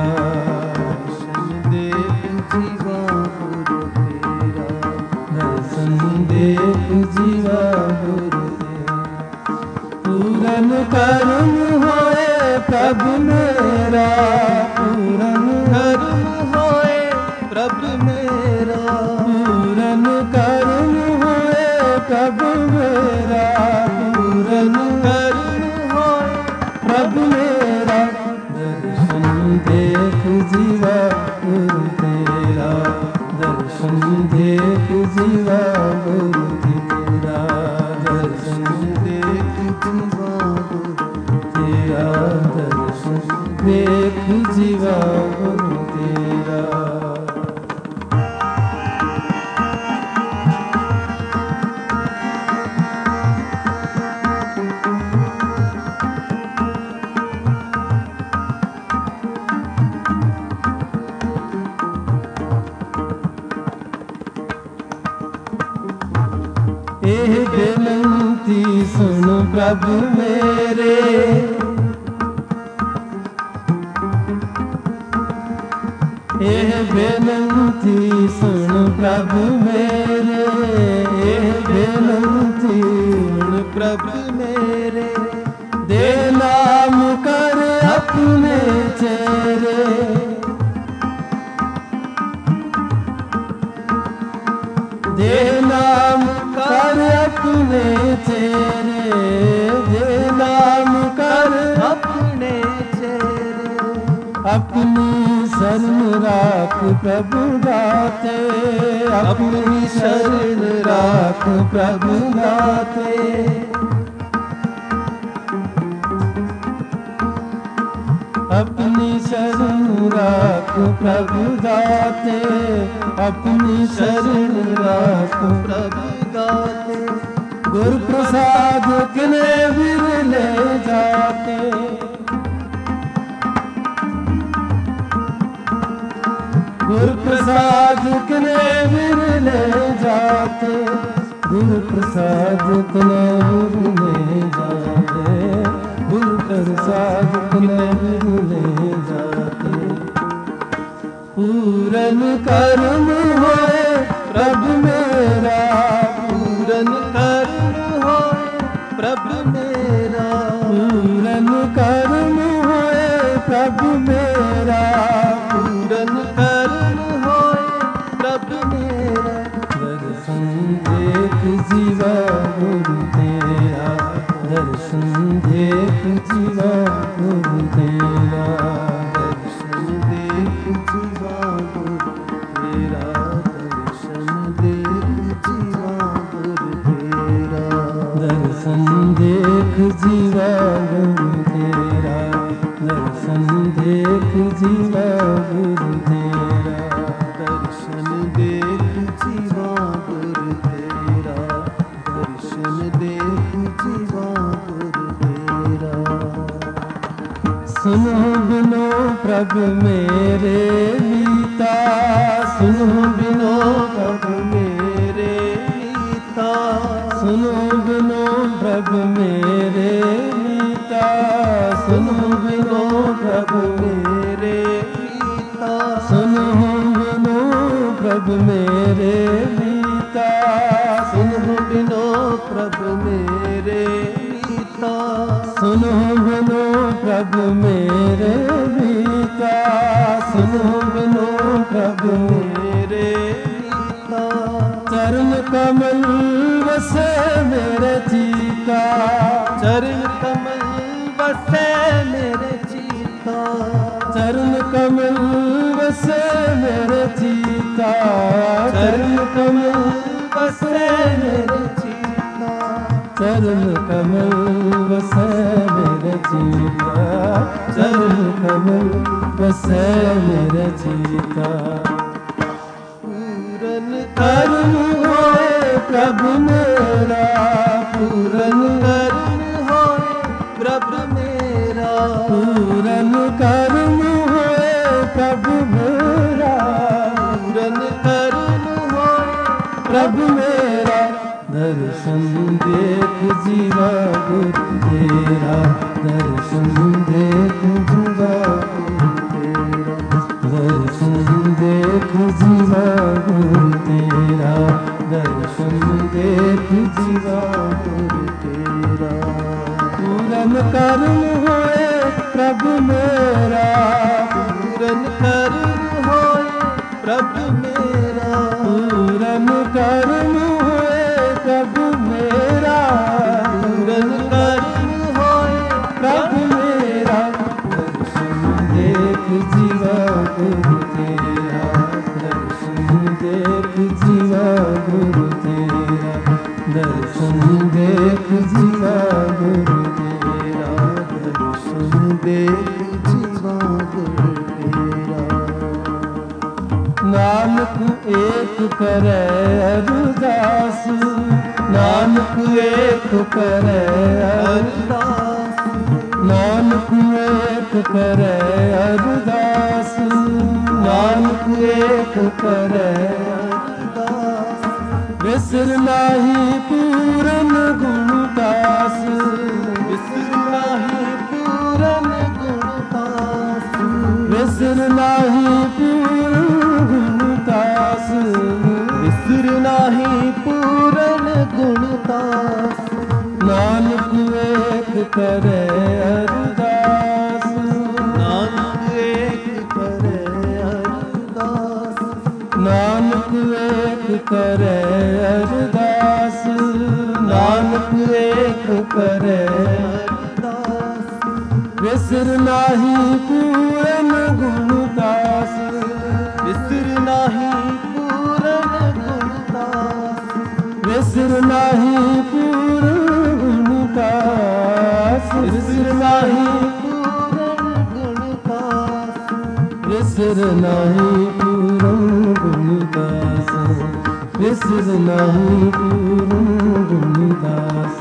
ਦੇਖ ਜੀਵਾ ਗੁਰੂ ਪੂਰਨ ਕਰਮ ਹੋਏ ਪ੍ਰਭ ਮੇਰਾ ਪੂਰਨ ਕਰਮ ਹੋਏ ਪ੍ਰਭ ਮੇਰਾ ਪੂਰਨ ਕਰਮ ਹੋਏ ਪ੍ਰਭ ਮੇਰਾ ਪੂਰਨ ਕਰਮ ਹੋਏ ਪ੍ਰਭ ਮੇਰਾ ਦਰਸ਼ਨ ਦੇਖ ਜੀਵਾ ਗੁਰੂ ਤੇਰਾ ਦਰਸ਼ਨ ਦੇਖ ਜੀਵਾ ਗੁਰੂ ਤੇਰਾ ਦਰਸ਼ਨ ਦੇਖ ਜੀਵਾ ਗੁਰੂ ਤੇਰਾ ਦਰਸ਼ਨ ਦੇਖ ਜੀਵਾ ਗੁਰੂ ਤੇਰਾ ਇਹ ਬੇਨੰਤੀ ਸੁਣ ਪ੍ਰਭ ਮੇਰੇ ਇਹ ਬੇਨੰਤੀ ਸੁਣ ਪ੍ਰਭ ਮੇਰੇ ਇਹ ਬੇਨੰਤੀ ਸੁਣ ਪ੍ਰਭ ਮੇਰੇ ਦੇ ਨਾਮ ਕਰ ਆਪਣੇ ਚਿਹਰੇ ਦੇ ਨਾਮ ਕਰ ਆਪਣੇ ਚਿਹਰੇ ਦੇ ਨਾਮ ਕਰ ਆਪਣੇ ਚਿਹਰੇ ਆਪਣੀ ਸ਼ਰਨ ਰਾਖ ਪ੍ਰਭੂ ਦਾਤੇ ਆਪਣੀ ਸ਼ਰਨ ਰਾਖ ਪ੍ਰਭੂ ਦਾਤੇ ਆਪਣੀ ਸ਼ਰਨ ਰਾਖ ਪ੍ਰਭੂ ਦਾਤੇ ਆਪਣੀ ਸ਼ਰਨ ਰਾਖ ਪ੍ਰਭੂ ਦਾਤੇ ਗੁਰ ਪ੍ਰਸਾਦ ਕਿਨੇ ਵਿਰਲੇ ਜਾਤੇ ਗੁਰ ਪ੍ਰਸਾਦ ਕਿਨੇ ਵਿਰਲੇ ਜਾਤੇ ਗੁਰ ਪ੍ਰਸਾਦ ਕਿਨੇ ਵਿਰਲੇ ਜਾਤੇ ਗੁਰ ਪ੍ਰਸਾਦ ਕਿਨੇ ਵਿਰਲੇ ਜਾਤੇ ਪੂਰਨ ਕਰਮ ਹੋਏ ਪ੍ਰਭ ਮੇਰਾ ਪੂਰਨ ਕਰਮ ਹੋਏ ਪ੍ਰਭ ਮੇਰਾ ਪੂਰਨ ਕਰਮ ਹੋਏ ਪ੍ਰਭ ਮੇਰਾ ਪੂਰਨ ਕਰਮ ਹੋਏ ਪ੍ਰਭ ਮੇਰਾ। ਦਰਸ਼ਨ ਦੇਖ ਜੀਵਾ ਗੁਰੂ ਤੇਰਾ, ਦਰਸ਼ਨ ਦੇਖ ਜੀਵਾ ਗੁਰੂ ਤੇਰਾ, ਦਰਸ਼ਨ ਦੇਖ ਜੀਵਾ ਗੁਰੂ ਤੇਰਾ, ਦਰਸ਼ਨ ਦੇਖ ਜੀਵਾ ਗੁਰੂ ਤੇਰਾ, ਦਰਸ਼ਨ ਦੇਖ ਜੀਵਾ ਗੁਰੂ ਤੇਰਾ, ਦਰਸ਼ਨ ਦੇਖ ਜੀਵਾ ਗੁਰੂ ਤੇਰਾ, ਦਰਸ਼ਨ ਦੇਖ ਜੀਵਾ ਗੁਰੂ ਤੇਰਾ, ਦਰਸ਼ਨ ਦੇਖ ਜੀਵਾ ਗੁਰੂ ਤੇਰਾ। ਸੁਨੋ ਬਿਨੋ ਪ੍ਰਭ ਮੇਰੇ ਨੀਤਾ, ਸੁਨੋ ਬਿਨੋ ਪ੍ਰਭ ਮੇਰੇ ਨੀਤਾ, ਸੁਨੋ ਬਿਨੋ ਪ੍ਰਭ ਮੇਰੇ ਨੀਤਾ, ਸੁਨੋ ਬਿਨੋ ਪ੍ਰਭ ਮੇਰੇ ਨੀਤਾ, ਸੁਨੋ ਬਿਨੋ ਪ੍ਰਭ ਮੇਰੇ ਨੀਤਾ, ਸੁਨਹੁ ਬਿਨੋ ਪ੍ਰਭ ਮੇਰੇ ਨੀਤਾ, ਸੁਨੋ ਬਿਨੋ ਪ੍ਰਭ ਮੇਰੇ ਨੀਤਾ, ਸੁਨੋ ਬਿਨੋ ਪ੍ਰਭ ਮੇਰੇ ਨੀਤਾ, ਚਰਨ ਕਮਲ ਵਸੈ ਮੇਰੇ ਚੀਤਾ, ਚਰਨ ਕਮਲ ਵਸੈ ਮੇਰੇ ਚੀਤਾ, ਚਰਨ ਕਮਲ ਵਸੈ ਮੇਰੇ ਚੀਤਾ, ਚਰਨ ਕਮਲ ਵਸੈ ਮੇਰੇ ਚੀਤਾ, ਚਰਨ ਕਮਲ ਵਸੈ ਮੇਰੇ ਚੀਤਾ, ਚਰਨ ਕਮਲ ਵਸੈ ਮੇਰੇ ਚੀਤਾ। ਪੂਰਨ ਕਰਮ ਹੋਏ ਪ੍ਰਭ ਮੇਰਾ, ਪੂਰਨ ਕਰਮ ਹੋਏ ਪ੍ਰਭ ਮੇਰਾ, ਪੂਰਨ ਕਰਮ ਹੋਏ ਪ੍ਰਭ ਮੇਰਾ, ਪੂਰਨ ਕਰਮ ਹੋਏ ਪ੍ਰਭ ਮੇਰਾ, ਦਰਸ਼ਨ ਦੇਖ ਜੀਵਾ ਗੁਰੂ ਤੇਰਾ, ਦਰਸ਼ਨ ਦੇਖ ਜੀਵਾ ਗੁਰੂ ਤੇਰਾ, ਦਰਸ਼ਨ ਦੇਖ ਜੀਵਾ ਗੁਰੂ ਤੇਰਾ, ਦਰਸ਼ਨ ਦੇਖ ਜੀਵਾ ਗੁਰੂ ਤੇਰਾ। ਪੂਰਨ ਕਰਮ ਹੋਏ ਪ੍ਰਭ ਮੇਰਾ, ਪੂਰਨ ਕਰਮ ਹੋਏ ਪ੍ਰਭ ਮੇਰਾ, ਪੂਰਨ ਕਰਮ ਹੋਏ ਪ੍ਰਭ ਮੇਰਾ, ਪੂਰਨ ਕਰਮ ਹੋਏ ਪ੍ਰਭ ਮੇਰਾ, ਦਰਸ਼ਨ ਦੇਖ ਜੀਵਾ ਗੁਰੂ ਤੇਰਾ, ਦਰਸ਼ਨ ਦੇਖ ਜੀਵਾ ਗੁਰੂ ਤੇਰਾ, ਦਰਸ਼ਨ ਦੇਖ ਜੀਵਾ ਗੁਰੂ ਤੇਰਾ, ਦਰਸ਼ਨ ਦੇਖ ਜੀਵਾ ਗੁਰੂ ਤੇਰਾ। ਨਾਨਕ ਏਕ ਕਰੈ ਅਰਦਾਸ, ਨਾਨਕ ਏਕ ਕਰੈ ਅਰਦਾਸ, ਨਾਨਕ ਏਕ ਕਰੈ ਅਰਦਾਸ, ਨਾਨਕ ਏਕ ਕਰੈ ਅਰਦਾਸ, ਵਿਸਰ ਨਾਹੀ ਪੂਰਨ ਗੁਣ ਦਾਸ, ਵਿਸਰ ਨਾਹੀ ਪੂਰਨ ਗੁਣ ਦਾਸ, ਵਿਸਰ ਨਾਹੀ ਪੂਰਨ ਗੁਣ ਦਾਸ, ਵਿਸਰ ਨਾਹੀ ਪੂਰਨ ਗੁਣ ਦਾਸ, ਨਾਨਕ ਏਕ ਕਰੈ ਅਰਦਾਸ, ਨਾਨਕ ਏਕ ਕਰੈ ਅਰਦਾਸ, ਨਾਨਕ ਏਕ ਕਰੈ ਅਰਦਾਸ, ਨਾਨਕ ਏਕ ਕਰੈ ਅਰਦਾਸ, ਵਿਸਰ ਨਾਹੀ ਪੂਰਨ ਗੁਣ ਦਾਸ, ਵਿਸਰ ਨਾਹੀ ਪੂਰਨ ਗੁਣ ਦਾਸ, ਵਿਸਰ ਨਾਹੀ ਪੂਰਨ ਗੁਣ ਦਾਸ, ਵਿਸਰ ਨਾਹੀ ਪੂਰਨ ਗੁਣ ਦਾਸ, ਵਿਸਰ ਨਾਹੀ ਪੂਰਨ ਗੁਣ ਦਾਸ, ਵਿਸਰ ਨਾਹੀ ਪੂਰਨ ਗੁਣ ਦਾਸ।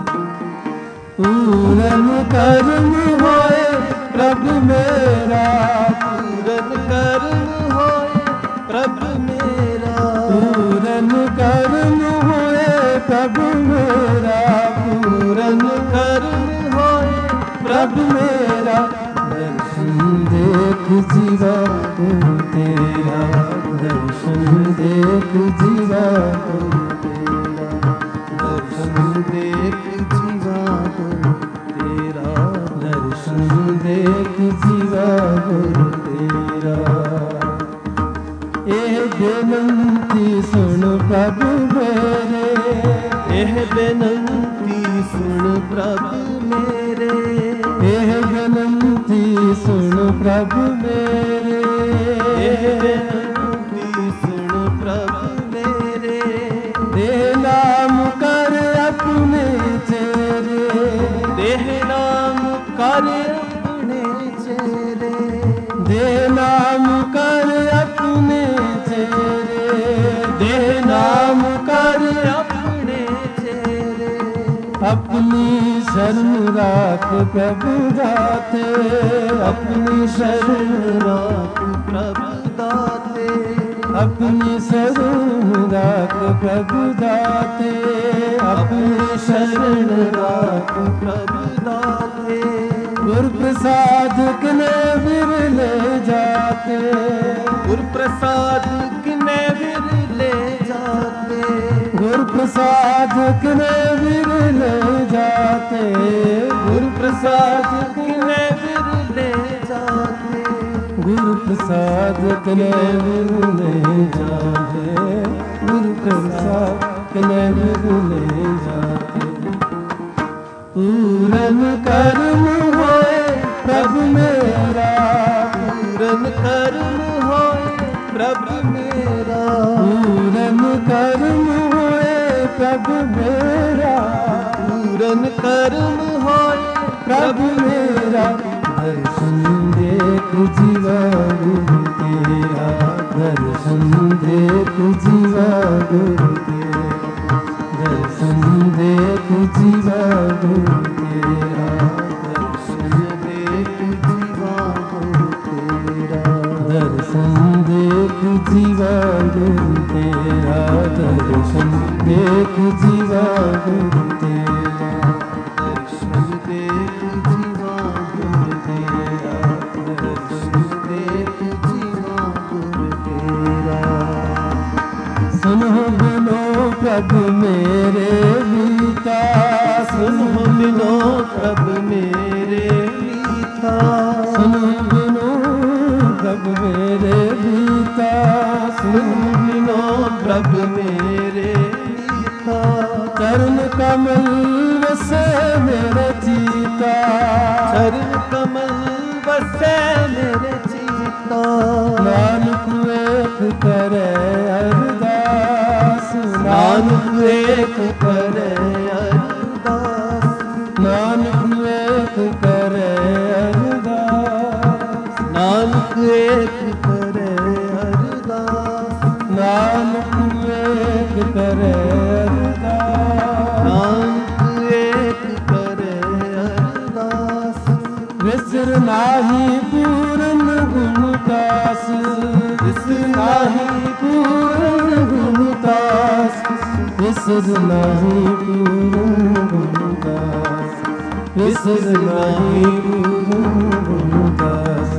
ਪੂਰਨ ਕਰਮ ਹੋਏ ਪ੍ਰਭ ਮੇਰਾ, ਪੂਰਨ ਕਰਮ ਹੋਏ ਪ੍ਰਭ ਮੇਰਾ, ਪੂਰਨ ਕਰਮ ਹੋਏ ਪ੍ਰਭ ਮੇਰਾ, ਪੂਰਨ ਕਰਮ ਹੋਏ ਪ੍ਰਭ ਮੇਰਾ, ਦਰਸ਼ਨ ਦੇਖ ਜੀਵਾ ਗੁਰੂ ਤੇਰਾ, ਦਰਸ਼ਨ ਦੇਖ ਜੀਵਾ ਗੁਰੂ ਤੇਰਾ, ਦਰਸ਼ਨ ਦੇਖ ਜੀਵਾ ਗੁਰੂ ਤੇਰਾ, ਦਰਸ਼ਨ ਦੇਖ ਜੀਵਾ ਗੁਰੂ ਤੇਰਾ। ਇਹ ਦਿਨ ਬੇਨੰਤੀ ਸੁਣ ਪ੍ਰਭ ਮੇਰੇ, ਇਹ ਬੇਨੰਤੀ ਸੁਣ ਪ੍ਰਭ ਮੇਰੇ, ਇਹ ਬੇਨੰਤੀ ਸੁਣ ਪ੍ਰਭ ਮੇਰੇ, ਇਹ ਬੇਨੰਤੀ ਸੁਣ ਪ੍ਰਭ ਮੇਰੇ। ਦੇਹ ਨਾਮ ਕਰ ਆਪਣੇ ਚੇਰੇ, ਦੇਹ ਨਾਮ ਕਰ ਆਪਣੇ ਚੇਰੇ, ਦੇਹ ਨਾਮ ਕਰ ਆਪਣੇ ਚੇਰੇ, ਦੇਹ ਨਾਮ ਕਰ ਆਪਣੇ ਚੇਰੇ। ਆਪਣੀ ਸ਼ਰਨ ਰਾਖ ਪ੍ਰਭੂ ਦਾਤੇ, ਆਪਣੀ ਸ਼ਰਨ ਰਾਖ ਪ੍ਰਭ ਦਾਤੇ, ਆਪਣੀ ਸ਼ਰਨ ਰਾਖ ਪ੍ਰਭੂ ਦਾਤੇ, ਆਪਣੀ ਸ਼ਰਨ ਰਾਖ ਪ੍ਰਭ ਦਾਤੇ। ਗੁਰ ਪ੍ਰਸਾਦ ਕਿਨੇ ਵਿਰਲੇ ਜਾਤੇ, ਗੁਰ ਪ੍ਰਸਾਦ ਕਿਨੇ ਵਿਰਲੇ ਜਾਤੇ, ਗੁਰ ਪ੍ਰਸਾਦ ਕਿਨੇ ਵਿਰਲੇ ਜਾਤੇ, ਗੁਰ ਪ੍ਰਸਾਦ ਕਿਨੇ ਵਿਰਲੇ ਜਾਤੇ। ਗੁਰ ਪ੍ਰਸਾਦ ਕਿਨੇ ਵਿਰਲੇ ਜਾਤੇ, ਗੁਰ ਪ੍ਰਸਾਦ ਕਿਨੇ ਵਿਰਲੇ ਜਾਤੇ। ਪੂਰਨ ਕਰਮ ਹੋਏ ਪ੍ਰਭ ਮੇਰਾ, ਪੂਰਨ ਕਰਮ ਹੋਏ ਪ੍ਰਭ ਮੇਰਾ, ਪੂਰਨ ਕਰਮ ਹੋਏ ਪ੍ਰਭ ਮੇਰਾ, ਪੂਰਨ ਕਰਮ ਹੋਏ ਪ੍ਰਭ ਮੇਰਾ। ਦਰਸ਼ਨ ਦੇਖ ਜੀਵਾ ਗੁਰੂ ਤੇਰਾ, ਦਰਸ਼ਨ ਦੇਖ ਜੀਵਾ ਗੁਰੂ ਤੇਰਾ, ਦਰਸ਼ਨ ਦੇਖ ਜੀਵਾ ਗੁਰੂ ਤੇਰਾ, ਦਰਸ਼ਨ ਦੇਖ ਜੀਵਾ ਗੁਰੂ ਤੇਰਾ, ਦਰਸ਼ਨ ਦੇਖ ਜੀਵਾ ਗੁਰੂ ਤੇਰਾ, ਦਰਸ਼ਨ ਦੇਖ ਜੀਵਾ ਗੁਰੂ ਤੇਰਾ, ਦਰਸ਼ਨ ਦੇਖ ਜੀਵਾ ਗੁਰੂ ਤੇਰਾ, ਦਰਸ਼ਨ ਦੇਖ ਜੀਵਾ ਗੁਰੂ ਤੇਰਾ। ਸੁਨੋ ਬਿਨੋ ਪ੍ਰਭ ਮੇਰੇ ਮੀਤਾ, ਸੁਨੋ ਬਿਨੋ ਪ੍ਰਭ ਮੇਰੇ ਮੀਠਾ, ਸੁਨੋ ਬਿਨੋ ਪ੍ਰਭ ਮੇਰੇ ਮੀਤਾ, ਸੁਨੋ ਬਿਨੋ ਪ੍ਰਭ ਮੇਰੇ ਮੀਠਾ। ਚਰਨ ਕਮਲ ਵਸੈ ਮੇਰੇ ਚੀਤਾ, ਚਰਨ ਕਮਲ ਵਸੈ ਮੇਰੇ ਚੀਤਾ। ਨਾਨਕ ਵੇਖ ਕਰੇ ਅਰਦਾਸ, ਨਾਨਕ ਵੇਖ ਕਰੇ ਅਰਦਾਸ, ਨਾਨਕ ਵੇਖ ਕਰੇ ਅਰਦਾਸ, ਨਾਨਕ ਵੇਖ ਕਰੇ ਅਰਦਾਸ, ਨਾਨਕ ਵੇਖ ਕਰੇ ਅਰਦਾਸ, ਨਾਨਕ ਵੇਖ ਕਰੇ ਅਰਦਾਸ। ਵਿਸਰ ਨਾਹੀ ਪੂਰਨ ਗੁਣ ਦਾਸ, ਵਿਸਰ ਨਾਹੀ ਪੂਰਨ ਗੁਣ ਦਾਸ, ਵਿਸਰ ਨਾਹੀ ਪੂਰਨ ਗੁਣ ਦਾਸ, ਵਿਸਰ ਨਾਹੀ ਪੂਰਨ ਗੁਣ ਦਾਸ।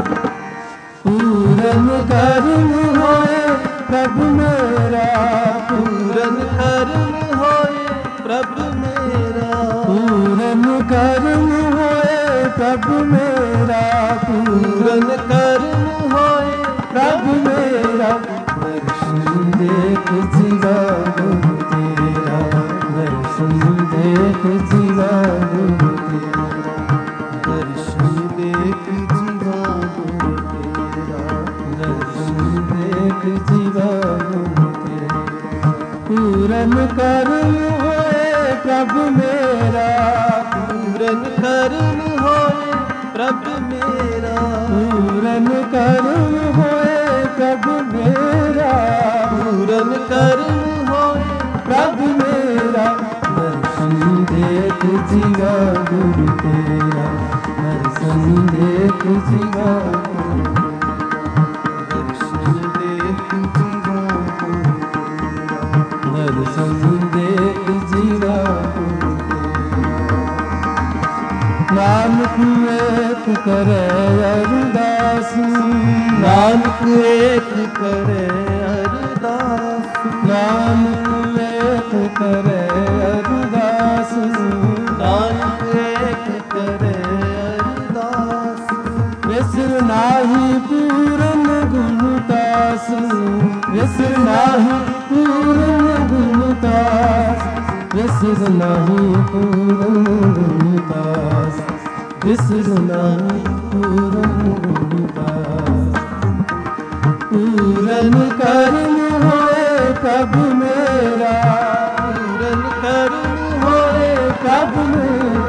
ਪੂਰਨ ਕਰਮ ਹੋਏ ਪ੍ਰਭ ਮੇਰਾ, ਪੂਰਨ ਕਰਮ ਹੋਏ ਪ੍ਰਭ ਮੇਰਾ, ਪੂਰਨ ਕਰਮ ਹੋਏ ਪ੍ਰਭ ਮੇਰਾ, ਪੂਰਨ ਕਰਮ ਹੋਏ ਪ੍ਰਭ ਮੇਰਾ। ਦਰਸ਼ਨ ਦੇਖ ਜੀਵਾ ਗੁਰੂ ਤੇਰਾ, ਦਰਸ਼ਨ ਦੇਖ ਜੀਵਾ ਗੁਰੂ ਤੇਰਾ, ਦਰਸ਼ਨ ਦੇਖ ਜੀਵਾ ਗੁਰੂ ਤੇਰਾ, ਦਰਸ਼ਨ ਦੇਖ ਜੀਵਾ ਗੁਰੂ ਤੇਰਾ। ਪੂਰਨ ਕਰਮ ਹੋਏ ਪ੍ਰਭ ਮੇਰਾ, ਪੂਰਨ ਕਰਮ ਹੋਏ ਪ੍ਰਭ ਮੇਰਾ, ਪੂਰਨ ਕਰਮ ਹੋਏ ਪ੍ਰਭ ਮੇਰਾ, ਪੂਰਨ ਕਰਮ ਹੋਏ ਪ੍ਰਭ ਮੇਰਾ। ਦਰਸ਼ਨ ਦੇਖ ਜੀਵਾ ਗੁਰੂ ਤੇਰਾ, ਦਰਸ਼ਨ ਦੇਖ ਜੀਵਾ ਗੁਰੂ ਤੇਰਾ, ਦਰਸ਼ਨ ਦੇਖ ਜੀਵਾ ਗੁਰੂ ਤੇਰਾ, ਦਰਸ਼ਨ ਦੇਖ ਜੀਵਾ ਗੁਰੂ ਤੇਰਾ। ਨਾਨਕ ਵੇਖ ਕਰੇ ਅਰਦਾਸ, ਨਾਨਕ ਵੇਖ ਕਰੇ ਅਰਦਾਸ, ਨਾਨਕ ਵੇਖ ਕਰੇ ਅਰਦਾਸ, ਨਾਨਕ ਵੇਖ ਕਰੇ ਅਰਦਾਸ। ਵਿਸਰ ਨਾਹੀ ਪੂਰਨ ਗੁਣ ਦਾਸ, ਵਿਸਰ नाही पूरन गुणदास, विसर नाही पूरन गुणदास, विसर नाही पूरन गुणदास। पूरन कर्म होए कब मेरा, पूरन कर्म होए कब मेरा,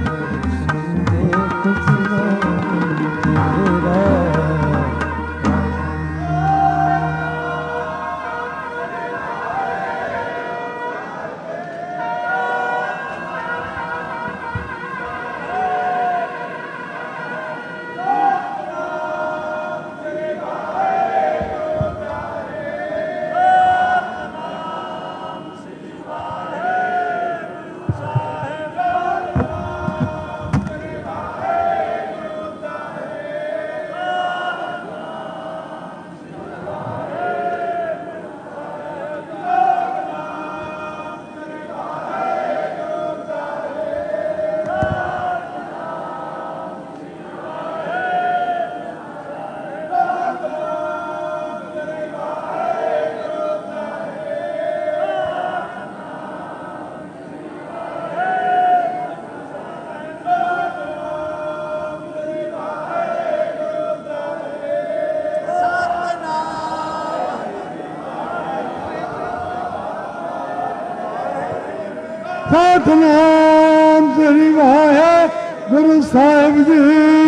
ਸਤਿਨਾਮ ਸ੍ਰੀ ਵਾਹਿਗੁਰੂ ਸਾਹਿਬ ਜੀ।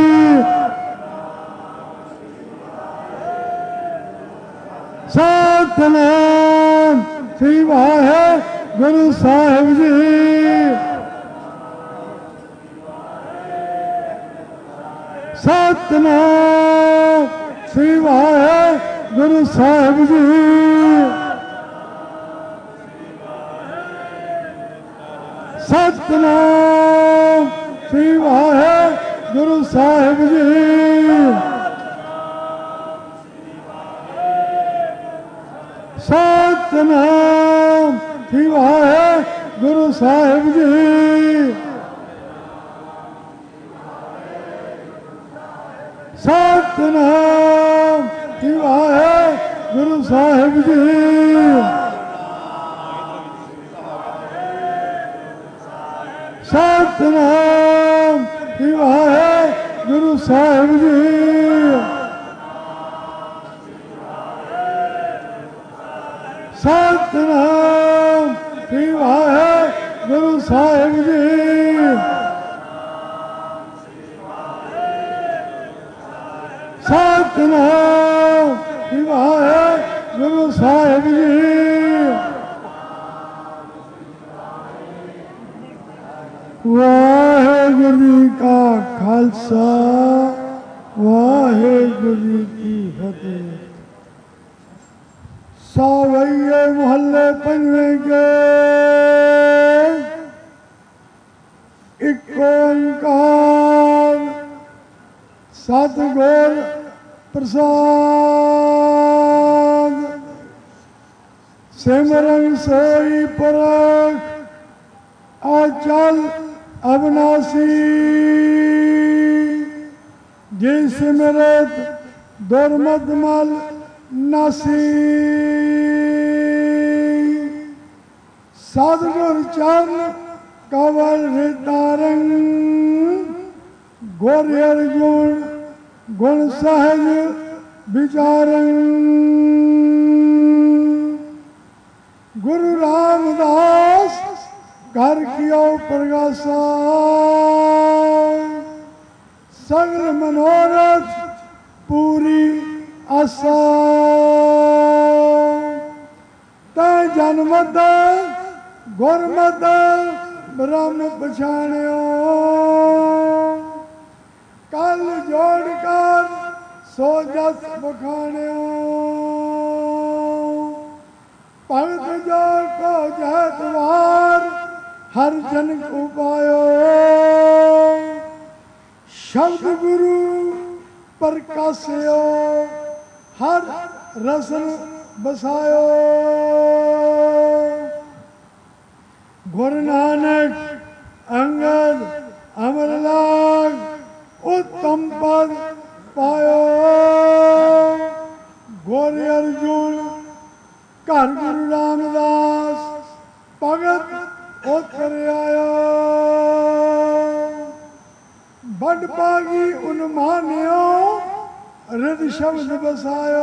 ਸਤਿਨਾਮ ਸ੍ਰੀ ਵਾਹਿਗੁਰੂ ਸਾਹਿਬ ਜੀ। ਸਤਿਨਾਮ ਸ੍ਰੀ ਵਾਹਿਗੁਰੂ ਸਾਹਿਬ ਜੀ। ਸਤਿਨਾਮ ਸ੍ਰੀ ਵਾਹਿਗੁਰੂ ਸਾਹਿਬ ਜੀ। ਸਤਿਨਾਮ ਸ੍ਰੀ ਵਾਹਿਗੁਰੂ ਸਾਹਿਬ ਜੀ। ਸਤਿਨਾਮ ਸ੍ਰੀ ਵਾਹਿਗੁਰੂ ਸਾਹਿਬ ਜੀ। ਸਤਿਨਾਮ ਸ੍ਰੀ ਵਾਹਿਗੁਰੂ ਸਾਹਿਬ ਜੀ। ਸਤਿਨਾਮ ਸ੍ਰੀ ਵਾਹਿਗੁਰੂ ਸਾਹਿਬ ਜੀ। ਸਤਿਨਾਮ ਸ੍ਰੀ ਵਾਹਿਗੁਰੂ ਸਾਹਿਬ ਜੀ। ਵਾਹਿਗੁਰੂ ਜੀ ਕਾ ਖਾਲਸਾ, ਵਾਹਿਗੁਰੂ ਜੀ ਕੀ ਫਤਿਹ। ਸਾਵਈਏ ਮੁਹੱਲੇ ਪੰਜਵੇਂ ਕੇ ਇੱਕ ਓੰਕਾਰ ਸਤਿਗੁਰ ਪ੍ਰਸਾਦ। ਸਿਮਰਨ ਸੋਈ ਪਰਖ ਅਚਲ ਅਬਨਾਸੀ। ਜਿਸ ਸਿਮਰਤ ਦੁਰਮਤ ਮਲ ਨਾਸੀ। ਸਤਿਗੁਰ ਚਰਨ ਕਵਲ ਰਿਤਾਰੰ। ਗੁਰ ਅਰਜੁਨ ਗੁਣ ਸਹਿਜ ਵਿਚਾਰੰ। ਗੁਰੂ ਰਾਮਦਾਸ ਕਰ ਕੀਓ ਪ੍ਰਗਾਸਾ। ਸਗਲ ਮਨੋਰਥ ਪੂਰੀ ਆਸਾ। ਤੈ ਜਨਮਤ ਗੁਰਮਤ ਬ੍ਰਹਮ ਪਛਾਣਿਓ। ਕਲ ਜੋੜ ਕਰ ਸੋ ਜਸ ਬਖਾਣਿਓ। ਭਗਤ ਜੋ ਕੋ ਜੈਤਵਾਰ ਹਰ ਜਨ ਕੋ ਪਾਇਓ। ਸ਼ਬਦ ਗੁਰੂ ਪ੍ਰਕਾਸਿਓ ਹਰ ਰਸਨ ਬਸਾਇਓ। ਗੁਰੂ ਨਾਨਕ ਅੰਗਦ ਅਮਰ ਲਾਗ ਉੱਤਮ ਪਦ ਪਾਇਓ। ਗੁਰ ਅਰਜੁਨ ਘਰ ਗੁਰੂ ਰਾਮਦਾਸ ਭਗਤ ਉਤਰ ਆਇਓ। ਵੱਡ ਭਾਗੀ ਉਨ ਮਾਨਿਓ ਰਿਦ ਸ਼ਬਦ ਬਸਾਇਓ।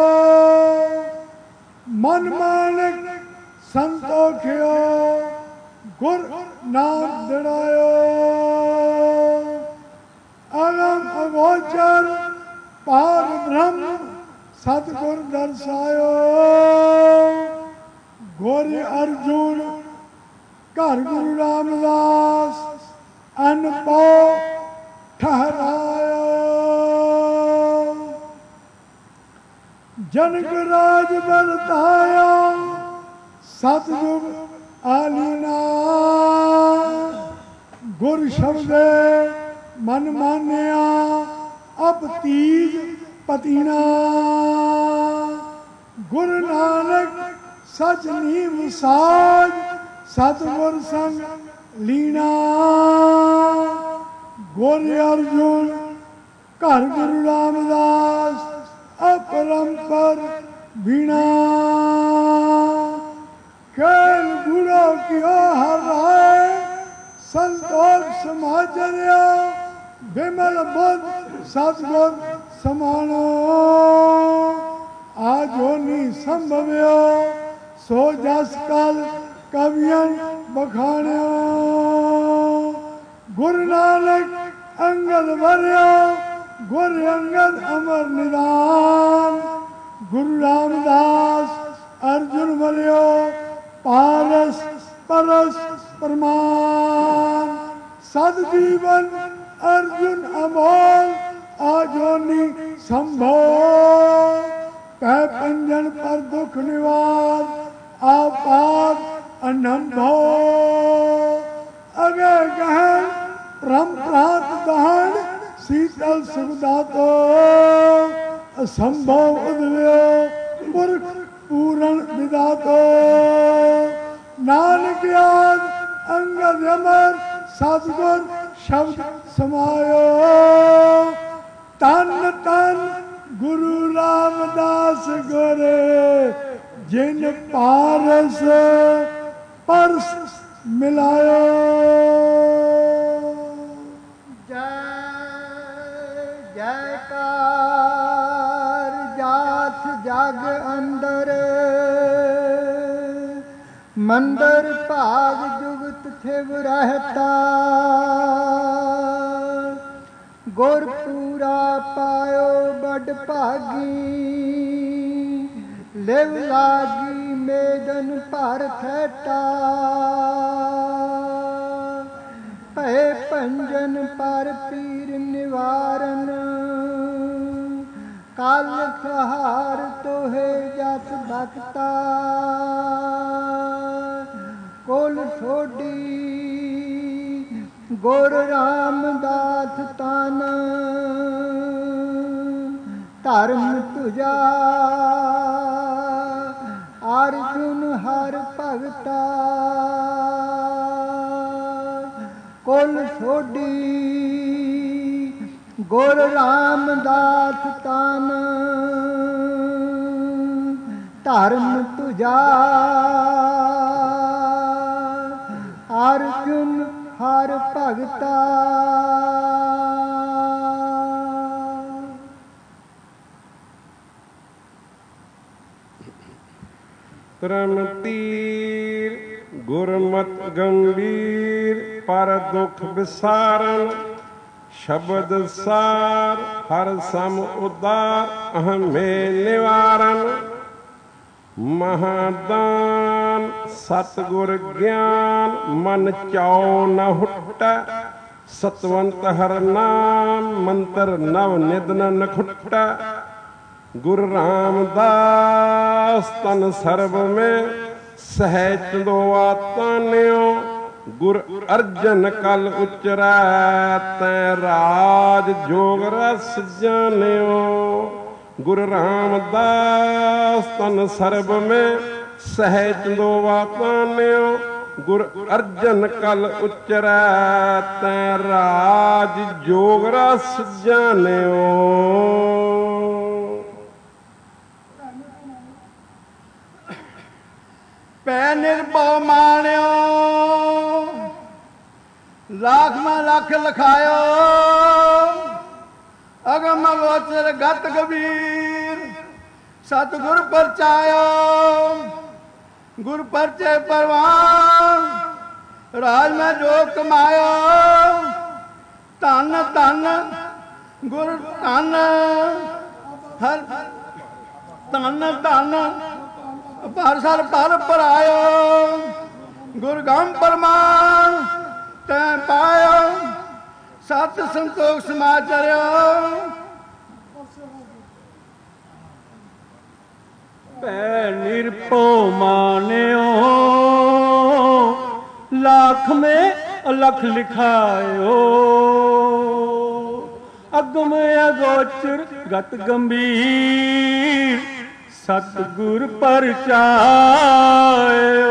ਮਨ ਮਾਨਕ ਸੰਤੋਖਿਓ ਗੁਰ ਨਾਮ ਦਿੜਾਇਓ। ਅਗਮ ਅਗੋਚਰ ਪਾਰ ਬ੍ਰਹਮ ਸਤਿਗੁਰ ਦਰਸਾਇਓ। ਗੋਰੇ ਅਰਜੁਨ ਘਰ ਗੁਰੂ ਰਾਮਦਾਸ ਅਨਪਉ ਠਹਰਾਇਓ। ਜਨਕ ਰਾਜ ਵਰਤਾਇਆ ਸਤਿਯੁਗ ਆਲੀਨਾ। ਗੁਰ ਸ਼ਬਦੇ ਮਨ ਮਾਨਿਆ ਅਬ ਤੀਜ ਪਤੀਨਾ। ਗੁਰੂ ਨਾਨਕ ਸਚ ਨੀਵ ਸਾਜ ਸਤਿਗੁਰ ਸੰਗ ਲੀਣਾ। ਗੋਰੇ ਅਰਜੁਨ ਘਰ ਗੁਰੂ ਰਾਮਦਾਸ अपरंपर बीणा। खेल गुरो कियो हराए संतोष समाचर्या। विमल बुद्ध सतगुर समानो। आजोनी संभव्यो सो जस कल कवियन बखाण्यो। गुरु नानक अंगद वर्यो गुर अंगद अमर निदान। गुरु रामदास अर्जुन वर्यो पारस परस प्रमाण। सद जीवन अर्जुन अमोल आजोनी संभोग। पै पंजन पर दुख निवार आपात अनंभो। अगे गहन परम प्रात दहन शीतल सुखदातो। असंभव उद्वयो पुरख पूरण विदातो। नानक याद अंगद अमर सतगुर शब्द समायो। तन तन गुरु रामदास गोरे जिन पारस परस मिलायो। जयकार जात जग अंदर मंदर भाग जुगत थिव रहता। गुर पूरा पायो बड़ भागी लिव लागी मेदन भर थैटा। भय पंजन पर पीर निवारन काल सहार तोहे जस भक्ता। कुल सोडी गुर रामदास तन धर्म तुझा अर्जुन हर भगता। कुल सोडी गुर रामदास तन धर्म तुझा अर्जुन हर भगता। तरम तीर गुरमत गंभीर पर दुख विसारन। शब्द सार हर सम उदार अहमे निवारण। महादान सतगुर ज्ञान मन चाओ न हुट्टा। सतवंत हर नाम मंत्र नव निधन न खुट्टा। गुरु रामदास तन सर्व में सहज दोआ तान्यो। गुर अर्जन कल उचरै तै राज जोग रस जान्यो। गुरु रामदास तन सर्व में सहज दोआ तान्यो। गुर अर्जन कल उचरै तै राज जोग रस जान्यो। ਪੈ ਨਿਰਭਉ ਮਾਣਿਓ ਲੱਖ ਮੈਂ ਲੱਖ ਲਖਾਇਓ ਅਗਮ ਗੋਚਰ ਗਤ ਗੰਭੀਰ ਸਤਿਗੁਰ ਪਰਚਾਇਓ ਗੁਰ ਪਰਚੇ ਪਰਵਾਨ ਰਾਜ ਮੈਂ ਜੋ ਕਮਾਇਓ ਧੰਨ ਧੰਨ ਗੁਰ ਧੰਨ ਹਰ ਧੰਨ ਧੰਨ ਪਰ ਸਰ ਪਰ ਪਰਾਇਓ ਗੁਰ ਗੰਮ ਪਰਮਾਨ ਤੈ ਪਾਇਓ ਸਤ ਸੰਤੋਖ ਸਮਾਚਰਿਓ ਪੈ ਨਿਰਭਉ ਮਾਨਿਓ ਲੱਖ ਮੈਂ ਅਲਖ ਲਿਖਾਇਓ ਅਗਮ ਅਗੋਚਰ ਗਤ ਗੰਭੀਰ ਸਤਿਗੁਰ ਪਰਚਾਇਓ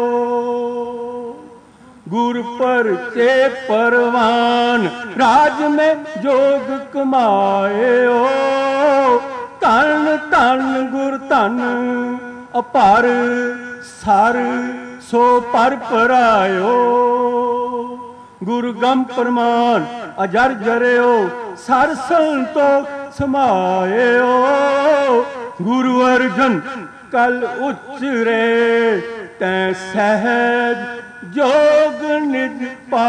ਗੁਰ ਪਰਚੇ ਪਰਵਾਨ ਰਾਜ ਮੈਂ ਜੋਗ ਕਮਾਇਓ ਧੰਨ ਧੰਨ ਗੁਰ ਧੰਨ ਅਪਾਰ ਸਰ ਸੋ ਪਰ ਪਰਾਇਓ ਗੁਰ ਗੰਮ ਪਰਮਾਨ ਅਜਰ ਜਰਿਓ ਸਰ ਸੰਤੋਖ ਸਮਾਇਓ ਗੁਰੂ ਅਰਜਨ ਕਲ ਉਚਰੇ ਤੈ ਸਹਿਜ ਜੋਗ ਨਿਜ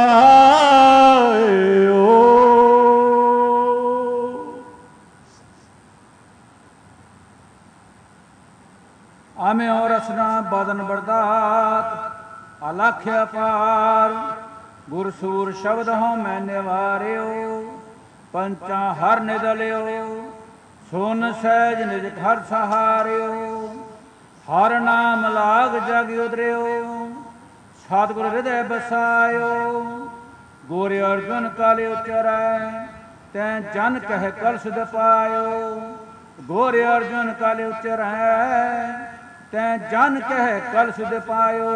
ਪਾਇਓ। ਆਮੇ ਔਰ ਰਸਨਾ ਬਦਨ ਬਰਦਾਤ ਅਲਖ ਅਪਾਰ ਗੁਰ ਸੂਰ ਸ਼ਬਦ ਹਉ ਮੈਂ ਨਿਵਾਰਿਓ ਪੰਚਾ ਹਰ ਨਿਦਲਿਓ ਸੁਨ ਸਹਿਜ ਨਿਜ ਘਰ ਸਹਾਰਿਓ ਹਰ ਨਾਮ ਲਾਗ ਜਗ ਉਦਰਿਓ ਸਤਿਗੁਰ ਹਿਰਦੈ ਬਸਾਇਓ ਗੁਰ ਅਰਜਨ ਕਾਲ ਉਚਰੈ ਤੈ ਜਨ ਕਹਿ ਕਲਸੁ ਪਾਇਓ ਗੁਰ ਅਰਜਨ ਕਾਲ ਉਚਰੈ ਤੈ ਜਨ ਕਹਿ ਕਲਸੁ ਪਾਇਓ।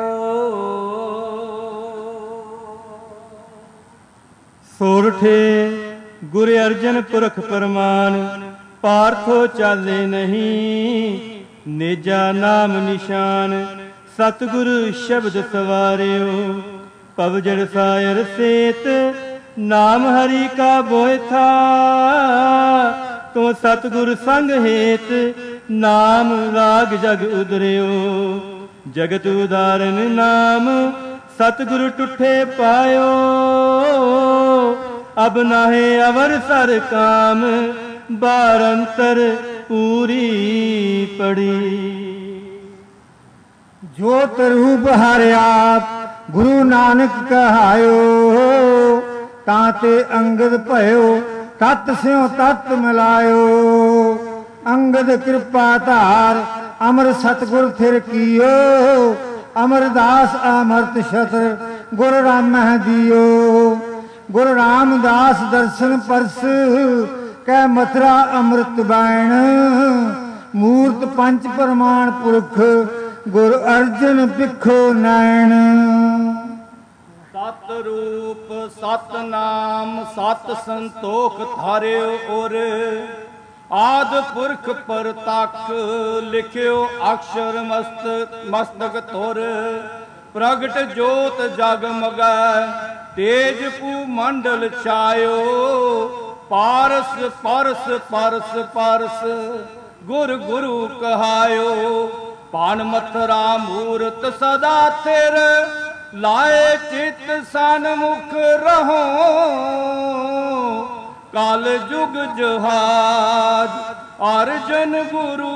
ਸੋਰਠੇ ਗੁਰ ਅਰਜਨ ਪੁਰਖ ਪਰਮਾਨ ਪਾਰਥੋ ਚਾਲੇ ਨਹੀਂ ਨੇਜਾ ਨਾਮ ਨਿਸ਼ਾਨ ਸਤਿਗੁਰ ਸ਼ਬਦ ਸਵਾਰਿਓ ਪਵਜੜ ਸਾਇਰ ਸੇਤ ਨਾਮ ਹਰੀ ਕਾ ਬੋਇਥਾ ਤੋ ਸਤਿਗੁਰ ਸੰਗ ਹੇਤ ਨਾਮ ਰਾਗ ਜਗ ਉਦਰਿਓ ਜਗਤ ਉਦਾਰਨ ਨਾਮ ਸਤਿਗੁਰ ਟੁੱਠੇ ਪਾਇਓ ਅਬ ਨਾਹੇ ਅਵਰ ਸਰ ਕਾਮ ਬਾਰੰਤਰ ਪੂਰੀ ਪੜੀ। ਜੋਤ ਰੂਪ ਹਰਿਆ ਗੁਰੂ ਨਾਨਕ ਕਹਾਇਓ ਤਾਂ ਤੇ ਅੰਗਦ ਭਇਓ ਤਤ ਸਿਉ ਤਤ ਮਿਲਾਇਓ ਅੰਗਦ ਕਿਰਪਾ ਧਾਰ ਅਮਰ ਸਤਿਗੁਰ ਥਿਰ ਕੀਓ ਅਮਰਦਾਸ ਅਮਰਤ ਛਤਰ ਗੁਰ ਰਾਮਹਿ ਦਿਓ ਗੁਰ ਰਾਮਦਾਸ ਦਰਸ਼ਨ ਪਰਸ ਕੈ ਮਥੁਰਾ ਅੰਮ੍ਰਿਤ ਬੈਣ ਮੂਰਤ ਪੰਚ ਪ੍ਰਮਾਣ ਪੁਰਖ ਗੁਰ ਅਰਜਨ ਪਿੱਖੋ ਨੈਣ। ਸਤ ਰੂਪ ਸਤ ਨਾਮ ਸਤ ਸੰਤੋਖ ਧਾਰਿਓ ਔਰ ਆਦ ਪੁਰਖ ਪਰਤਕ ਲਿਖਿਓ ਅਕਸ਼ਰ ਮਸਤ ਮਸਤਕ ਧੁਰ ਪ੍ਰਗਟ ਜੋਤ ਜਗਮਗੈ ਤੇਜ ਪੂ ਮੰਡਲ ਛਾਇਓ ਪਾਰਸ ਪਰਸ ਪਰਸ ਪਰਸ ਗੁਰ ਗੁਰੂ ਕਹਾਇਓ ਪਾਨ ਮਥਰਾ ਮੂਰਤ ਸਦਾ ਥਿਰ ਲਾਏ ਚਿਤ ਸਨਮੁਖ ਰਹੋ ਕਲ ਜੁਗ ਜਹਾਜ ਅਰਜਨ ਗੁਰੂ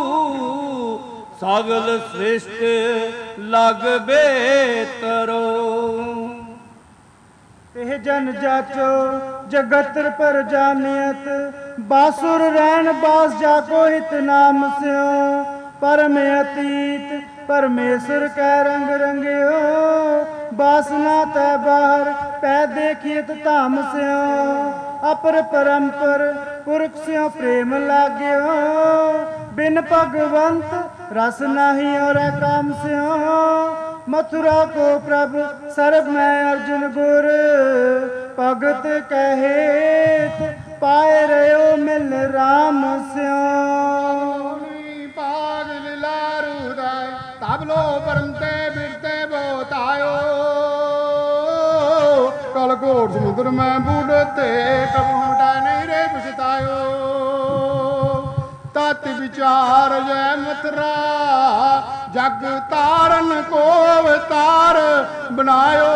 ਸਗਲ ਸ੍ਰਿਸ਼ਟ ਲਗ ਬੇਤਰੋ। ਇਹ ਜਨ ਜਾਚੋ ਜਗਤ ਪਰ ਜਾਣਿਤ ਬਾਸੁਰ ਰਹਿਣ ਬਾਸ ਜਾ ਕੋ ਹਿਤ ਨਾਮ ਸਿਓ परम अतीत परमेश्वर कै रंग रंगियो बासना तै बाहर पै देखियत धाम स्यो अपर परम्पर पुरख स्यो प्रेम लाग्यो बिन भगवंत रस नाही और काम स्यो मथुरा को प्रभु सर्व मैं अर्जुन गुर भगत कहेत पाए रहो मिल राम स्यो ਸਭ ਲੋ ਪਰਮ ਤੇ ਬਿਰਤੇ ਬਹੁਤ ਆਇਓ ਕਲ ਘੋਰ ਸਮੁੰਦਰ ਮੈਂ ਬੁੱਢਤੇ ਕਬੂ ਮਿਟਾਇ ਨਹੀਂ ਰੇ ਪਛਤਾਇਓ ਤਤ ਵਿਚਾਰ ਜੈ ਮਥਰਾ ਜਗ ਤਾਰਨ ਕੋ ਅਵਤਾਰ ਬਣਾਇਓ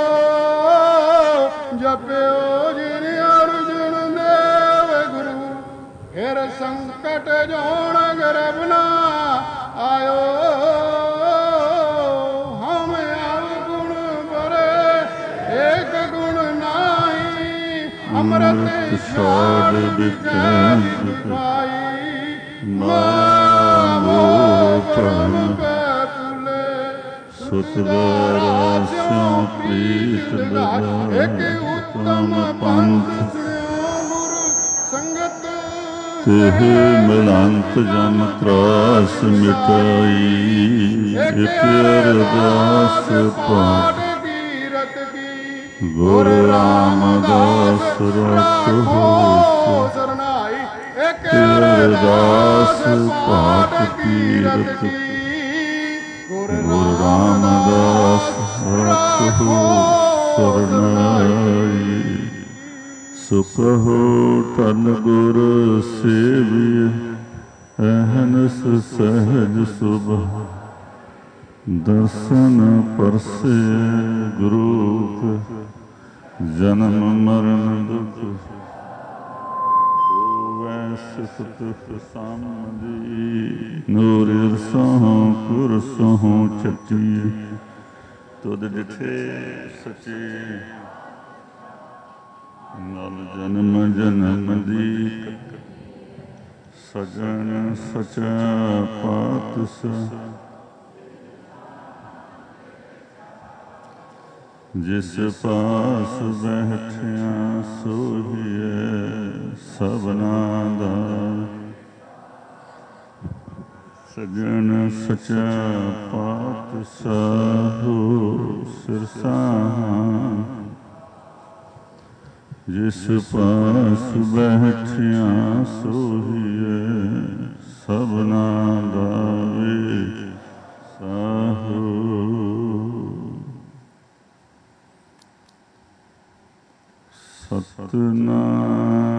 ਜਪਿਓ ਜਿਨ ਅਰਜੁਨ ਦੇਵ ਗੁਰੂ ਫਿਰ ਸੰਕਟ ਜੋਣ ਗਰਬ ਨਾ ਆਇਓ ਹਮ ਅਵਗੁਣ ਬਰੇ ਏਕ ਗੁਣ ਨਾਹੀ ਅੰਮ੍ਰਿਤ ਛਾੜ ਵਿਖੇ ਪਾਈ ਮਾਮੋ ਪਰਮ ਪਤੁਲੇ ਸੁਤਵਾਰਾ ਸਿਉ ਪ੍ਰੀਤ ਲਗਾਇ ਏਕ ਉਤਮ ਪੰਥ ਗੁਰ ਸੰਗਤ ਤਿਹ ਮਿਲੰਤ ਜਮ ਤਰਾਸ ਮਿਟਾਈ ਇਕ ਅਰਦਾਸ ਪਾਠ ਕੀਰਤ ਕੀ ਗੁਰ ਰਾਮਦਾਸ ਰਖੋ ਸਰਨਾਈ ਇਕ ਅਰਦਾਸ ਪਾਠ ਕੀਰਤ ਕੀ ਗੁਰ ਰਾਮਦਾਸ ਰਖੋ ਸਰਨਾਈ ਸੁਖੋ ਤਨ ਗੁਰ ਸੇਵਿਐ ਅਹਨਸ ਸਹਿਜ ਸੁਭਾ ਦਰਸ਼ਨ ਪਰਸੇ ਗੁਰੂ ਜਨਮ ਮਰਨ ਦੁਖ ਸੁਖ ਸਾਮਦੀ ਨੂਰ ਰਸੋਂ ਕੁਰਸੋਂ ਚੱਟੀ ਤੁਧ ਡਿਠੇ ਸਚੇ ਨਲ ਜਨਮ ਜਨਮ ਦੀ ਸਜਣ ਸਚਾ ਪਾਤਸ਼ਾਹ ਜਿਸ ਪਾਸ ਬੈਠਿਆ ਸੋਹੀਐ ਸਭਨਾ ਦਾ ਸਜਣ ਸਚਾ ਪਾਤਸ਼ਾਹ ਸਿਰਸਾਹਾਂ ਜਿਸ ਪਾਸ ਬੈਠਿਆ ਸੋਹੀਐ ਸਭਨਾ ਦਾ ਵੇ ਸਾਹੋ ਸਤਨਾਮ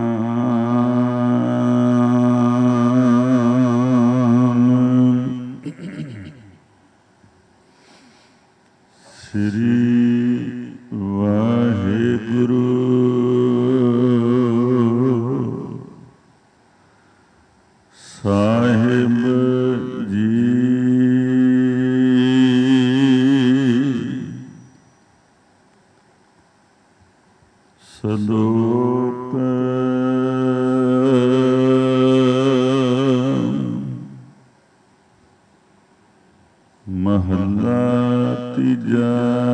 ਸ੍ਰੀ ਵਾਹਿਗੁਰੂ ਸਾਹਿਬ ਜੀ ਸਲੋਕ ਮਹਲਾ ਤੀਜਾ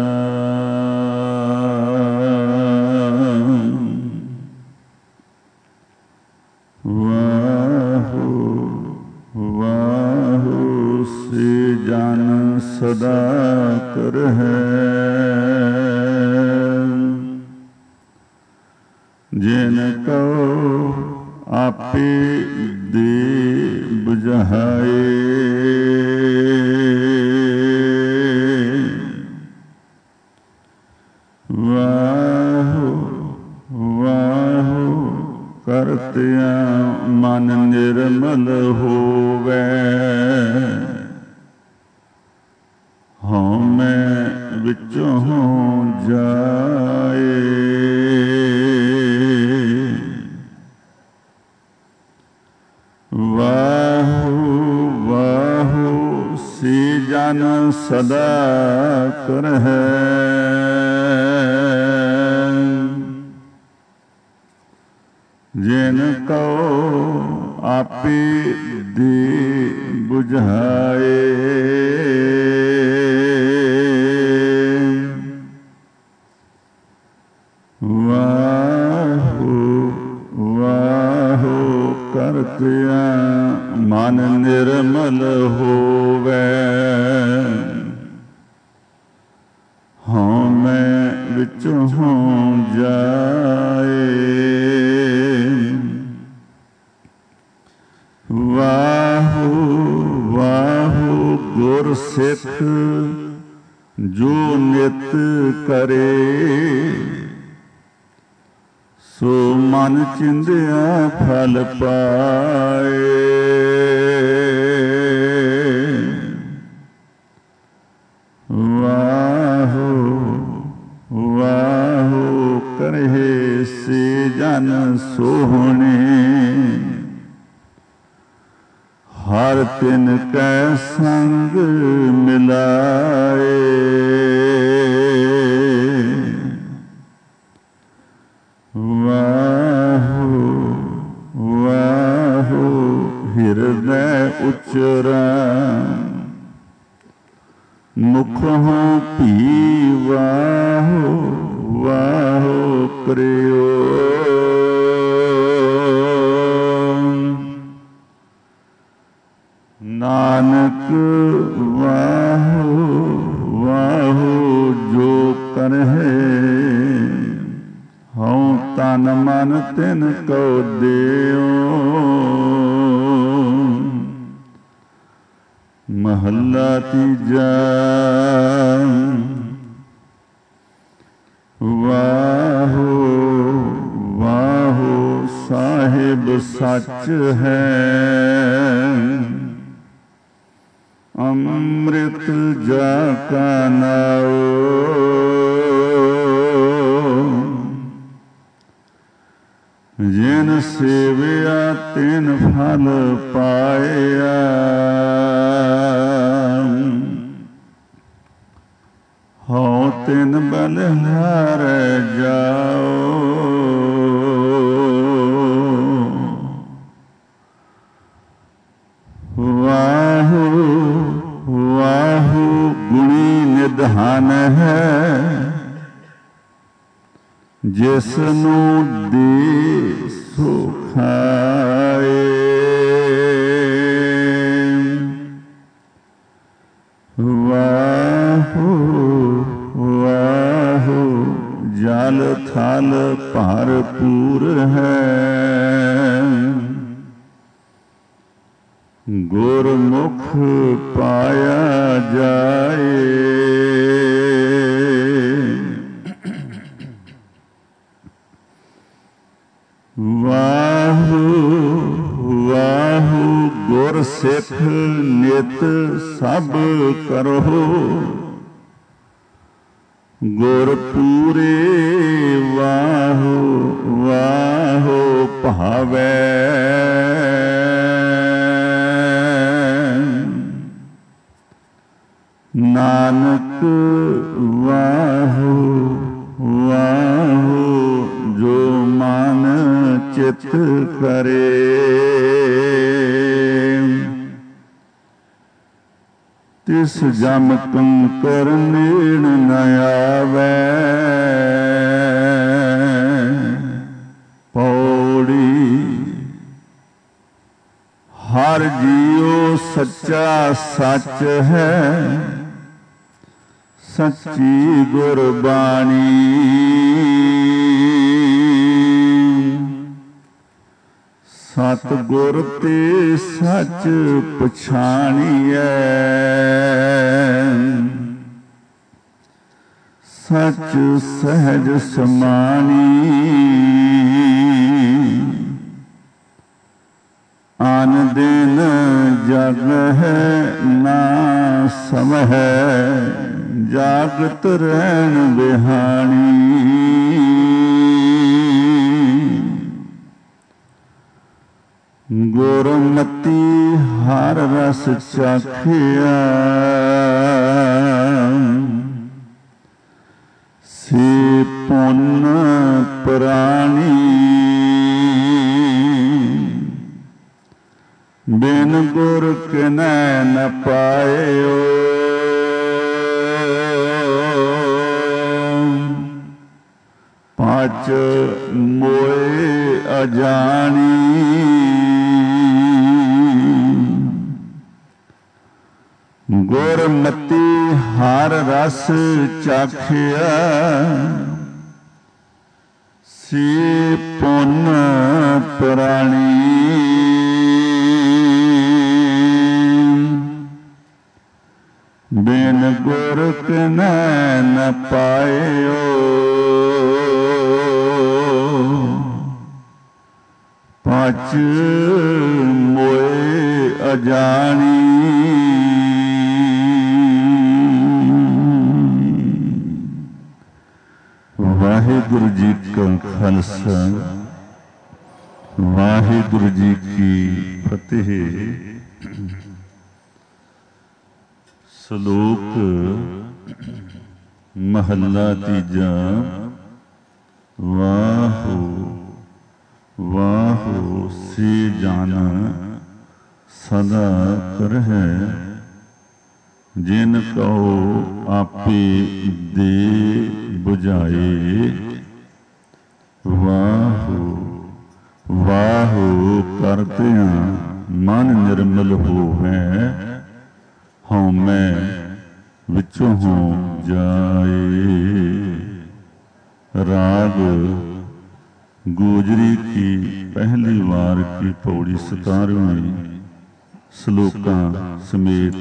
ਵਾਹੋ ਵਾਹੋ ਸੇ ਜਨ ਸਦਾ ਕਰਹਿ ਜਿਨ ਕਉ ਆਪੇ ਦੇ ਬੁਝਾਏ ਵਾਹੋ ਵਾਹੋ ਕਰਤਿਆ ਮਨ ਨਿਰਮਲ ਹੋਵੈ ਹਉਮੈ ਵਿੱਚੋਂ ਜਾਏ ਵਾਹੋ ਵਾਹੋ ਸੇ ਜਨ ਸਦਾ ਕਰਹਿ ਜਿਨ ਕਉ ਆਪੇ ਦੇ ਬੁਝਾਏ ਵਾਹੋ ਵਾਹੋ ਕਰਤਿਆ ਮਨ ਨਿਰਮਲ ਹੋਵੈ ਹਉਮੈ ਵਿੱਚੋਂ ਜਾਏ ਵਾਹੋ ਵਾਹੋ ਸਿੱਖ ਜੋ ਨਿਤ ਕਰੇ, ਸੋ ਮਨ ਚਿੰਦਿਆ ਫਲ ਪਾਏ। ਵਾਹੋ ਵਾਹੋ ਕਰਹਿ ਸੇ ਜਨ ਸੋਹਣੇ, ਹਰ ਤਿਨ ਕੈ ਸੰਗ ਮਿਲਾਏ। ਵਾਹੋ ਵਾਹੋ ਹਿਰਦੈ ਉਚਰਾ, ਮੁਖੋਂ ਭੀ ਵਾਹੋ ਵਾਹੋ ਕਰਿਓ। ਨਾਨਕ ਵਾਹੋ ਵਾਹੋ ਜੋ ਕਰਹਿ, ਹਉ ਤਨ ਮਨ ਤਿਨ ਕਉ ਦਿਓ। ਮਹੱਲਾ ਤੀਜਾ। ਵਾਹੋ ਵਾਹੋ ਸਾਹਿਬ ਸੱਚ ਹੈ, ਅੰਮ੍ਰਿਤ ਜਾ ਕਾ ਨਾਉ। ਜਿਨ ਸੇਵਿਆ ਤਿਨ ਫਲ ਪਾਇਆ, ਹਉ ਤਿਨ ਬਲਿਹਾਰੈ ਜਾਓ। ਵਾਹੋ ਵਾਹੋ ਗੁਣੀ ਨਿਧਾਨ ਹੈ, ਜਿਸ ਨੂੰ ਦੇ ਸੋ ਖਾਏ। ਵਾਹੋ ਵਾਹੋ ਜਲ ਥਲ ਭਰਪੂਰ ਹੈ, ਗੁਰਮੁਖ ਪਾਇਆ ਜਾਏ। ਵਾਹੋ ਵਾਹੋ ਗੁਰ ਸਿੱਖ ਨਿਤ ਸਭ ਕਰੋ, ਗੁਰ ਪੂਰੇ ਵਾਹੋ ਵਾਹੋ ਭਾਵੈ। ਨਾਨਕ ਵਾਹੋ ਵਾਹੋ ਜੋ ਮਨ ਚਿਤ ਕਰੇ, ਤਿਸ ਜਮ ਕੰਕਰ ਨੇੜ ਨ ਆਵੈ। ਪੌੜੀ ਹਰ ਜੀਉ ਸੱਚਾ ਸੱਚ ਹੈ, ਸੱਚੀ ਗੁਰਬਾਣੀ। ਸਤਿਗੁਰ ਤੇ ਸੱਚ ਪਛਾਣੀਐ, ਸੱਚ ਸਹਿਜ ਸਮਾਣੀ। ਆਨ ਦਿਨ ਜਗ ਹੈ ਨਾ ਸਮਹਿ, ਜਾਗਤ ਰਹਿਣ ਬਿਹਾਣੀ। ਗੁਰਮਤੀ ਹਰ ਰਸ ਚਾਖਿਆ, ਸੇ ਪੁੰਨ ਪ੍ਰਾਣੀ। ਬਿਨ ਗੁਰ ਕਿਨੈ ਨ ਪਾਇਓ, ਪਾਚ ਮੋਏ ਅਜਾਣੀ। ਗੁਰਮਤੀ ਹਰ ਰਸ ਚਾਖਿਆ, ਸੇ ਪੁੰਨ ਪ੍ਰਾਣੀ। ਬਿਨ ਗੁਰ ਕਿਨੈ ਨ ਪਾਇਓ ਪਾਚ ਮੋਏ ਅਜਾਣੀ ਵਾਹਿਗੁਰੂ ਜੀ ਕਾ ਖਾਲਸਾ ਵਾਹਿਗੁਰੂ ਜੀ ਕੀ ਫਤਿਹ। ਸ਼ਲੋਕ ਮਹੱਲਾ ਤੀਜਾ। ਵਾਹੋ ਵਾਹੋ ਸੇ ਜਨ ਸਦਾ ਕਰਹਿ ਜਿਨ ਕਉ ਆਪੇ ਦੇ ਬੁਝਾਏ। ਵਾਹੋ ਵਾਹੋ ਕਰਦਿਆਂ ਮਨ ਨਿਰਮਲ ਹੋਵੈ ਹਉਮੈ ਵਿੱਚੋਂ ਹੋ ਜਾਏ। राग गोजरी की पहली वार की पौड़ी सतारवीं श्लोका समेत।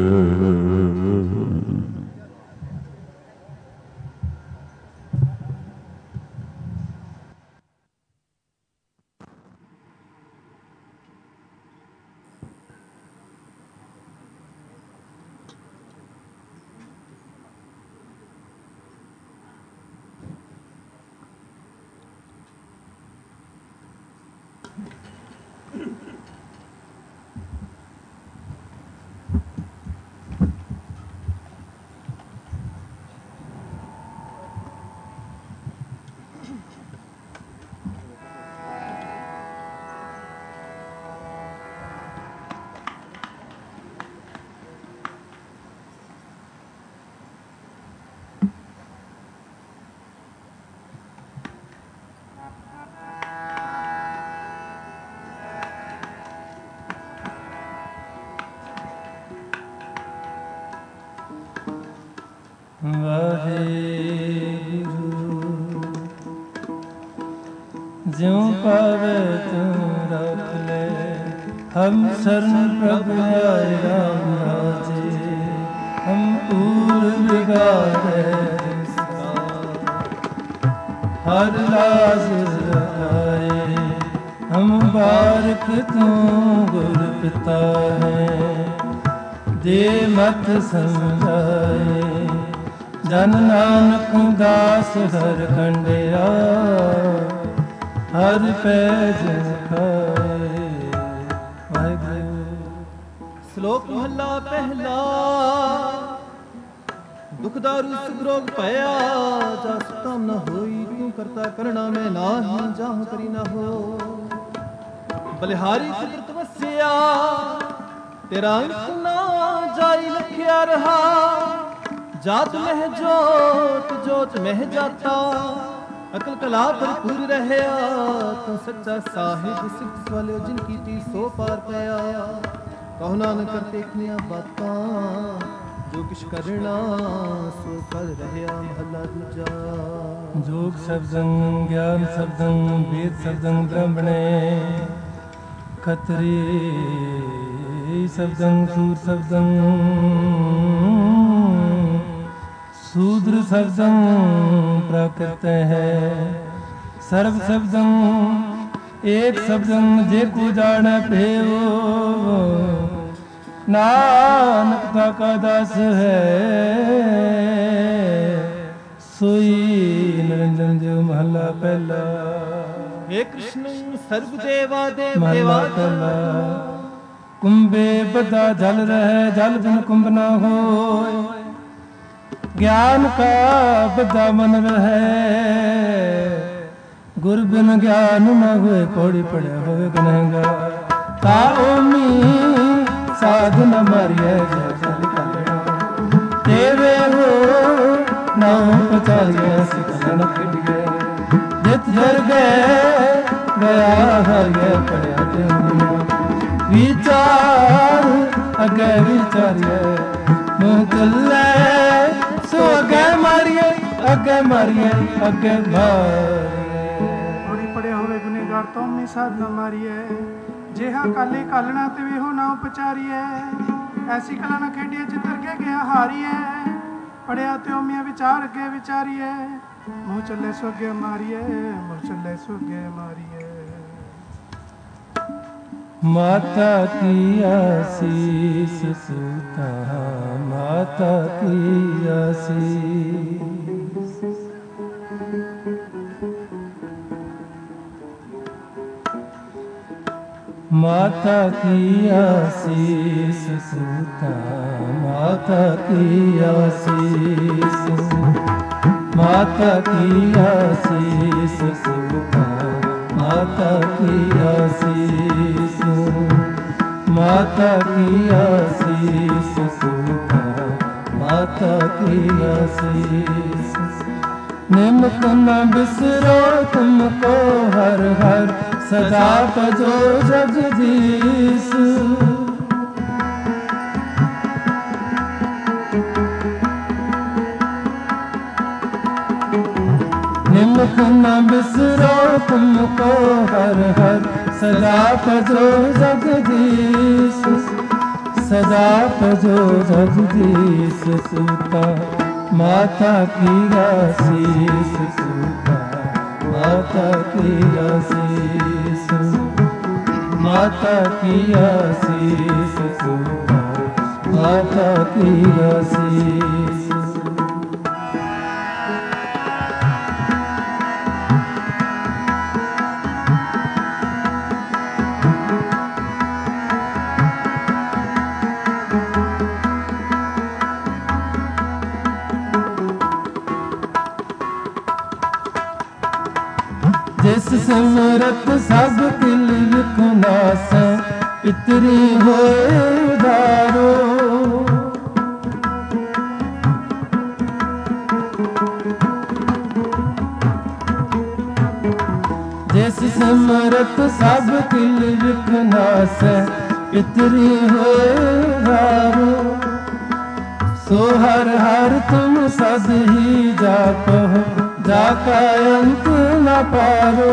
ज्यों पावे त्यों रख ले हम शरण प्रभु आए राम राजे। हम पूर बिगाड़े हर लाज आए। हम बारक तू गुर पिता है दे मत समझाए। जन नानक दास हर खंडिया हर पैज खाए। श्लोक महला पहला। दुख दारू सुख रोग पया जा सुतम न होई। तू करता करना में नाही जाह करी न हो। बलिहारी चित्र तपस्या तेरा अंत ना जाई लखिया रहा। जात मह जोत जोत मह जाता अकल कला भरपूर रहया। तो सच्चा साहिब सिख वाले जिनकी ती सो पार पया। कहो नानक करते इतनिया बातां जो किश करना सो कर रहया। महला दूजा। जोग शब्दं ज्ञान शब्दं वेद शब्दं ब्रह्मणे खत्री शब्दं सूर शब्दं शूद्र शब्दं प्राकृत है। सर्व शब्दं एक शब्दं जे को जाने पेवो। नानक का दास है सोई निरंजन जो महला पहला। हे कृष्ण सर्व देवा देव महला पहला। कुंभे बदा जल रहे जल बिन कुंभ न होय। ज्ञान का बदा मन रहे गुर बिन ज्ञान न हुए। पौड़ी पड़े होवे गनहगा ताओमी साध न मारिए जल कलना। देवे हो नाम पचारिए सिखन खिड़िए। जित जर गए गया हर गए पड़िया देवनिया। विचार अगे विचारिए मुँह चले सो अगे मारिए अगे मारिए अगे मारिए। थोड़ी पड़े होवे गुनेगार तो हमने साध न मारिए। जेहा काले कालना ते वे हो ना उपचारिए। ऐसी कला न खेडिए जितर के गया हारिए पढ़िया त्यो मियाँ विचार के विचारिए मुँह चले सोगे मारिए मुँह चले सोगे मारिए। माता की आशीष सुता माता की आशीष माता की आशीष सुता माता की आशीष माता की आशीष सुता माता की आशीष माता की आशीष सुता माता की आशीष। निमक न बिसरो तुमको हर हर सदा भजो जगदीश। निमक न बिसरो तुमको हर हर सदा भजो जगदीश सदा भजो जगदीश। सुता माता की आशीष सुता माता की आशीष माता की आशीष सुता माता की आशीष। जिस सिमरत सब तिल विखुनास पितरी होए उदारो। जिस सिमरत सब तिल विखुनास पितरी होए उदारो। सो हर हर तुम सद ही जापो जाका अंत न पारो।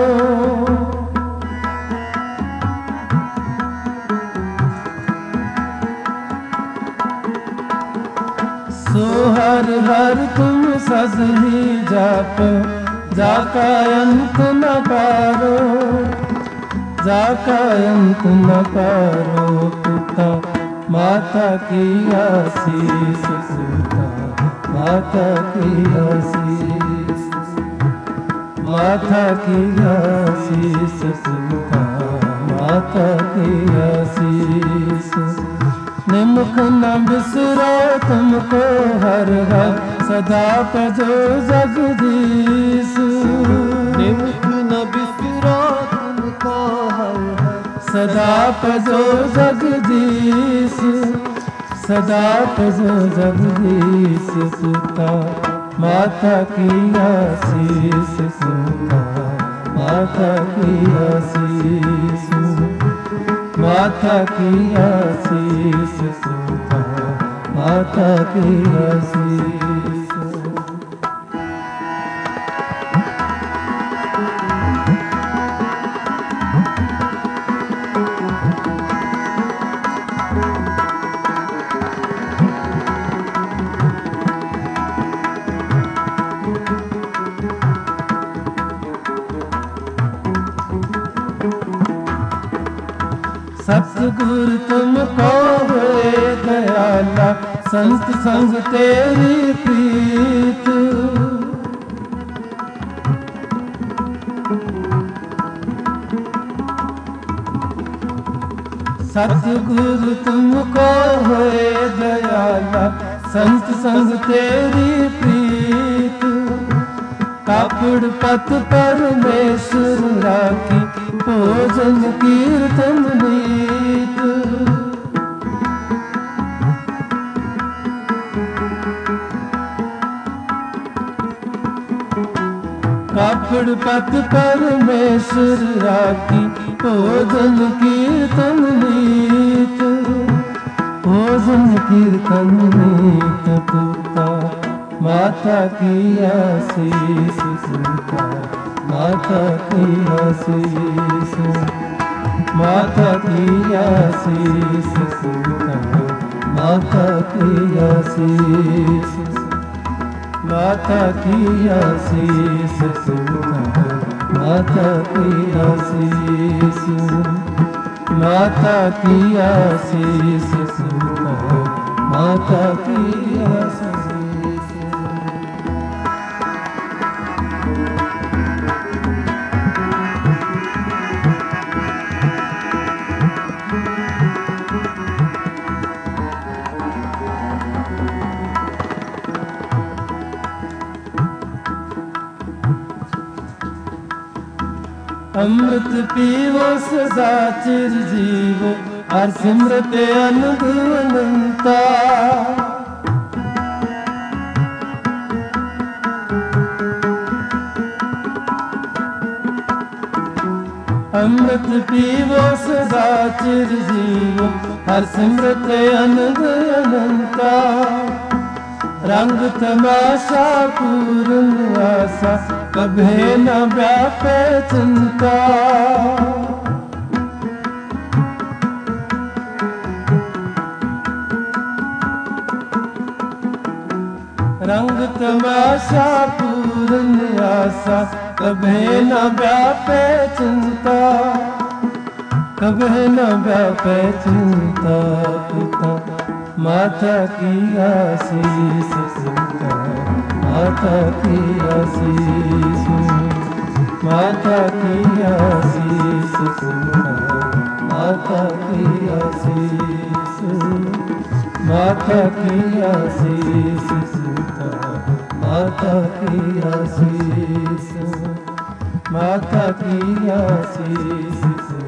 सो हर हर तुम सद ही जाप जाका अंत न पारो जाका अंत न पारो। पिता माता की आशीष सुता माता की आशीष माता की आशीष सुता माता की आशीष। निमक न बिसरो तुमको हर हर सदा भजो जगदीश। निमक न बिसरो तुमको हर हर सदा भजो जगदीश सदा भजो जगदीश। सुता माता की आशीष सुता माता की आशीष माता की आशीष सुता माता की आशीष। सतगुर तुमको हुए दयाला संत संग तेरी प्रीत। सतगुर तुमको हुए दयाला संत संग तेरी प्रीत। कापड़ पत परमेश्वर राखी भोजन कीर्तन नीत। कापड़ पत परमेश्वर राखी भोजन कीर्तन नीत भोजन कीर्तन नीत। पुता माता की आशीष सुता माता की आशीष माता की आशीष सुता माता की आशीष माता की आशीष माता की आशीष माता की आशीष माता की आशीष। अमृत पीवो सदा चिर जीवो हर सिमरत अनंद अनंता। अमृत पीवो सदा चिर जीवो हर सिमरत अनंद अनंता। रंग तमाशा पूर्ण आशा कभे न व्यापे चिंता। रंग तमाशा पूर्ण आशा कभे न व्यापे चिंता। कभे न व्यापे चिंता। पिता माता की आशीष माता की आशीष माता की आशीष माता की आशीष माता की आशीष माता की आशीष माता की आशीष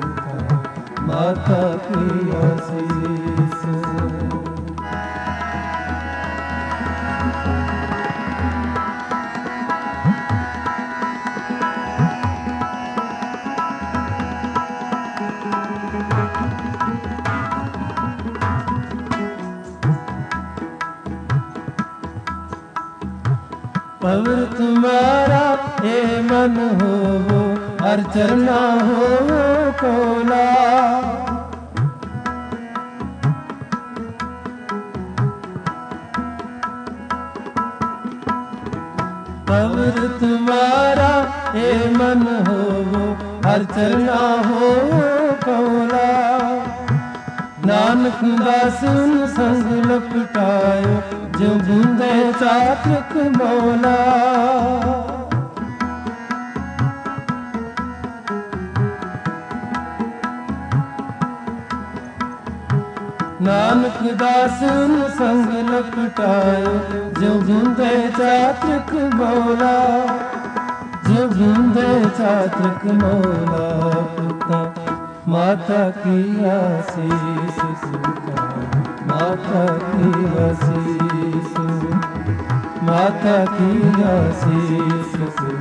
माता की आशीष। पवर तुम्हारा हे मन हो वो हर चरना हो कोला। पवर तुम्हारा हे मन हो वो हर चरना हो कोला। नानक दास उन संग लपटायो जो बूंदे चातक मौला। नानक दास उन संग लपटायो जो बूंदे चातक मौला। जो बूंदे चातक मौला। पिता माता की आशीष माता की आशीष माता की आशीष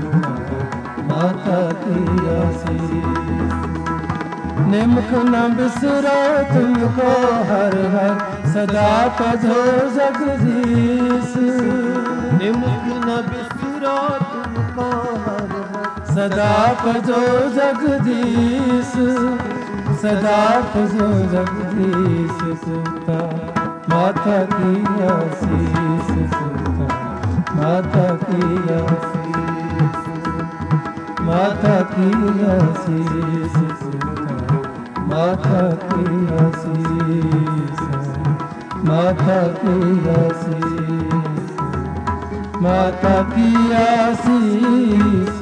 माता की आशीष। निम्ख न बिसरो तुमको हर हर सदा पधो जगदीश। निम्ख न बिसरो तुमको हर हर सदा पधो जगदीश सदा पधो जगदीश। सुता माता की आशीष माता की आशीष माता की आशीष माता की आशीष माता की आशीष माता की आशीष।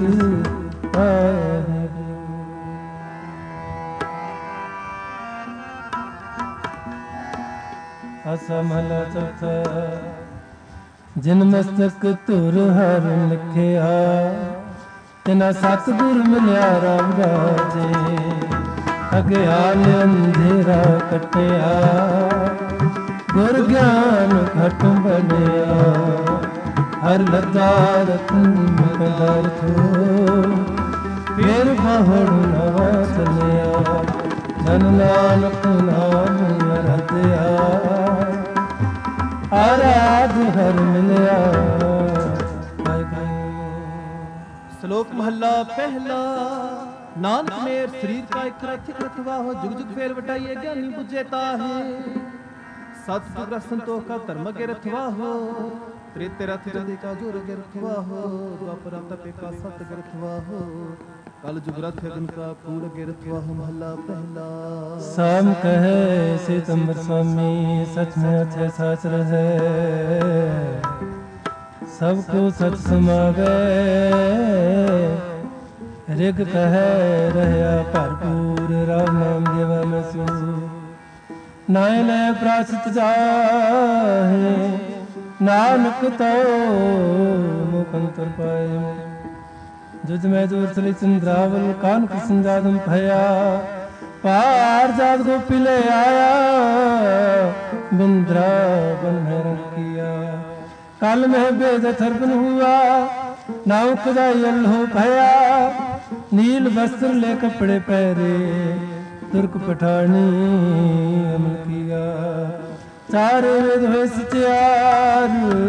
असमल चौथा जिन मस्तक तुर हर लिखिया तिना सतगुर मिलिया राम राजे। अज्ञान अंधेरा कटिया गुर ज्ञान घट बनिया। हर लता रतन पदार्थ फिर बहुड़ नवा चलिया। धन नानक नाम रतिया आराध हर मिलिया। श्लोक महला पहला। नानक मेर शरीर का एक रथ रखवा हो जुग जुग फेर बटाइए ज्ञानी बुझेता है। सतयुग रस संतोष का धर्म के रथवा हो, त्रेते रथ जदे का जोर के रथवा हो, द्वापर तपे का सत के रथवा हो, कल जुग रथ अगन का पूर के रथवा हो। महला पहला। साम कहे सितंबर स्वामी सच में अच्छे साच रहे, सबको सच समावे रिग कहे रहया भरपूर, राम नाम देवा में सू नाय नय प्राचित जाहे, नानक तो मुखंतर पाए। जुज में दूर चली चंद्रावल कान कृष्ण जादम भया, पार जात गोपी ले आया, बिंद्रा बन में रंग किया। काल में बेद थरपन हुआ, नाव कदा यल हो भया, नील वस्त्र ले कपड़े पहरे, तुर्क पठानी अमल किया। चार वेद हुए सचार,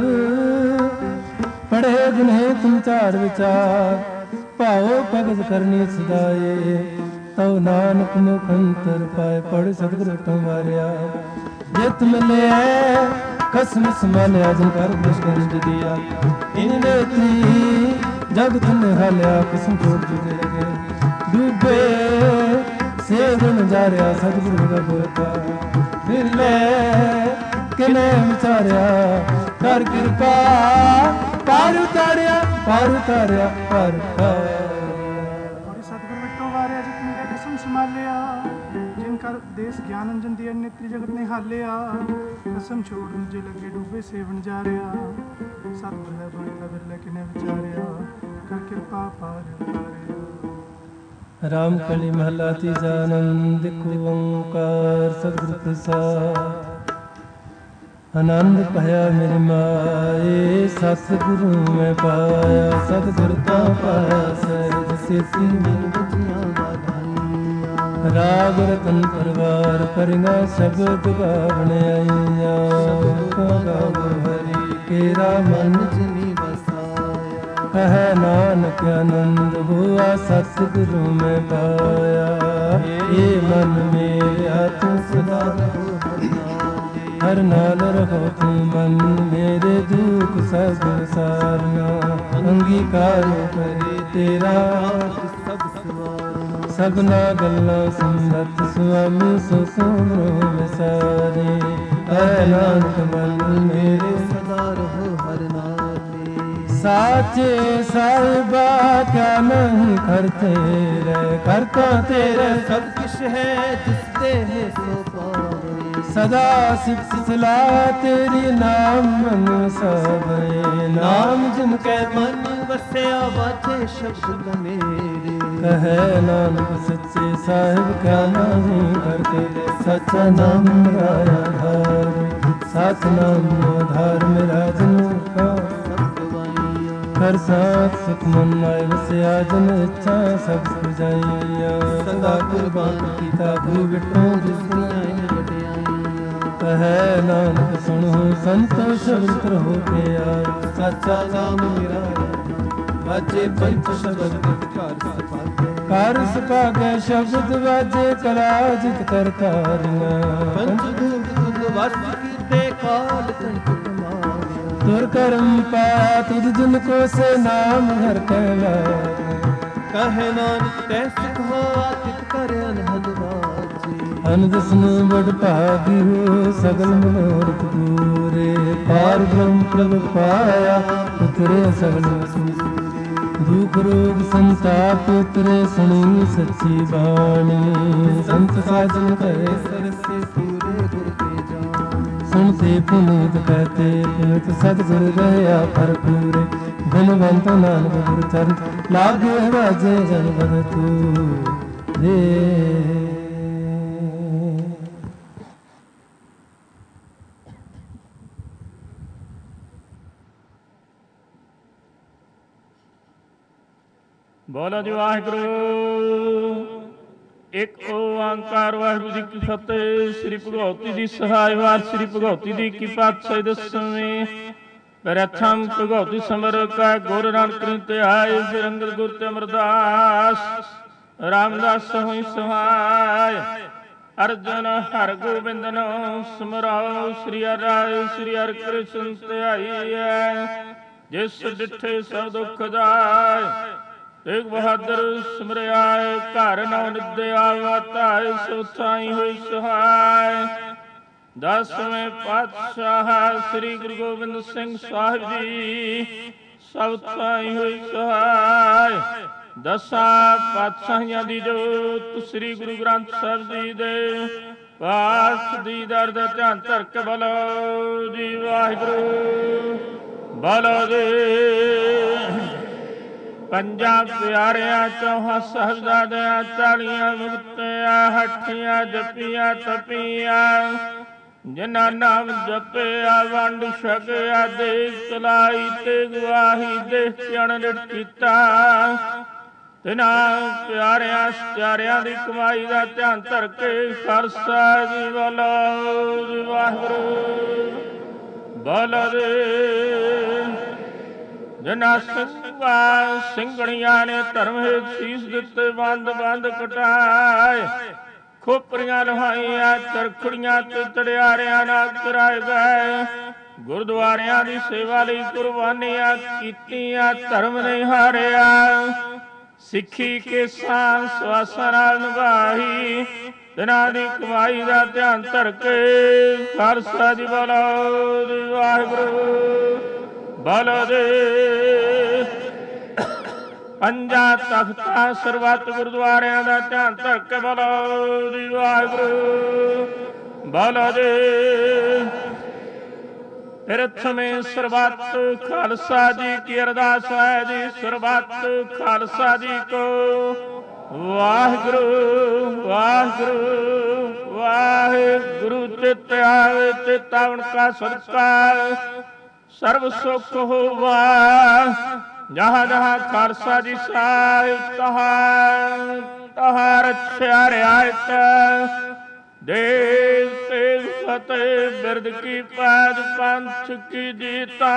पढ़े जिन्हें तुम चार विचार, पाओ भगत करनी सदाए, तव नानक मुखंतर पाए। पढ़ सतगुरु तुम्हारिया जित मिले कसम समान्या, जिनकार पुष्कर दिया, इन नेत्री जग तुम हाल्या, कसम छोड़ चुके लगे डूबे से गुण जा रहा। सतगुरु का बोलता मिले किने विचारिया, कर कृपा पार उतारिया, पार उतारिया, पार सतगुरु विटो वारिया, जितने का कसम संभालिया, जिनकर देश ज्ञान अंजन दिया, नेत्री जगत ने हालिया, कसम छोड़ मुझे लगे डूबे सेवन जा रहा। सतगुरु है बोलता बिरले किने विचारिया, कर कृपा पार उतारिया। राम कली महला तीजा आनंद ओंकार सतगुरु प्रसाद, आनंद पाया मेरी माए, सतगुरु में पाया, सतगुरु का पाया सहज सेती मिल बजिया वाधाइया। राग रतन परवार परिंगा शब्द गावण आइया, गावो हरि केरा मन जिनी बसाया। कह नानक आनंद हुआ सतगुरु में पाया, ये मन मेरा तू सदा रहो हर नाल रहो तू मन, मेरे दुख सब सारना, अंगीकार करे तेरा सब सवारना। सबना गल्ला सुनत स्वामी सो सुनो में सारे, ऐ नानक मन मेरे सदा रहो हर नाले। साचे साहिबा क्या नहीं करते रे, करता तेरे सब कुछ है, जिस दे है सो पावे। सदा सिफ्त सलाह तेरी नाम मन सबरे, नाम जिनके मन बसया बाजे शब्द मेरे। कहे नानक सच्चे साहिब क्या नहीं करते, सच्चा नाम मेरा आधार, साथ नाम आधार मेरा जन्म का। कर साथ सुख मन आए बसया, जन इच्छा सब बुझाइया। सदा कुर्बान कीता भू बिटो जिसदियां कहे नानक सुनो संतोष शब्द हो गया, सच्चा नाम मेरा बाजे पंच शब्द कर सपागे शब्द बाजे कला जित करता रना। पंच दूत वस कीते काल कंठ मारिया, तुर कर्म पाया तुझ जिनको से नाम हर कहला। कहे नानक तै सुख हो आतित कर अनहद बाजे, अनदसन बड़ भागी हो सगल मनोरथ पूरे। पार ब्रह्म प्रभ पाया उतरे सगल सूरे, दुख रोग संताप उतरे सुनी सच्ची बाणी। संत साजन कहे सरसे पूरे गुर के जान, सुनते पुनीत कहते पुनित सतगुरु रहया भरपूरे। धनवंत नानक गुरु चरण लागे बाजे जन बन तू रे। ਬੋਲੋ ਜੀ ਵਾਹਿਗੁਰੂ। ਇੱਕ ਓੰਕਾਰ ਵਾਹਿਗੁਰੂ ਜੀ ਕੀ ਫਤਿਹ। ਸ੍ਰੀ ਭਗਵਤੀ ਦੀ ਸਹਾਇ ਵਾਰ ਸ੍ਰੀ ਭਗਵਤੀ ਦੀ ਕੀ ਪਾਤਸ਼ਾਹੀ ਦਸਵੇਂ। ਪ੍ਰਥਮ ਭਗਵਤੀ ਸਮਰ ਕਾ ਗੁਰ ਨਾਨਕ ਤੇ ਆਏ, ਫਿਰ ਅੰਗਦ ਗੁਰ ਤੇ ਅਮਰਦਾਸ ਰਾਮਦਾਸ ਹੋਈ ਸਹਾਇ। ਅਰਜਨ ਹਰ ਗੋਬਿੰਦਨ ਸਮਰਾਓ। ਸ੍ਰੀ ਹਰਿ ਰਾਏ ਸ੍ਰੀ ਹਰਿ ਕ੍ਰਿਸ਼ਨ ਧਿਆਈ ਐ। ਜਿਸ ਡਿਠੇ ਸਭ ਦੁਖ ਜਾਏ। ਤੇਗ ਬਹਾਦਰ ਸਿਮਰਿਆਏ। ਘਰ ਨੌ ਨਿਦਿਆ ਵਾਤਾਏ। ਸੋ ਥਾਈ ਹੋਈ ਸਹਾਇ। ਦਸਵੇਂ ਪਾਤਸ਼ਾਹ ਸ੍ਰੀ ਗੁਰੂ ਗੋਬਿੰਦ ਸਿੰਘ ਸਾਹਿਬ ਜੀ ਸਭ ਥਾਈ ਹੋਈ ਸਹਾਇ। ਦਸਾਂ ਪਾਤਸ਼ਾਹੀਆਂ ਦੀ ਜੋਤ ਸ੍ਰੀ ਗੁਰੂ ਗ੍ਰੰਥ ਸਾਹਿਬ ਜੀ ਦੇ ਪਾਠ ਦੀ ਦਰ ਦਾ ਧਿਆਨ ਧਰ ਕੇ ਬੋਲੋ ਜੀ ਵਾਹਿਗੁਰੂ। ਬੋਲੋ ਜੀ। ਪੰਜਾਂ ਪਿਆਰਿਆਂ ਚੌਹਾਂ ਸਾਹਿਬਜ਼ਾਦਿਆਂ ਚਾਲੀਆਂ ਮੁਕਤਿਆਂ ਹੱਠੀਆਂ ਜਪੀਆਂ ਤਪੀਆਂ। ਜਿਨ੍ਹਾਂ ਨਾਮ ਜਪਿਆ ਵੰਡ ਛਕਿਆ ਦੇਖ ਚਲਾਈ ਤੇ ਗਵਾਹੀ ਦੇਖ ਅਣਡਿਠ ਕੀਤਾ। ਤਿਨਾਂ ਪਿਆਰਿਆਂ ਸਚਾਰਿਆਂ ਦੀ ਕਮਾਈ ਦਾ ਧਿਆਨ ਧਰ ਕੇ ਖਾਲਸਾ ਜੀ ਬੋਲੋ ਜੀ ਵਾਹਿਗੁਰੂ। ਬੋਲੋ ਜੀ। ਜਿਨ੍ਹਾਂ ਸਿੰਘਾਂ ਸਿੰਘਣੀਆਂ ਨੇ ਧਰਮ ਹੇਠ ਸੀਸ ਦਿੱਤੇ ਬੰਦ ਬੰਦ ਕਟਾਏ। ਖੋਪਰੀਆਂ ਲੁਹਾਈਆਂ ਚਰਖੜੀਆਂ ਤੇ ਚੜਿਆਰਿਆਂ ਨਾਲ ਕਰਾਏ ਗਏ। ਗੁਰਦੁਆਰਿਆਂ ਦੀ ਸੇਵਾ ਲਈ ਕੁਰਬਾਨੀਆਂ ਕੀਤੀਆਂ ਧਰਮ ਨੇ ਹਾਰਿਆ। ਸਿੱਖੀ ਕੇ ਸਾਨ ਸਵਾਸਾਂ ਨਾਲ ਨਿਭਾਈ। ਤਿਨਾਂ ਦੀ ਕਮਾਈ ਦਾ ਧਿਆਨ ਧਰ ਕੇ ਖਾਲਸਾ ਜੀ ਬੋਲੋ ਜੀ ਵਾਹਿਗੁਰੂ। ਬੋਲੋ ਜੀ। ਪੰਜਾਂ ਤਖਤਾਂ ਸਰਬੱਤ ਗੁਰਦੁਆਰਿਆਂ ਦਾ ਧਿਆਨ ਧਰ ਕੇ ਬੋਲੋ ਜੀ ਵਾਹਿਗੁਰੂ। ਬੋਲੋ ਜੀ। ਪ੍ਰਥਮੇ ਸਰਬੱਤ ਖਾਲਸਾ ਜੀ ਕੀ ਅਰਦਾਸ ਹੈ ਜੀ। ਸਰਬੱਤ ਖਾਲਸਾ ਜੀ ਕੋ ਵਾਹਿਗੁਰੂ ਵਾਹਿਗੁਰੂ ਵਾਹਿਗੁਰੂ। ਚਿਤ ਆਵੇ ਚਿਤ ਆਵਣ ਕਾ ਸਦਕਾ ਸਰਬ ਸੁਖ ਹੋਵਾ। ਜਹਾਂ ਜਹਾਂ ਖਾਲਸਾ ਜੀ ਸਾਹਿਬ ਤਹਾਂ ਤਹਾਂ ਰੱਖਿਆ ਰਿਆਇਤ। ਦੇਸ਼ ਤੇ ਫਤਿਹ ਬਿਰਦ ਕੀ ਪੈਜ ਪੰਥ ਕੀ ਜੀਤਾ।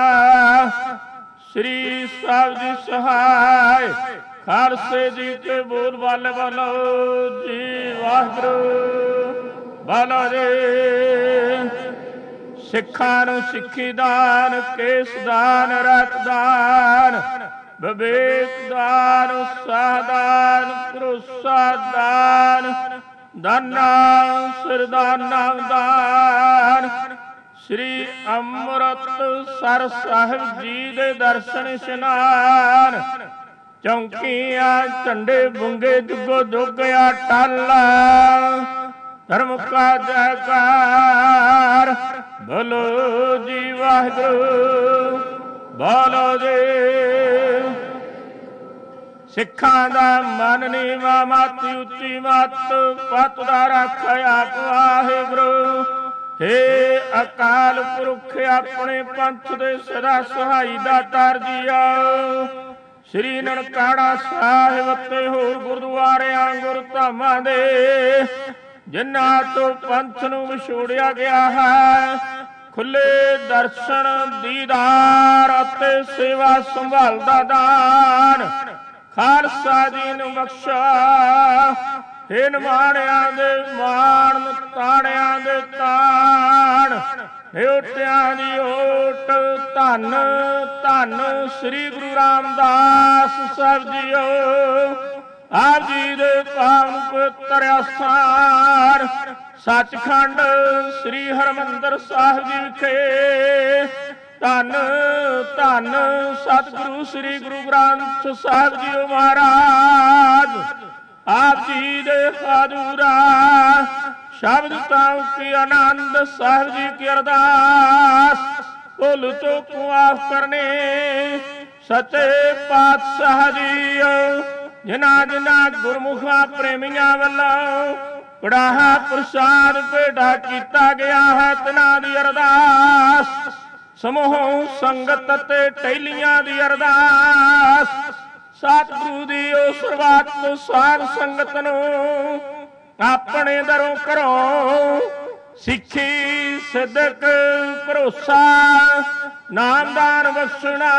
ਸ੍ਰੀ ਸਾਹਿਬ ਜੀ ਸਹਾਇ। ਖਾਲਸੇ ਜੀ ਕੇ ਬੋਲ ਬਾਲੇ ਬੋਲੋ ਜੀ ਵਾਹਿਗੁਰੂ। ਬੋਲੋ ਜੀ। ਸਿੱਖਾਂ ਨੂੰ ਸਿੱਖੀ ਦਾਨ ਕੇਸ ਦਾਨ ਰਤ ਦਾਨ ਵਿਵੇਕ ਦਾਨ ਉਤਸਾਹ ਦਾਨ ਭਰੋਸਾ ਦਾਨ ਦਾਨਾ ਸਿਰਦਾਨਾ ਦਾਨ। ਸ੍ਰੀ ਅੰਮ੍ਰਿਤਸਰ ਸਾਹਿਬ ਜੀ ਦੇ ਦਰਸ਼ਨ ਇਸ਼ਨਾਨ। ਚੌਂਕੀਆਂ ਝੰਡੇ ਬੁੰਗੇ ਜੁਗੋ ਜੁਗਿਆ ਟਾਲਾ। ਧਰਮ ਕਾ ਜੈਕਾਰ ਬੋਲੋ ਜੀ ਵਾਹਿਗੁਰੂ। ਬੋਲੋ ਜੀ। ਸਿੱਖਾਂ ਦਾ ਮਨ ਨੀਵਾਂ ਮਤ ਉੱਚੀ ਮਤ ਪਤ ਦਾ ਰੱਖ ਆਪ ਵਾਹਿਗੁਰੂ। ਹੇ ਅਕਾਲ ਪੁਰਖ ਆਪਣੇ ਪੰਥ ਦੇ ਸਦਾ ਸਹਾਈ ਦਾਤਾਰ ਜੀਓ। ਸ੍ਰੀ ਨਨਕਾਣਾ ਸਾਹਿਬ ਤੇ ਹੋਰ ਗੁਰਦੁਆਰਿਆਂ ਗੁਰਧਾਮਾਂ ਦੇ ਜਿਨ੍ਹਾਂ ਤੋਂ ਪੰਥ ਨੂੰ ਵਿਛੋੜਿਆ ਗਿਆ ਹੈ ਖੁੱਲੇ ਦਰਸ਼ਨ ਦੀਦਾਰ ਅਤੇ ਸੇਵਾ ਸੰਭਾਲ ਦਾ ਦਾਨ ਖਾਲਸਾ ਜੀ ਨੂੰ ਬਖਸ਼ਾ। ਹੇ ਨਿਮਾਣਿਆਂ ਦੇ ਮਾਣ ਤਾਣਿਆਂ ਦੇ ਤਾਣ ਓਟਿਆਂ ਦੀ ਓਟ ਧੰਨ ਧੰਨ ਸ੍ਰੀ ਗੁਰੂ ਰਾਮਦਾਸ ਸਾਹਿਬ ਜੀਓ। ਆਪ ਜੀ ਦੇ ਪਾਵਨ ਪਵਿੱਤਰ ਅਸਥਾਨ ਸੱਚਖੰਡ ਸ੍ਰੀ ਹਰਿਮੰਦਰ ਸਾਹਿਬ ਜੀ ਵਿਖੇ ਧੰਨ ਧੰਨ ਸਤਿਗੁਰੂ ਸ੍ਰੀ ਗੁਰੂ ਗ੍ਰੰਥ ਸਾਹਿਬ ਜੀਓ ਮਹਾਰਾਜ। ਆਪ ਜੀ ਦੇ ਹਾਜ਼ੂਰਾ ਸ਼ਬਦ ਤਾਉ ਕੀ ਆਨੰਦ ਸਾਹਿਬ ਜੀ ਕੀ ਅਰਦਾਸ। ਭੁੱਲ ਚੁੱਕ ਮਾਫ ਕਰਨੇ ਸੱਚੇ ਪਾਤਸ਼ਾਹ ਜੀਓ। ਜਿਨ੍ਹਾਂ ਜਿਨ੍ਹਾਂ ਗੁਰਮੁਖਾਂ ਪ੍ਰੇਮੀਆਂ ਵੱਲੋਂ ਕੜਾਹਾ ਪ੍ਰਸਾਦ ਭੇਟਾ ਕੀਤਾ ਗਿਆ ਹੈ ਤਿਨਾਂ ਦੀ ਅਰਦਾਸ। ਸਮੂਹ ਸੰਗਤ ਤੇ ਟਹਿਲੀਆਂ ਦੀ ਅਰਦਾਸ। ਸਤਿਗੁਰੂ ਦੀ ਉਹ ਸਰਬੱਤ ਸਾਧ ਸੰਗਤ ਨੂੰ ਆਪਣੇ ਦਰੋਂ ਘਰੋਂ ਸਿੱਖੀ ਸਿਦਕ ਭਰੋਸਾ ਨਾਮਦਾਨ ਬਖਸ਼ਣਾ।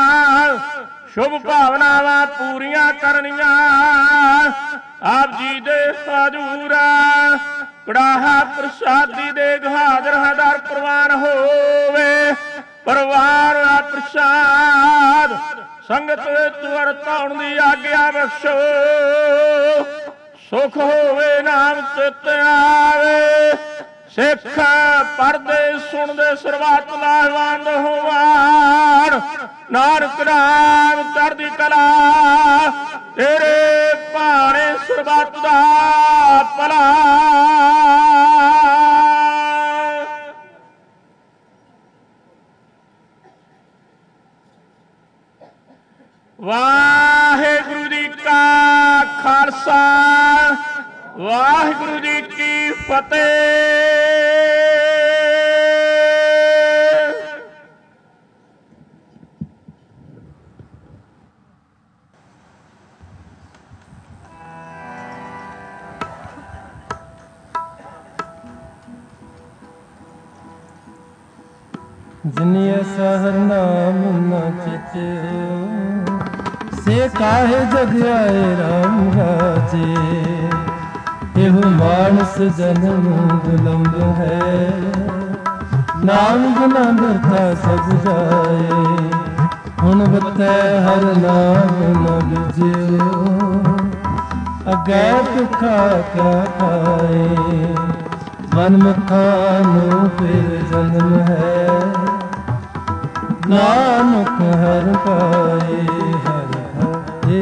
ਸ਼ੁਭ ਭਾਵਨਾਵਾਂ ਪੂਰੀਆਂ ਕਰਨੀਆਂ। ਆਪ ਜੀ ਦੇ ਹਜ਼ੂਰਾ ਕੜਾਹਾ ਪ੍ਰਸਾਦੀ ਦੇਗ ਹਾਜ਼ਰ ਹਦਰ ਪ੍ਰਵਾਨ ਹੋਵੇ। ਪਰਵਾਰ ਦਾ ਪ੍ਰਸਾਦ ਸੰਗਤ ਵਿੱਚ ਵਰਤਾਉਣ ਦੀ ਆਗਿਆ ਬਖਸ਼ੋ। ਸੁਖ ਹੋਵੇ ਨਾਮ ਚਿਤ ਆਵੇ। ਸਿੱਖ ਪੜ੍ਹਦੇ ਸੁਣਦੇ ਸਰਬੱਤ ਲਾਹੇਵੰਦ ਹੋਵਣ। ਨਾਨਕ ਨਾਮ ਚੜ੍ਹਦੀ ਕਲਾ ਤੇਰੇ ਭਾਣੇ ਸਰਬੱਤ ਦਾ ਭਲਾ। ਵਾਹਿਗੁਰੂ ਜੀ ਕਾ ਖਾਲਸਾ ਵਾਹਿਗੁਰੂ ਜੀ ਕੀ ਫਤਿਹ। जिन्य सहर नाम न चित से काहे जग आए राम राजे। एहो मानस जन्म दुलंब है नाम गुना बरता सब जाए। हुन बतै हर नाम न बिजियो अगै भुखा क्या खाए। मन मखानो फिर जन्म है नानक हर पाए हर हरे।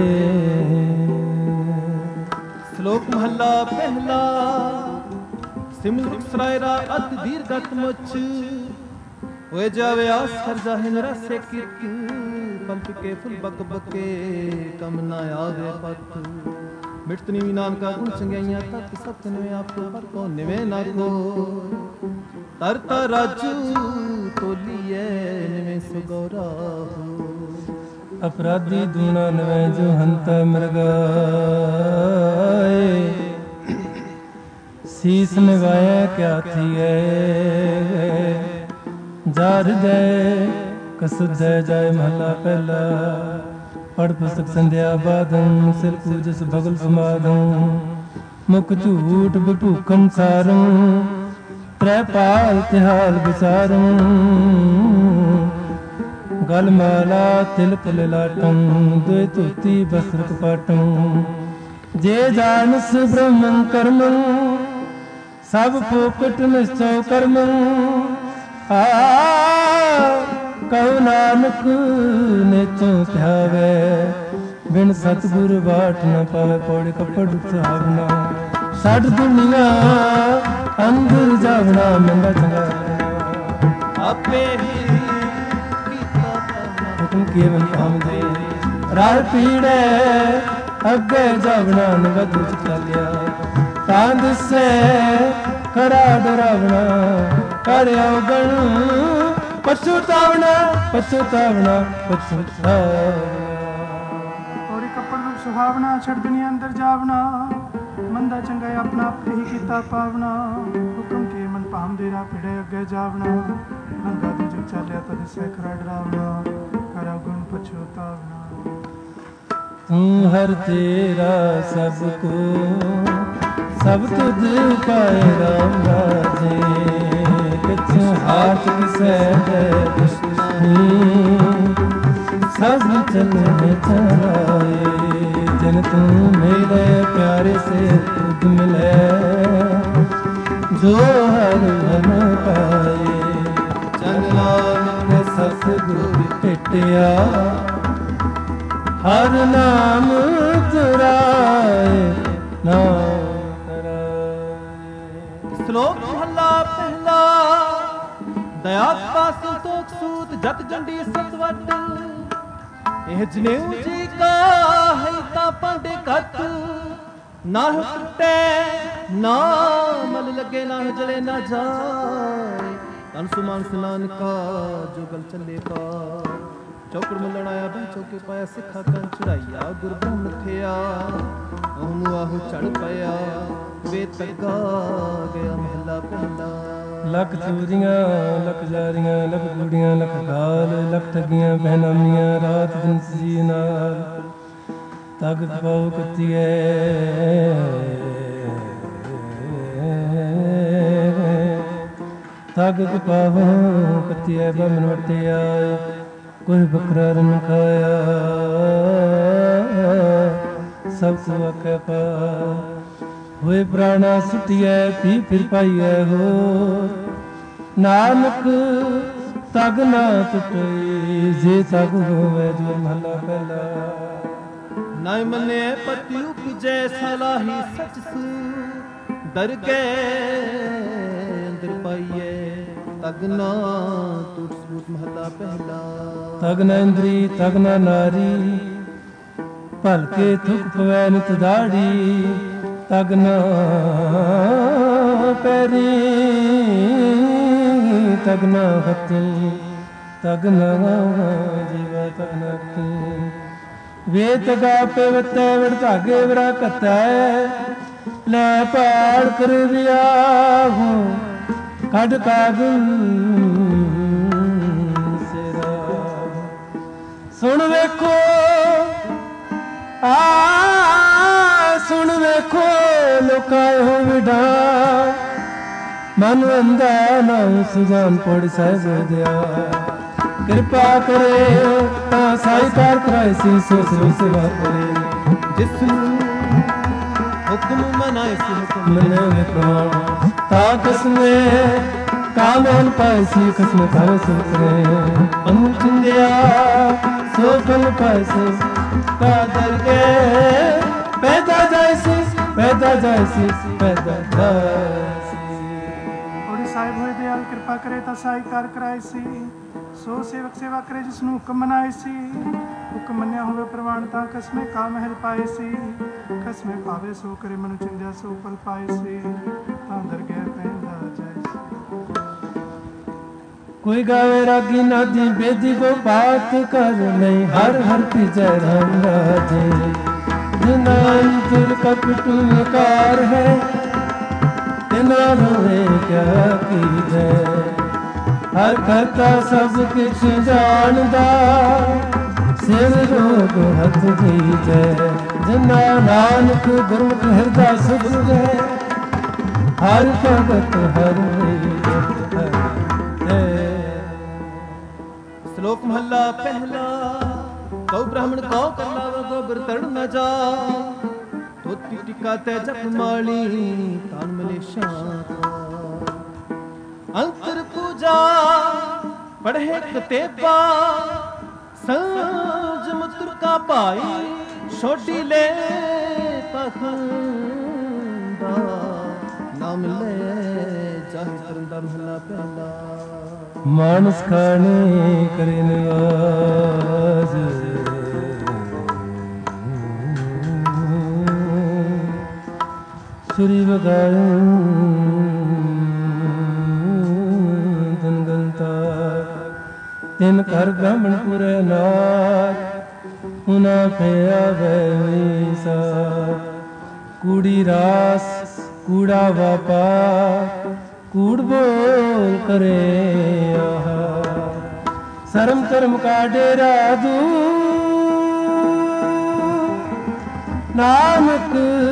ਸ਼ਲੋਕ ਮਹੱਲਾ ਪਹਿਲਾ। ਸਿਮਰ ਸਰਾਇਰਾ ਅਤ ਦੀਰਘਤ ਮੁੱਛ ਹੋਏ ਜਾਵੇ ਆਸ ਹਰ ਜਾਹਿ ਨਰਸੇ ਕਿਤ। ਪਲਪ ਕੇ ਫੁੱਲ ਬਕ ਬਕੇ ਕਮ ਨਾ ਆਵੇ ਪਤ। ਮਿਟਤਨੀ ਵੀ ਨਾਨਕਾ ਗੁਣ ਚੰਗਿਆਈਆਂ ਤਤ ਸਤ ਨਿਵੇਂ ਆਪ ਪਰ ਕੋ ਨਿਵੇਂ ਨਾ ਕੋ। ਤਰਤਾ ਰਾਜੂ ਤੋਲੀਏ ਨਿਵੇਂ ਸੁਗੋਰਾ ਹੋ। अपराधी दूना नवै जो हंता मृगाए। शीस निवाया क्या थी है जा हृदय कसुद जाय महला पहला। पढ़ पुस्तक संध्या बादम सिर पूजस भगल समादम। मुख झूठ बभूखन सारम त्रैपाल तिहाल विचारम। गल माला तिलक ललाटम दुय धोती वस्त्र कपाटम। जे जानस ब्रह्मं कर्मं सब पोकट निश्चय कर्मं। आ कहो नानक नेचों ध्यावे बिन सतगुर बाट न पावे। पौड़े कपड़ सुहावना साठ दुनिया अंदर जावना मंगा चंगा। आपे ही केवल काम दे राह पीड़े अगे जावना नगद चलिया। तांद से करा डरावना कर अवगण पछुतावना पछुतावना पछुतावना। ਔਰੀ ਕੱਪੜ ਰੂਪ ਸੁਹਾਵਣਾ ਛੜ ਦੁਨੀਆ ਅੰਦਰ ਜਾਵਣਾ। ਮੰਦਾ ਚੰਗਾ ਆਪਣਾ ਆਪੇ ਹੀ ਕੀਤਾ ਪਾਵਣਾ। ਹੁਕਮ ਕੇ ਮਨ ਭਾਮ ਦੇ ਰਾਹ ਪਿੜੇ ਅੱਗੇ ਜਾਵਣਾ। ਨੰਗਾ ਦੀ ਜੁਗ ਚਾਲਿਆ ਤਦ ਸੇ ਖਰਾ ਡਰਾਵਣਾ। ਕਰਾ ਗੁਣ ਪਛੁਤਾਵਣਾ। तू हर तेरा सबको सब तुझ पाए राम राजे। पिछु हाथ किसे सब चलने चलाए। जिन तू मेरे प्यारे से खुद मिले जो हर मन पाए। चंद्र सतगुर भेटिया हर नाम तुराए नाम तराए। ਸ਼ਲੋਕ ਮਹੱਲਾ ਪਹਿਲਾ। ਦਇਆਤ ਪਾਸ ਸੰਤੋਖ ਸੂਤ ਜਤ ਜੰਡੀ ਸਤਵਟ। ਇਹ ਜਨੇਊ ਜੀ ਕਾ ਹੈ ਤਾਂ ਪਾਂਡੇ ਘਟ। ਨਾ ਟੁੱਟੇ ਨਾ ਮਲ ਲੱਗੇ ਨਾ ਜਲੇ ਨਾ ਜਾਏ। ਤਨ ਸੁਮਨ ਸਨਾਨ ਕਾ ਜੋ ਗਲ ਚੱਲੇ ਪਾ। ਚੌਕੜ ਮੁੱਲਣ ਆਇਆ ਬਹਿ ਚੌਕੇ ਪਾਇਆ ਸਿੱਖਾ ਕੰਨ ਚੜਾਈਆ। ਗੁਰ ਬ੍ਰਹਮ ਥਿਆ ਉਹਨੂੰ ਆਹੋ ਚੜ ਪਿਆ। ਵੇ ਤੱਗਾ ਗਿਆ ਮਹੱਲਾ ਪਹਿਲਾ। ਲੱਖ ਚੋਰੀਆਂ ਲੱਖ ਜਾਰੀਆਂ ਲੱਖ ਕੁੜੀਆਂ ਲੱਖ ਗਾਲ ਲੱਖ ਠੱਗੀਆਂ ਬਹਿਨਾਮੀਆਂ ਰਾਤ ਦਿਨ ਜੀ ਨਾਲ ਤਾਕਤ ਪਾਉ ਕੱਤੀਏ। ਤਗ ਪਾਵੋ ਪਤੀਐ ਬਮਨ ਵਟਿਆ ਕੋਈ ਬਕਰਾ ਰਨ ਖਾਇਆ ਸਭ ਕੋ ਆਖੈ ਪਾ ਹੋਏ ਪ੍ਰਾਣਾ ਸੁਟਿਐ ਪੀ ਫਿਰ ਪਾਈਐ ਹੋ ਨਾਨਕ ਤਗ ਨਾ ਟੁੱਟੇ ਜੇ ਤਗ ਹੋਵੇ ਜੋ ਮਹਲਾ ਪਹਿਲਾ ਨਾਇ ਮਨੇ ਪਤੀ ਉਪਜੈ ਸਲਾਹੀ ਸਚ ਸੂ ਦਰ ਕੇ ਅੰਦਰ ਪਾਈਐ ਤਗ ਨਾ ਟੁੱਟ ਸੂਤ ਮਹਲਾ ਪਹਿਲਾ ਤਗ ਨ ਇੰਦਰੀ ਤਗ ਨ ਨਾਰੀ ਭਲਕੇ ਥੁਕ ਪਵੈ ਨਿਤ ਦਾੜੀ ਤਗ ਨ ਪੈਰੀ ਤਗ ਨ ਹੱਥੀ ਤਗ ਨ ਜੀਵਾ ਤਗ ਨ ਅੱਖੀ ਵੇ ਤਗਾ ਪਵਤੈ ਵੜ ਧਾਗੇ ਵਰਾ ਕਤੈ ਲੈ ਪਾੜ ਕਰ ਵਿਆਹੂ ਕੱਢ ਕਾਗਲ ਸਿਰਾ ਸੁਣ ਵੇਖੋ ਆ ਸੁਣ ਵੇਖੋ ਲੋਕਾਂ ਹੋ ਵਿਡਾ ਮਨ ਅੰਦਾ ਨਾ ਸੁਜਾਨ ਪੜ ਸਾਹਿਬ ਦਿਆ ਕਿਰਪਾ ਕਰੇ ਤਾਂ ਸਾਈਕਾਰ ਕਰਾਏ ਸੀ ਸੋ ਸੇਵਾ ਕਰੇ ਜਿਸ ਨੂੰ ਹੁਕਮ ਮਨਾਏ ਸੀ ਹੁਕਮ ਮਨਾਏ ਪ੍ਰਾਣ ਤਾਂ ਕਿਸਨੇ ਕਾਮਨ ਪਾਏ ਸੀ ਕਿਸਨੇ ਕਰ ਸੁਤਰੇ ਅਨੁ ਚਿੰਦਿਆ ਸੋ ਫਲ ਪਾਏ ਸੀ ਕਾਦਰ ਕੇ ਪੈਦਾ ਜਾਏ ਸੀ ਪੈਦਾ ਜਾਏ ਸੀ ਪੈਦਾ ਜਾਏ ਸੀ ਸਾਹਿਬ ਹੋਏ ਦਿਆਲ ਕਿਰਪਾ ਕਰੇ ਤਾਂ ਸਾਈਕਾਰ ਕਰਾਏ ਸੀ ਸੋ ਸੇਵਕ ਸੇਵਾ ਕਰੇ ਜਿਸ ਨੂੰ ਹੁਕਮ ਮਨਾਏ ਸੀ ਹੁਕਮ ਮੰਨਿਆ ਹੋਵੇ ਪ੍ਰਵਾਨ ਤਾਂ ਕਸਮੇ ਕਾ ਮਹਿਲ ਪਾਏ ਸੀ ਕਸਮੇ ਪਾਵੇ ਸੋ ਕਰੇ ਮਨੁ ਚਿੰਦਿਆ ਸੋ ਫਲ ਪਾਏ ਸੀ ਤਾਂ ਦਰਗਹਿ ਪੈਂਦਾ ਜਾਏ ਸੀ ਕੋਈ ਗਾਵੇ ਰਾਗੀ ਨਾਦੀ ਬੇਦੀ ਕੋ ਬਾਤ ਕਰ ਨਹੀਂ ਹਰ ਹਰ ਕੀ ਜੈ ਰਾਮ ਰਾਜੇ ਜਿਨਾ ਅੰਤਰ ਕਪਟ ਵਿਕਾਰ ਹੈ ਤਿਨਾ ਰੋਏ ਕਿਆ ਕੀਜੈ ਹਰ ਕਰਤਾ ਸਭ ਕਿਛ ਜਾਣਦਾ ਸਿਰ ਰੋਗ ਹੱਥ ਦੀਜੈ ਜਿਨਾ ਨਾਨਕ ਗੁਰਮੁਖ ਹਿਰਦਾ ਸੁਖ ਹੈ ਹਰ ਭਗਤ ਹਰ ਸ਼ਲੋਕ ਮਹੱਲਾ ਪਹਿਲਾ ਕਉ ਬ੍ਰਾਹਮਣ ਕਉ ਕਰਲਾ ਵ ਗੋਬਰ ਤੜ ਨ ਜਾ ਤੋਤੀ ਟਿਕਾ ਤੈ ਜਪ ਮਾਲੀ ਤਨ ਮਲੇਸ਼ਾਂ ਅੰਤਰ ਪੂਜਾ ਪੜ੍ਹੇ ਕਤੇਬਾ ਸੰਜਮ ਤੁਰਕਾ ਭਾਈ ਛੋਟੀ ਲੈ ਪਖੰਦਾ ਨਾਮ ਲੈ ਚਾਹੇ ਕਰੰਦਾ ਮਹਲਾ ਪਹਿਲਾ ਮਾਨਸ ਖਾਣੇ ਕਰੇ ਨਿਵਾਜ ਸ੍ਰੀ ਵਗਾਇ ਤਿਨ ਕਰ ਬ੍ਰਾਹਮਣ ਪੁਰੇ ਨਾਥ ਉਨਾ ਪਿਆ ਵੈ ਸਾ ਕੂੜੀ ਰਾਸ ਕੂੜਾ ਵਾਪਾ ਕੂੜ ਬੋਲ ਕਰੇ ਆਹਾ ਸਰਮ ਕਰਮ ਕਾ ਡੇਰਾ ਦੂ ਨਾਨਕ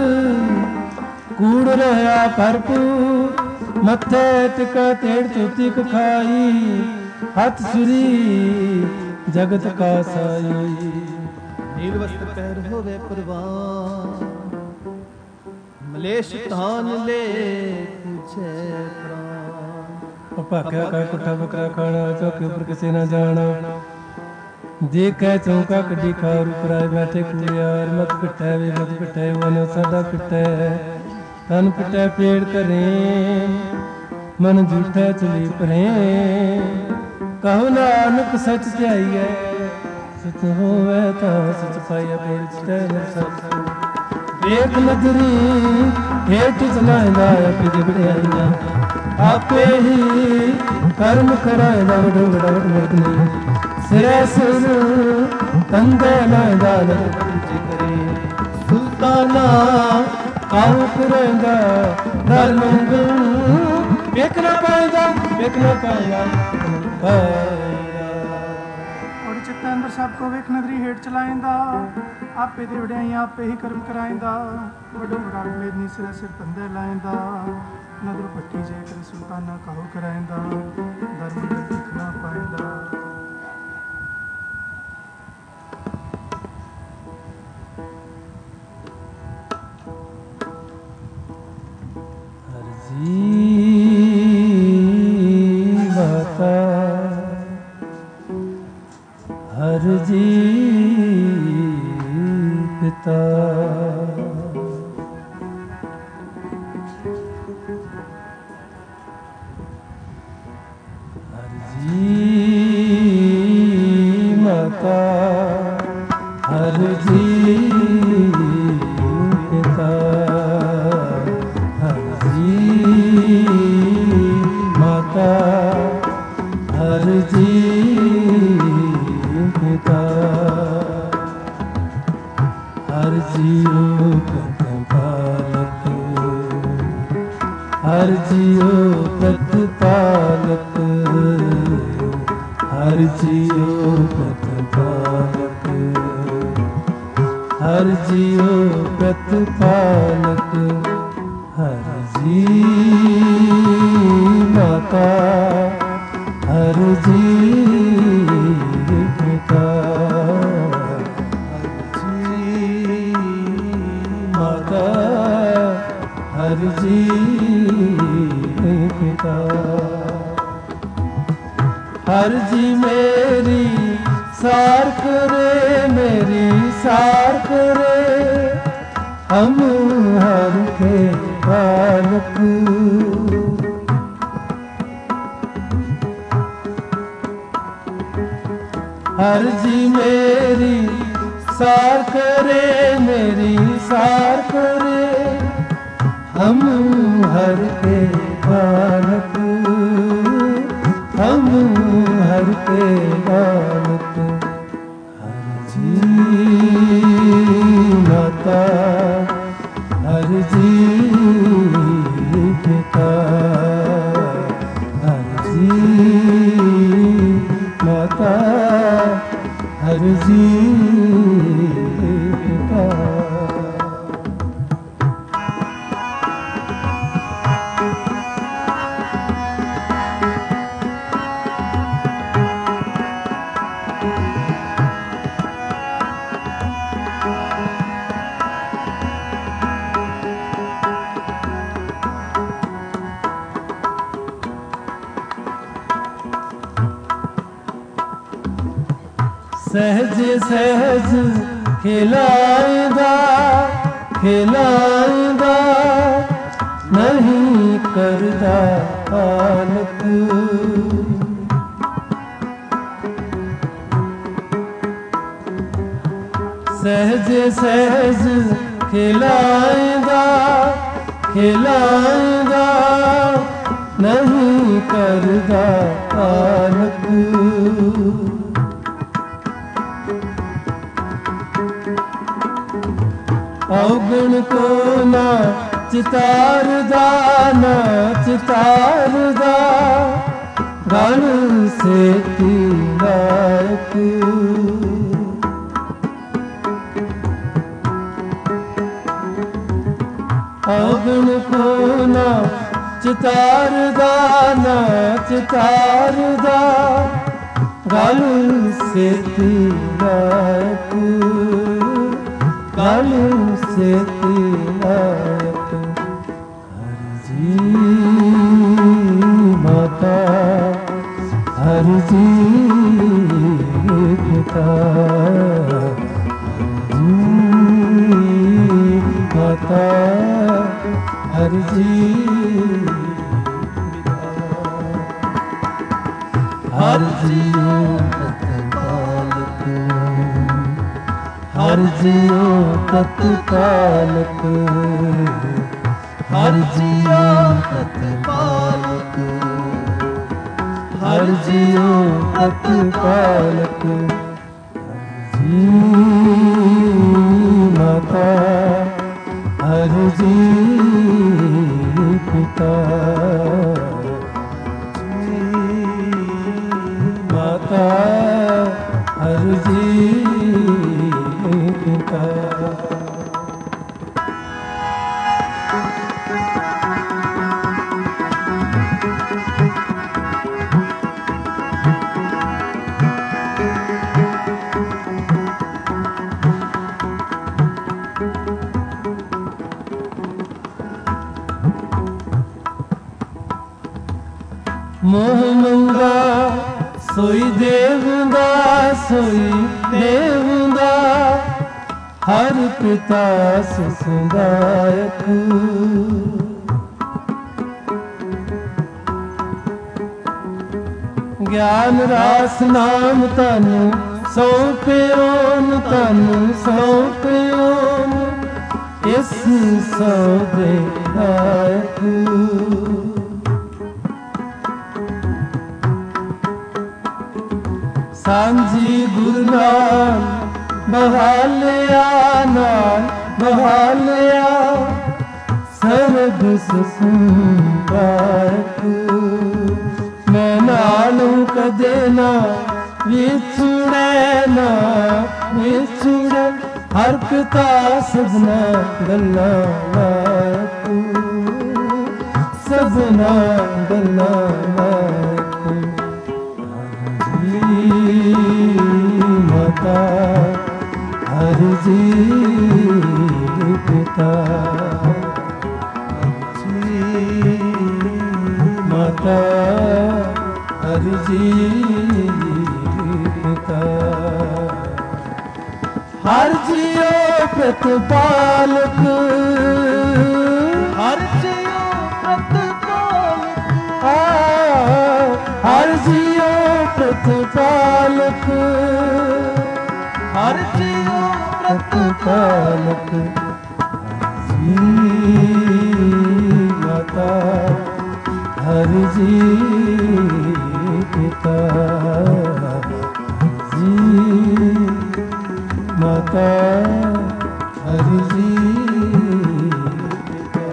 ਕੂੜ ਰਹਾ ਭਰਪੂਰ ਮੱਥੇ ਟਿਕਾ ਤੇੜ ਚੋਤੀ ਕ ਖਾਈ ਹੱਥ ਸੁਰੀ ਜਗਤ ਕਾ ਸਾਈ ਨੀਲ ਵਸਤ ਪਹਿਰ ਹੋਵੇ ਪ੍ਰਵਾਨ ਮਲੇਸ਼ ਤਾਨ ਲੈ ਪੁੱਛੇ ਪ੍ਰਾਨ ਭਾਕਿਆ ਕਾ ਕੁੱਠਾ ਬਕਰਾ ਖਾਣਾ ਚੌਕੇ ਉੱਪਰ ਕਿਸੇ ਨਾ ਜਾਣਾ ਦੇਖੈ ਚੌਂਕਾ ਕੱਢੀ ਖਾਰ ਉਪਰਾਏ ਬੈਠੇ ਕੁੜਿਆਰ ਮਤ ਪਿੱਟੈ ਵੇ ਮਤ ਪਿੱਟੈ ਵਨ ਸਾਡਾ ਪਿੱਟੈ ਤਨ ਪਿੱਟੈ ਪੇੜ ਕਰੇ ਮਨ ਝੂਠੈ ਚਲੀ ਪਰੇ ਕਹੋ ਨਾਨਕ ਸੱਚ ਧਿਆਈਐ ਸਚ ਹੋਵੇ ਤਾਂ ਸਚ ਪਾਈਐ ਬੇਲ ਚਟੈ ਸਚ ਵੇਖ ਨਦਰੀ ਹੇਠ ਚਲਾਇਦਾ ਆਪੇ ਵਡਿਆਈਆਂ ਆਪੇ ਹੀ ਕਰਮ ਕਰਾਇਦਾ ਵਡੋ ਵਡਾ ਵਡਨੀ ਸਿਰੇ ਸਿਰ ਕੰਦੇ ਲਾਇਦਾ ਨਰਜੀ ਕਰੇ ਸੁਲਤਾਨਾ ਕਾਹੂ ਕਰੇਂਦਾ ਦਰ ਮੰਗਲ ਵੇਖ ਨਾ ਪਾਇਦਾ ਵੇਖ ਨਾ ਪਾਇਦਾ ਔਰ ਚਿੱਤ ਅੰਦਰ ਸਭ ਕੋ ਵੇਖ ਨਦਰੀ ਹੇਠ ਚਲਾਇੰਦਾ ਆਪੇ ਦੇ ਵਡਿਆਈਆਂ ਆਪੇ ਹੀ ਕਰਮ ਕਰਾਇੰਦਾ ਵੱਡੋ ਵਡਾਟ ਮੇਦਨੀ ਸਿਰ ਸਿਰ ਤੰਦੇ ਲਾਇੰਦਾ नदर पट्टी जय कर सुल्ताना कहो कराइंदा धर्म दल दिखना पाइंदा। हर जी पिता हर जी माता हर जी पिता हर जी माता हर जी पिता हर जीव प्रतिपालक हर जीव प्रतिपालक हर जीव प्रतिपालक हर जीव प्रतिपालक हर जी माता हर जी पिता माता हर जी पिता हर जी मेरी सार करे मेरी सार करे हम हर के बालक हर जी मेरी सार करे मेरी सार करे हम हर के बालक हम हर के बालक हर जी माता हर जी पिता हर जी माता हर जी पिता सहज सहज खिलाएगा खिलाएगा नहीं करदा पालक सहज सहज खिलाएगा खिलाएगा नहीं करदा पालक अवगुण को ना चितारदा ना चितारदा गण से तिलाक अवगुण को ना चितारदा ना चितारदा गण से तिलाक गण से तिलाक हर जी माता हर जी पिता हर जी माता हर जी हर जी हर जियो तत्पालक हर जियो तत्पालक हर जियो तत्पालक हर जी माता हर जी पिता माता हर जी पिता ਮੋਹ ਮੰਗਾ ਸੋਈ ਦੇਵੁੰਦਾ, ਸੋਈ ਦੇਵੁੰਦਾ, ਹਰ ਪਿਤਾ ਸੁਖਦਾਇਕ। ਗਿਆਨ ਰਾਸ ਨਾਮ ਤਨ ਸੌਂਪਿਓਨ, ਤਨ ਸੌਂਪਿਓਨ, ਇਸ ਸੌਦੇ ਲਾਇਕ। ਸਾਂਝੀ ਗੁਰੂ ਨਾਲ ਬਹਾਲਿਆ, ਨਾਲ ਬਹਾਲਿਆ, ਸਰਬ ਸੁਸੰਭਾਇਕ। ਮੈਂ ਨਾਲੋਂ ਕਦੇ ਨਾ ਵਿਛੜੈ, ਨਾ ਵਿਛੜੈ, ਹਰ ਪਿਤਾ ਸਭਨਾ ਗੱਲਾਂ ਲਾਇਕ, ਸਭਨਾ ਗੱਲਾਂ ਲਾਇਕ। ਮਾਤਾ ਹਰ ਜੀ ਪਿਤਾ, ਮਾਤਾ ਹਰ ਜੀ ਪਿਤਾ। ਹਰ ਜੀਓ ਪ੍ਰਤਪਾਲਕ, ਹਰ ਜੀਓ ਪ੍ਰਤਪਾਲਕ, ਹਰ ਜੀਓ ਪ੍ਰਤਪਾਲਕ, ਹਰ ਜੀਓ ਪ੍ਰਤਪਾਲਕ। ਜੀ ਮਾਤਾ ਹਰ ਜੀ ਪਿਤਾ, ਜੀ ਮਾਤਾ ਹਰ ਜੀ ਪਿਤਾ।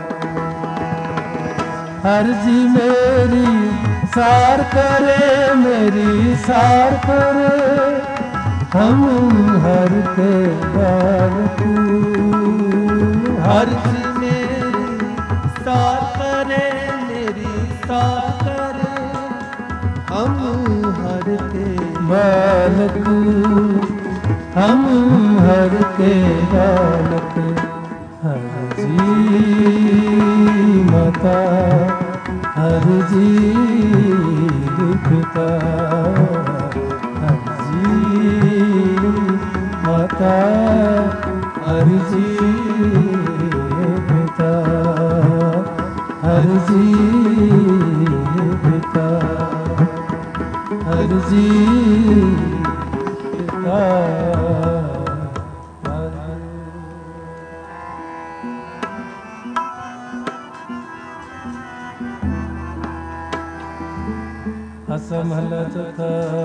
ਹਰ ਜੀ ਮੇਰੀ सार करे, मेरी सार करे, हम हर के बालक। हर जी मेरी सार करे, मेरी सार करे, हम हर के बालक, हम हर के बालक। हर जी माता हर जी पिता, हर जी माता हर जी पिता, हर जी पिता, हर जी पिता। ਆਸਾ ਮਹਲਾ ਚੌਥਾ।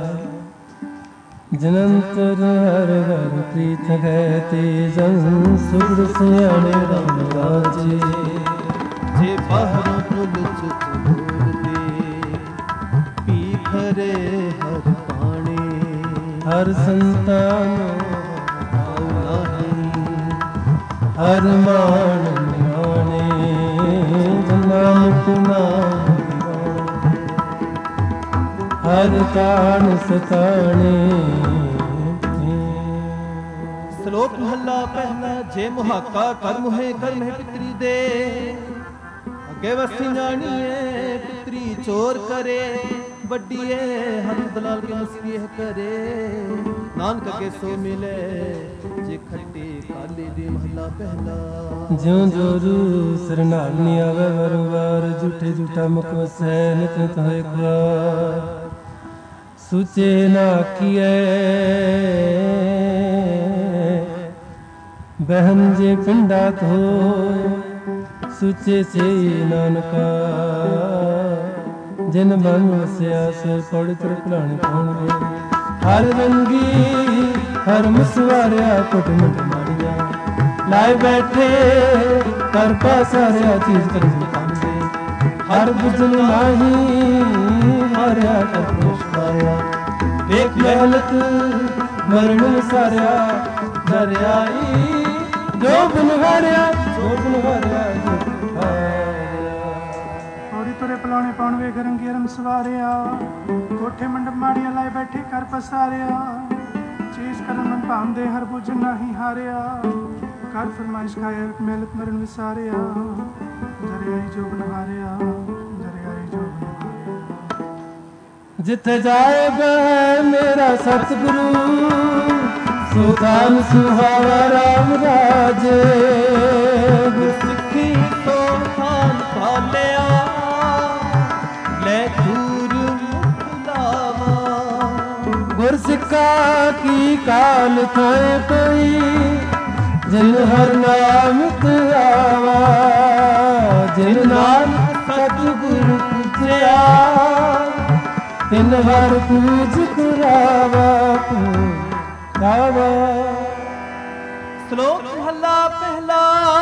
ਜਨੰਤਰ ਹਰ ਹਰ ਪ੍ਰੀਤ ਹੈ, ਤੇ ਜਨ ਸੁਗੜ ਸਿਆਣੇ ਰਾਮ ਰਾਜੇ। ਜੇ ਬਾਹਰੋਂ ਫੁੱਲ ਚੁੱਕ ਬੋਲਦੇ, ਪੀਖਰੇ ਹਰ ਪਾਣੀ। ਹਰ ਸੰਤਾਨ ਆਉ ਨਾਹੀ, ਹਰ ਮਾਣ ਮਾਣੇ, ਨਾਨਕ ਨਾਮ ਹਰ ਤਾਣ ਸਤਾਣੇ। ਸ਼ਲੋਕ ਮਹੱਲਾ ਪਹਿਲਾ। ਜੇ ਮੁਹਾਕਾ ਕਰਮ ਹੈ, ਕਰਮ ਹੈ ਪਿਤਰੀ ਦੇ, ਅੱਗੇ ਵਸੀ ਜਾਣੀਏ ਪਿਤਰੀ ਚੋਰ ਕਰੇ। ਵੱਡੀਏ ਹੱਥ ਦਲਾਲ ਕੇ ਮਸਕੀਹ ਕਰੇ, ਨਾਨਕ ਕੇ ਸੋ ਮਿਲੇ ਜੇ ਖੱਟੀ ਕਾਲੀ ਦੀ। ਮਹੱਲਾ ਪਹਿਲਾ। ਜਿਉ ਜੋਰੂ ਸਰਨਾਗਨੀ ਆਵੇ ਵਰਵਾਰ, ਝੂਠੇ ਝੂਠਾ ਮੁਖ ਵਸੈ ਨਿਤ ਨਿਤ ਹੋਏ ਖੁਆਰ। ਸੁਚੇ ਨਾ ਕੀਏ ਬਹਿਨ ਜੇ ਪਿੰਡਾ ਧੋਏ, ਸੁਚੇ ਸੇ ਨਾਨਕਾ ਜਿਨ ਮਨ ਵਸਿਆ ਸੇ ਪੜ ਤੁਰ ਭਲਾਣੇ ਪਾਉਣਗੇ। ਹਰ ਰੰਗੀ ਹਰ ਮੁਸਵਾਰਿਆ ਕੁਟ ਮੁਟ ਮਾਰੀਆਂ, ਲਾਏ ਬੈਠੇ ਕਰ ਪਾਸਾਰਿਆ ਚੀਜ਼ ਕਰ ਪਾਉਂਦੇ। ਹਰ ਬੁਝਨ ਨਾਹੀ ਹਾਰਿਆ ਕਰ ਪੁਸ਼ਕਾਰਿਆ, ਵੇਖ ਮਿਹਨਤ ਮਰਨ ਸਾਰਿਆ ਦਰਿਆਈ। ਜੋ ਬਨਵਾਰਿਆ ਜੋ ਬਨਵਾਰਿਆ ਹੋਰੀ ਤੁਰੇ ਪਲਾਣੇ ਪਾਉਣ ਵੇਖ ਰੰਗੀ ਰਮ ਸਵਾਰਿਆ, ਕੋਠੇ ਮੰਡਪ ਮਾੜੀਆਂ ਲਾਏ ਬੈਠੇ ਕਰ ਪਸਾਰਿਆ। ਚੀਜ਼ ਕਰਨ ਮਨ ਭਾਉਂਦੇ ਹਰ ਬੁਝ ਨਾਹੀ ਹਾਰਿਆ, ਕਰ ਫਰਮਾਇਸ਼ ਖਾਇਆ ਮਿਹਨਤ ਮਰਨ ਵਿਸਾਰਿਆ। ਦਰਿਆਈ ਜੋ ਬਨਵਾਰਿਆ ਦਰਿਆਈ ਜੋ ਬਨਵਾਰਿਆ। ਜਿੱਥੇ ਜਾਏਗਾ ਮੇਰਾ ਸਤਿਗੁਰੂ ਸੁਖਾਨ ਸੁਹਾਵਾ ਰਾਮ ਰਾਜੇ। ਸਿੱਖੀ ਤੋਂ ਖਾਨ ਪਾਲਿਆ ਲੈ ਦੂਰ ਮੁਕਲਾਵਾ। ਗੁਰ ਸਿੱਖਾ ਕੀ ਕਾਲ ਥਾਏ ਕੋਈ ਜਿਨ ਹਰ ਨਾਮ ਧਿਆਵਾ। ਜਿਨ ਨਾਨਕ ਸਤਿਗੁਰ ਪੁੱਛਿਆ ਤਿਨ ਹਰ ਪੂਜ ਕਰਾਵਾ ਕਰਾਵਾ। ਸ਼ਲੋਕ ਮਹਲਾ ਪਹਿਲਾ।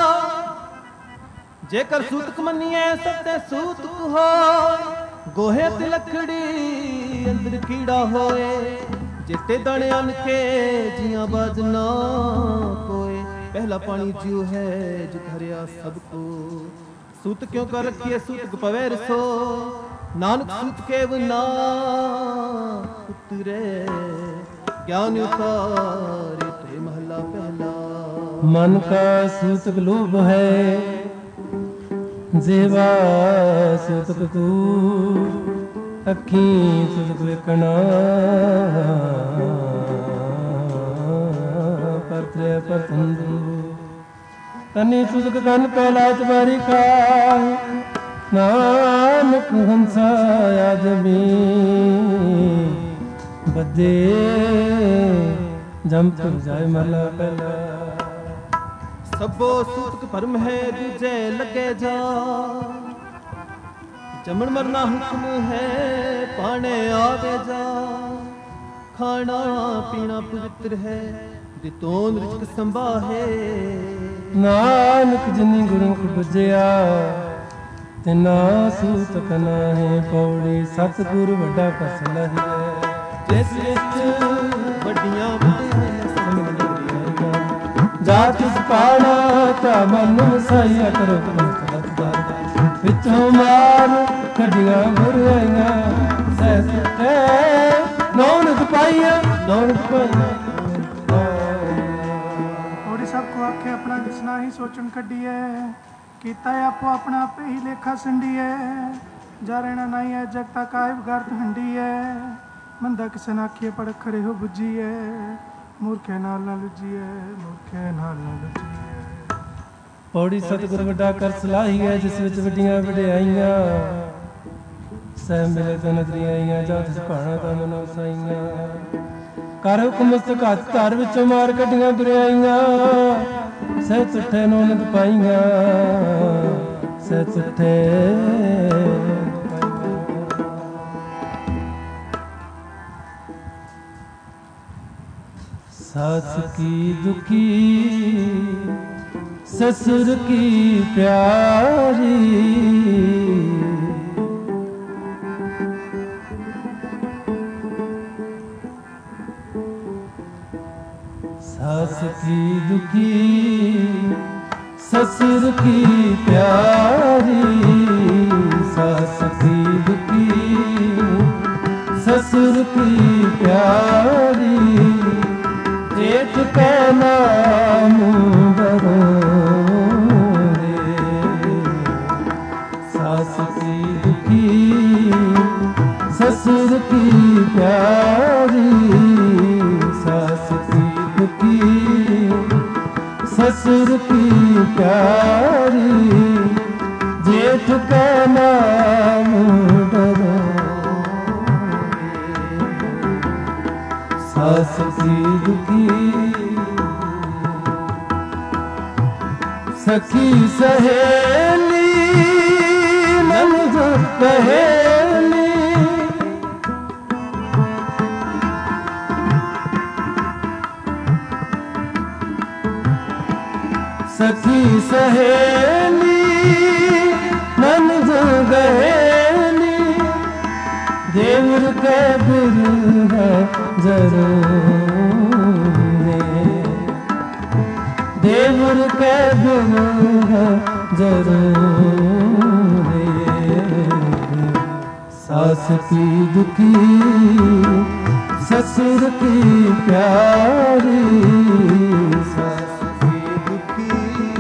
ਜੇਕਰ ਸੂਤਕ ਮੰਨੀਏ ਸਭ ਤੇ ਸੂਤਕ ਹੋਏ। ਗੋਹੇ ਤੇ ਲੱਕੜੀ ਅੰਦਰ ਕੀੜਾ ਹੋਏ। ਜਿੱਤੇ ਦਣ ਅਨਕੇ ਜੀਆਂ ਬਾਜ ਨਾ ਕੋਏ। ਪਹਿਲਾ ਪਾਣੀ ਜਿਉ ਹੈ ਜਿਤ ਹਰਿਆ ਸਭ ਕੋ। ਸੂਤ ਕਿਉਂ ਕਰ ਰਖੀਏ ਸੂਤਕ ਪਵੇ ਰਸੋ। ਨਾਨਕ ਸੂਤ ਕੇ ਬਨਾ ਉਤਰੇ ਗਿਆਨ ਉਤਾਰੇ ਤੇ ਮਹਲਾ ਪਹਿਲਾ। मन का सूतक लोभ है जेवा सूतक तू अखी सूतक वेखना। परत्रे परतंदु तनी सूतक कन पहला चबारी खाए। नानक हंसा आदमी बदे जम तुम जाए महला पहला। ਸਭੋ ਸੂਤਕ ਭਰਮ ਹੈ ਦੂਜੇ ਲੱਗੇ ਜਾ। ਜੰਮਣ ਮਰਨਾ ਹੁਕਮ ਹੈ ਪਾਣੇ ਆਵੇ ਜਾ। ਖਾਣਾ ਪੀਣਾ ਪਵਿੱਤਰ ਹੈ ਦਿਤੋਂ ਰਿਜਕ ਸੰਭਾਹੇ। ਨਾਨਕ ਜਿਨੀ ਗੁਰੂ ਕੋ ਬੁਝਿਆ ਤਿਨਾ ਸੂਤਕ ਨਾਹੀ ਪੌੜੀ। ਸਤਿਗੁਰ ਵੱਡਾ ਫਸਲ ਹੈ ਜਿਸ ਵਿੱਚ ਵੱਡੀਆਂ ਵੱਡੀਆਂ ਜਾ ਤਿਸ ਪਾਣਾ ਤਾ ਮਨ ਵਸਾਈਆ ਕਰੋ ਕਲਤਦਾਰ। ਵਿੱਚੋਂ ਮਾਰ ਕੱਢੀਆਂ ਬੁਰਾਈਆਂ ਸਹਿ ਸੁਟੇ ਨੌਨਕ ਪਾਈਆਂ ਨੌਨਕ ਪਾਈਆਂ। ਔੜੀ ਸਭ ਕੋ ਆਖੇ ਆਪਣਾ ਦਿਸਣਾ ਹੀ ਸੋਚਣ ਕੱਢੀਏ। ਕੀਤਾ ਆਪੋ ਆਪਣਾ ਆਪੇ ਹੀ ਲੇਖਾ ਸੰਡੀਏ। ਜਾ ਰਹਿਣਾ ਨਹੀਂ ਹੈ ਜਗਤਾ ਕਾਇਬ ਗਰਦ ਹੰਡੀਏ। ਮੰਦਾ ਕਿਸੇ ਨਾ ਆਖੀਏ ਪੜ ਖਰੇ ਹੋ ਬੁੱਝੀਏ। ਮੂਰਖੇ ਨਾਲ ਨਾ ਲੁੱਝੀਏ ਮੂਰਖੇ ਨਾਲ ਨਾ ਲੁੱਝੀਏ। ਪੌੜੀ ਸਤਿਗੁਰ ਵੱਡਾ ਕਰ ਸਲਾਹੀ ਹੈ ਜਿਸ ਵਿੱਚ ਵੱਡੀਆਂ ਵਡਿਆਈਆਂ। ਸਹਿ ਮਿਲੇ ਤਾਂ ਨਜ਼ਰੀਆਂ ਆਈਆਂ ਜਾਂ ਤਿਸ ਭਾਣਾ ਤਾਂ ਮਨੋ ਸਾਈਆਂ। ਕਰ ਹੁਕਮ ਮਸਤਕ ਹੱਥ ਧਰ ਵਿੱਚੋਂ ਮਾਰ ਕੱਢੀਆਂ ਬੁਰਾਈਆਂ। ਸਹਿ ਤੁੱਠੇ ਨੌਨਕ ਪਾਈਆਂ ਸਹਿ ਤੁੱਠੇ। सास की दुखी ससुर की प्यारी। सास की दुखी ससुर की प्यारी। सास की दुखी ससुर की प्यारी। जेठ के नाम बरो रे। सास की दुखी ससुर की प्यारी। सास की दुखी ससुर की प्यारी। जेठ के नाम बरो सास की दुखी। सखी सहेली मन जो पहेली। सखी सहेली मन जो गहेली। देवर के बिरहा जरूर देवर के बिरहा जरूर। सास की दुखी ससुर की प्यारी। सास की दुखी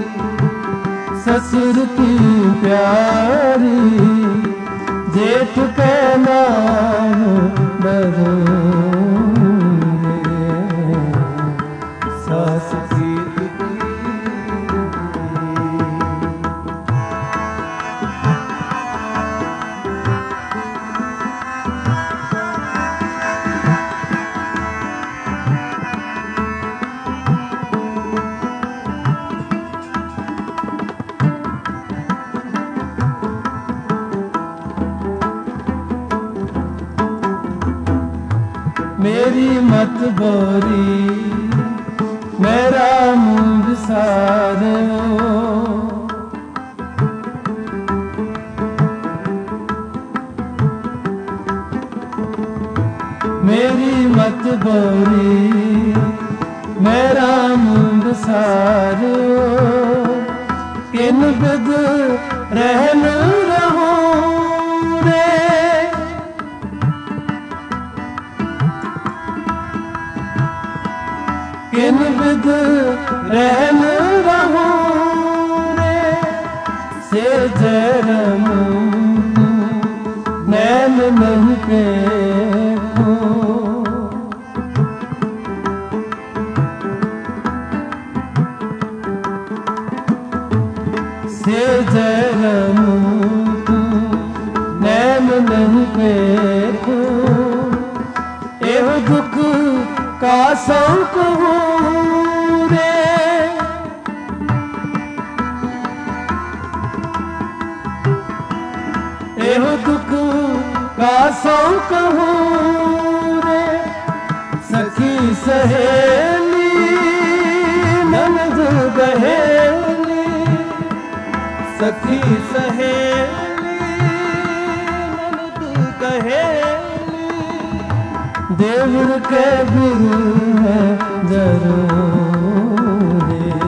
ससुर की प्यारी। जेठ के नाम मत बोरी मेरा मुंह विसारो, मेरी मत बोरी मेरा मुंह विसारो, किन बिद रहन रहूं रे, किन बिद रहन रहूं रे, से जरम नैन नहीं देखूं, से जरम नैन नहीं देखूं, एह दुख का संक हूँ रे, एह दुख का संक हूँ रे, सखी सहेली ननद गहेली, सखी सहेली ननद गहेली, देवर के गुरु है जरूर,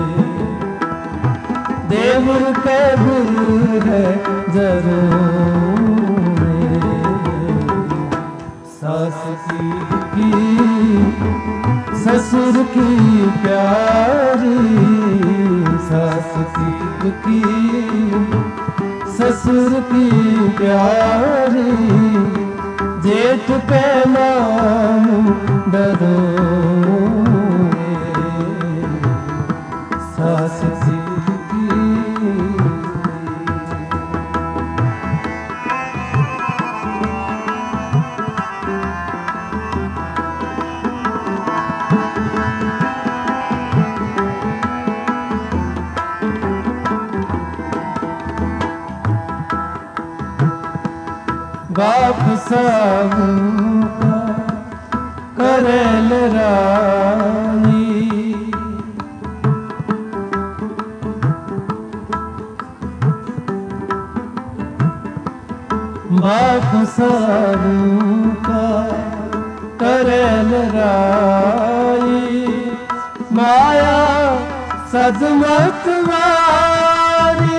देवर के गुरु है जरूर, सास की ससुर की प्यारी, सास की ससुर की प्यारी, जेठ पे नाम डरो, सास की बाप साहू का करेल रानी, बाप साहू का करेल राई, माया सदमत वारी,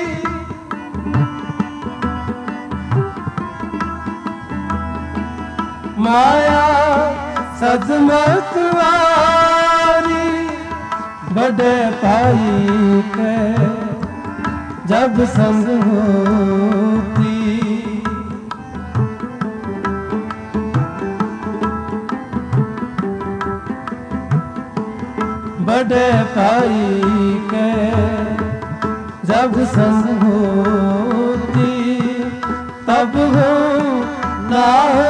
माया सदमत वारी, बड़े भाई के जब संग होती, बड़े भाई के जब संग होती, तब हो ना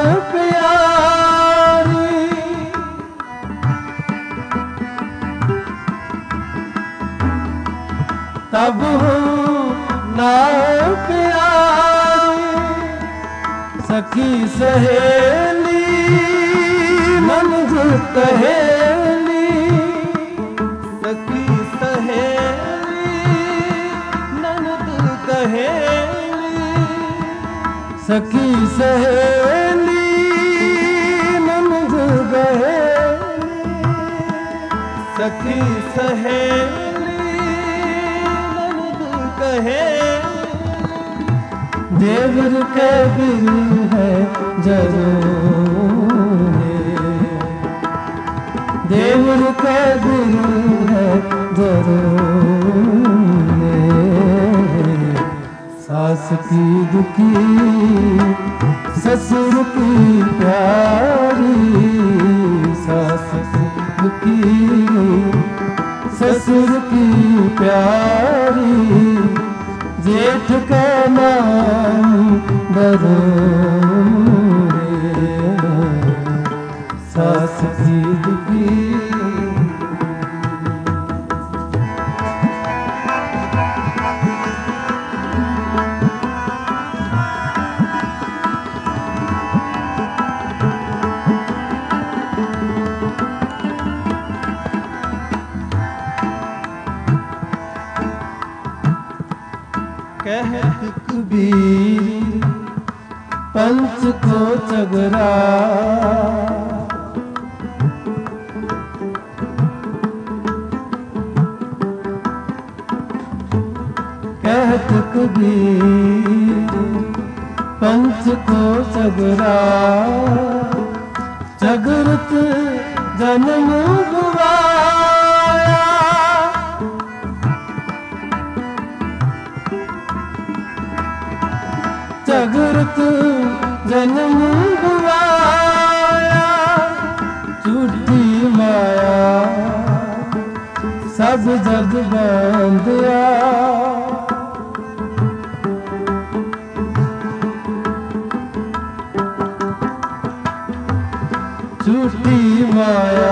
प्यारी, तब हो ना प्यारी, सखी सहेली ननद कहेली, सखी सहेली ननद कहेली, सखी सहेली ननद गहेली, सखी सहेली ननद कहेली, देवर के गुरु है जरूर, देवर के गुरु है जरूर, सास की दुखी ससुर की प्यारी, सास की दुखी ससुर की प्यारी, जेठ का नाम बरूर, सास की दुखी कहत कबीर पंच को चगरा कहत कबीर पंच को चगरा जगत जन्म गवाया जगत जन्म गवाया झूठी माया सब जग बांधिया झूठी माया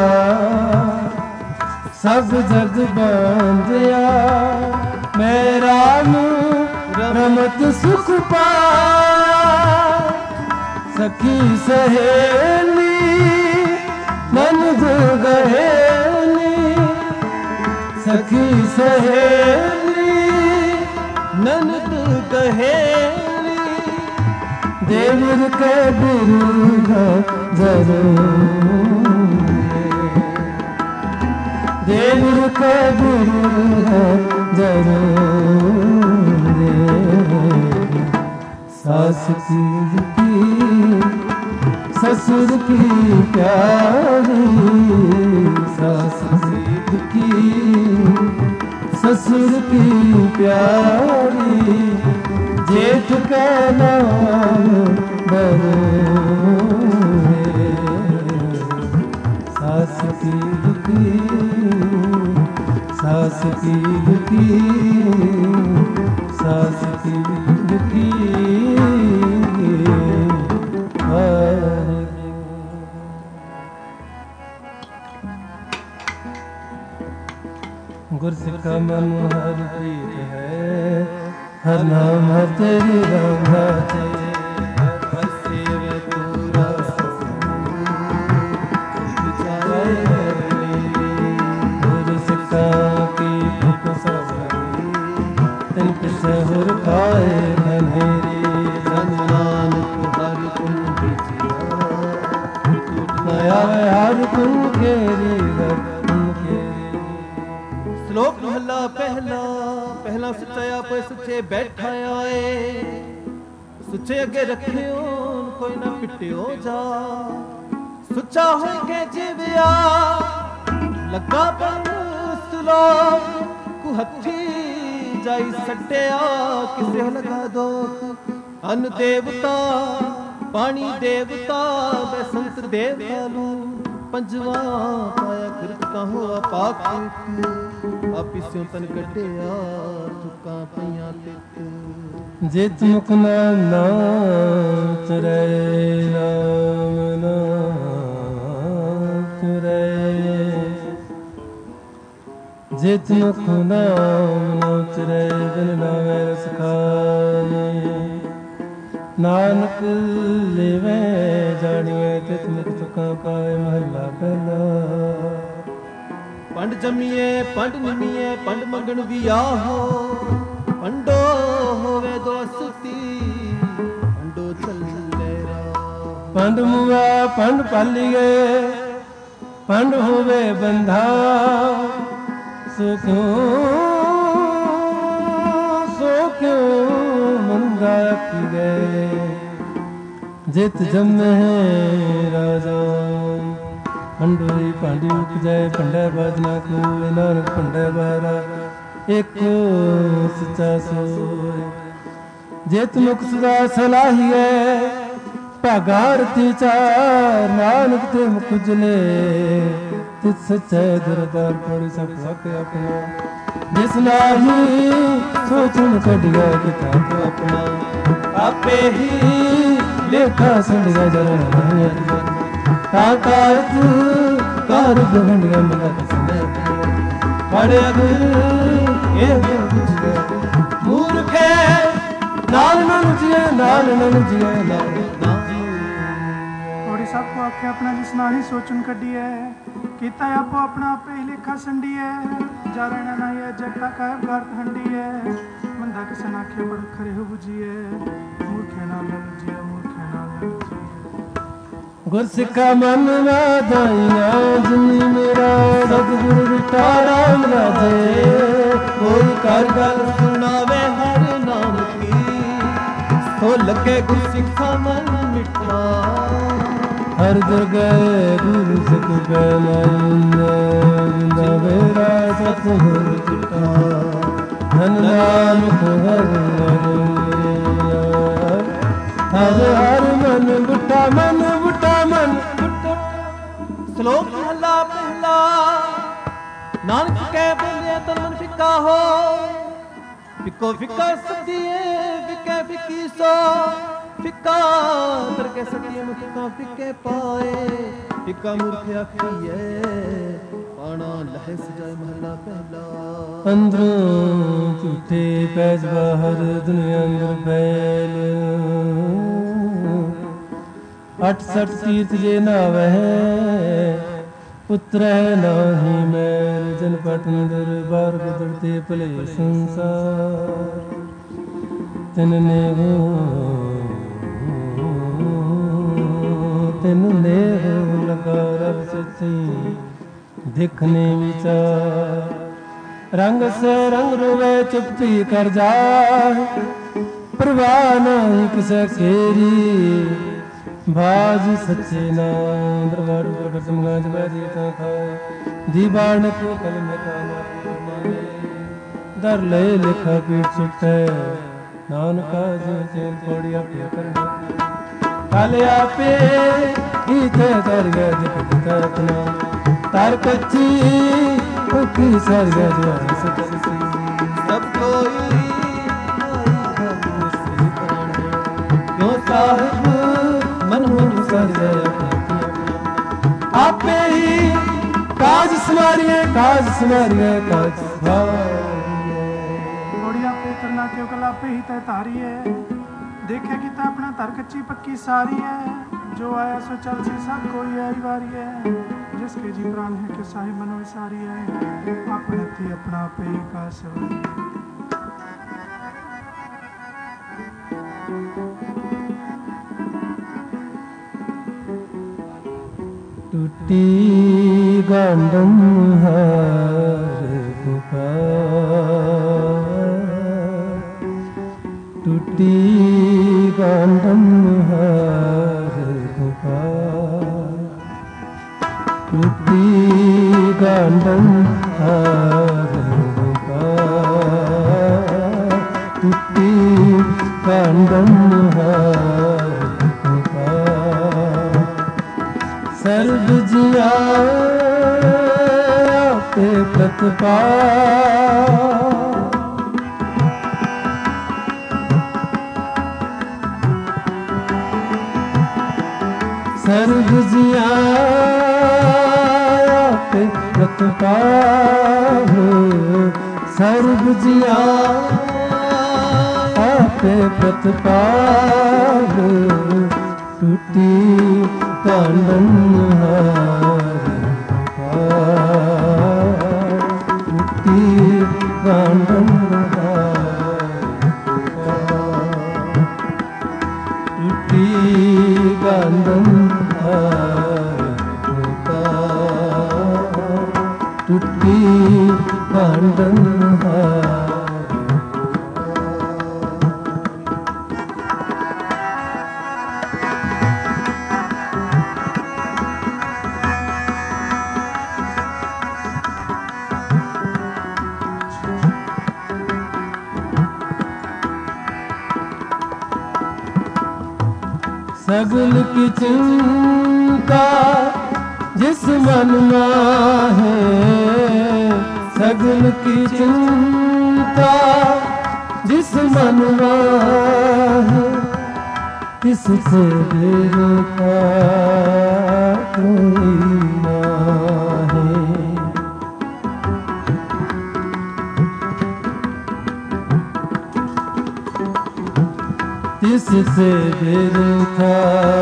सब जग बांधिया मैं राम रमत सुख पाया सखी सहेली नंद गहेली सखी सहेली नंद गहेली देवर के बिरुद जरूर देवर के बिरुद जरूर सास की ससुर की प्यारी सास की ससुर की प्यारी जेठ का नाम बरो सास की दुखी सास की दुखी सास की दुखी गुर सिखा मन हर प्रीत है हर नाम हर तेरी राम राजे हर सेव पूरा गुर सिखा की भुख तिन पिसहुर खाए धनेरी धन नानक हर कुन बिचिया हर कुन केरी हर कुन केरी। श्लोक महला पहला पहला सुचा आपे सुचे बैठा आए सुचे अगे रखियो कोई ना पिटियो जा सुचा हो के जीविया लगा पर श्लोक कुहथी जाई सटिया किसे लगा दो अन्न देवता पानी देवता बसंत देवता लू पंजवा पाया किरत कहो पाक आपी स्यों तन कटिया चुका पइया तित जित मुख नाम चुरै नाम नाम चुरै जित मुख नाम चुरै बिन नामै रस खाए नानक लेवे जानिए तित मुख चुका पाए महला पहला पंड जमीए पंड निमीए पंड मंगण वियाहो पंडो होवे दोस्ती पंडो चले पंड मुआ पंड पालिए पंड होवे बंधा सो क्यों सो क्यों मंगा की गए जित जमे राजा पंडोई पांडी उक जाए पंडे बाजना को नानक पंडे बारा एको सच्चा सोय जित मुख सुधा सलाहिए भागारती चार नानक ते मुख उजले तित सच्चे दरबार पड़ी सब हक अपना जिस नाही सोचन कढ़िया किताब अपना आपे ही लेखा संडिया जरा काकारत कार गहंडिया मना पसंद पड़े अगर ये कुछ मूर्खे नाल नन जिए नाल नन जिए नाल थोड़ी सबको आखे अपना जिस नाही सोचन कड्डी है कीता आपो अपना आपे ही लेखा संडी है जारना ना ये जगता कायब घर हंडी है मन ਬੰਦਾ ਕਿਸੇ ਨਾ ਆਖੇ ਬੜ ਖਰੇ ਹੋ ਬੁਝੀਏ ਮੂਰਖੇ ਨਾਲ ਲਲਜੀਏ ਮੂਰਖੇ ਨਾਲ ਲਲਜੀਏ ਗੁਰ ਸਿੱਖਾ ਮਨ ਵਾਧਾਈਆਂ ਜਿਨੀ ਮੇਰਾ ਸਤਿਗੁਰ ਵਿਟਾ ਰਾਮ ਰਾਜੇ ਕੋਈ ਕਰ ਗੱਲ ਸੁਣਾਵੇ ਹਰ ਨਾਮ ਕੀ ਸੋ ਲੱਗੇ ਗੁਰ ਸਿੱਖਾ ਮਨ ਮਿੱਠਾ ਹਰ ਜਗ੍ਹਾ ਗੁਰੂ ਸਿੱਖ ਬੈਲਾਈਨੇ ਜਿੰਦਾ ਮੇਰਾ ਸਤਿਗੁਰ ਵਿਟਾ ਧਨ ਨਾਨਕ ਹਰਿ ਹਰ ਹਰ ਮਨ ਬੁੱਟਾ ਮਨ ਬੁੱਟਾ ਮਨ ਸ਼ਲੋਕ ਮਹਲਾ ਪਹਿਲਾ ਨਾਨਕ ਕਹਿ ਬੋਲੇ ਤਨ ਮਨ ਫਿੱਕਾ ਹੋ ਫਿੱਕੋ ਫਿੱਕਾ ਸਦੀਏ ਫਿੱਕੇ ਫਿੱਕੀ ਸੋ ਫਿੱਕਾ ਤਰਕੇ ਸਦੀਏ ਨੂੰ ਫਿੱਕਾ ਫਿੱਕੇ ਪਾਏ ਫਿੱਕਾ ਮੂਰਖ ਆਖੀਏ ਪਾਣਾ ਲਹਿ ਸਜਾਏ ਮਹਲਾ ਪਹਿਲਾ ਅੰਦਰੋਂ ਝੂਠੇ ਪੈਜ ਬਾਹਰ ਦੁਨੀਆ ਅੰਦਰ ਬੈਲ ਅਠ ਸਠ ਤੀਰਥ ਜੇ ਨਾਵਹਿ ਪੁੱਤਰੈ ਨਾਹੀ ਮੈਲ ਜਨ ਪਟਨ ਦਰਬਾਰ ਬਦਲਤੇ ਭਲੇ ਸੰਸਾਰ ਤਿਨ ਨੇ ਤਿਨ ਨੇ ਲਗਾ ਰਬ ਸੱਚੀ ਦੇਖਨੇ ਵਿਚਾਰ ਰੰਗ ਸੇ ਰੰਗ ਰੋਵੇ ਚੁੱਪੀ ਕਰ ਜਾਏ ਪ੍ਰਵਾਹ ਨਹੀਂ ਕਿਸੇ ਕੇਰੀ ਬਾਜ ਸੱਚੇ ਨਾਮ ਦਰਬਾਰ ਵਰ ਸਮਗਾ ਜਵਾਜੀ ਤਾਂ ਖਾਏ ਦੀਵਾਨ ਕੋ ਕਲਮ ਕਾ ਮਾਨੇ ਦਰ ਲੈ ਲਿਖਾ ਪੀਟ ਸੁਟੈ ਨਾਨਕਾ ਜੋ ਚੇਨ ਕੋੜਿਆ ਪੇ ਕਰਨਾ ਕਲ ਆਪੇ ਇਥੇ ਦਰ ਗਿਆ ਜਿਤ ਤਤਨਾ ਤਾਰ ਕੱਚੀ ਕੀ ਸਰ ਗਿਆ ਜਵਾਨ ਸੱਚੀ ਸਭ ਕੋਈ ਕਿਉਂ ਸਾਹਿਬ ਮਨ ਮਨ ਸਰ ਆਪੇ ਹੀ ਕਾਜ ਸਵਾਰੀਏ ਕਾਜ ਸਵਾਰੀਏ ਕਾਜ ਸਵਾਰੀਏ ਗੋੜੀਆਂ ਪੇ ਕਰਨਾ ਕਿਉਂ ਕਲਾਪੇ ਹੀ ਤੈ ਧਾਰੀਏ ਦੇਖੇ ਕੀਤਾ ਆਪਣਾ ਧਰ ਕੱਚੀ ਪੱਕੀ ਸਾਰੀ ਹੈ ਜੋ ਆਇਆ ਸੋ ਚਲ ਸੀ ਸਭ ਕੋਈ ਆਈ ਵਾਰੀ ਹੈ ਜਿਸ ਕੇ ਜੀ ਪ੍ਰਾਨ ਹੈ ਕਿ ਸਾਹਿਬ ਮਨੋ ਵਿਸਾਰੀ ਹੈ ਆਪਣੇ ਤੇ ਆਪਣਾ ਪੇ ਕਾ ਸਵਾਰੀ ਟੁੱਟੀ ਗੰਡਮ ਹਰ ਪੁਕਾਰ ਟੁੱਟੀ ਗੰਡਮ ਹਰ ਪੁਕਾਰ ਟੁੱਟੀ ਗੰਡਮ ਹਰ ਪੁਕਾਰ ਟੁੱਟੀ ਗੰਡਮ ਹਰ ਸਰਬ ਜੀਆ ਆਪੇ ਪ੍ਰਤਪਾਲ ਸਰਬ ਜੀਆ ਆਪੇ ਪ੍ਰਤਪਾਲ ਸਰਬ ਜੀਆ ਆਪੇ ਪ੍ਰਤਪਾਲ ਟੁੱਟੀ ਕਾਂਡਨ ਹਾਰ ਟੁੱਟੀ ਕਾਂਡਨ ਹਾਰ ਟੁੱਟੀ ਕਾਂਡਨ ਹਾਰ ਟੁੱਟੀ ਕਾਂਡਨ ਹਾਰ सगल की चिंता जिस मन माहे सगल की चिंता जिस मन माहे किससे देखा कोई नाहे जिससे बिरथा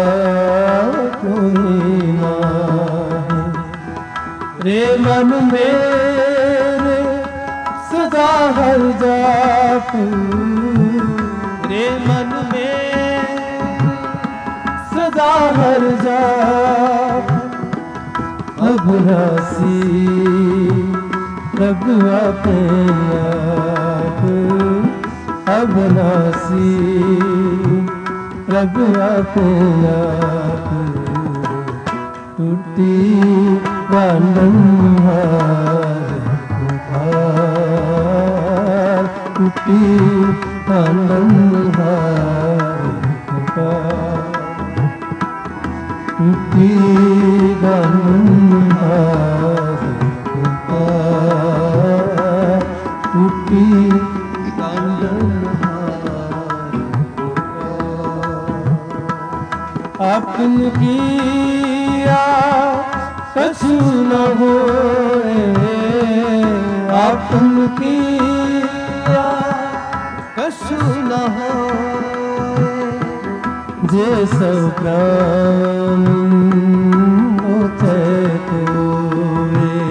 कोई नाहे रे मन मेरे सदा हर जाप रे मन में सदा हर जाप अबनासी प्रभु अपने आप अबनासी प्रभु अपने आप टूटी बंधन टूटी बंधन टूटी बंधन टूटी अपन किया कछु न होए अपन किया कछु न होए जे सब प्राण होते कोए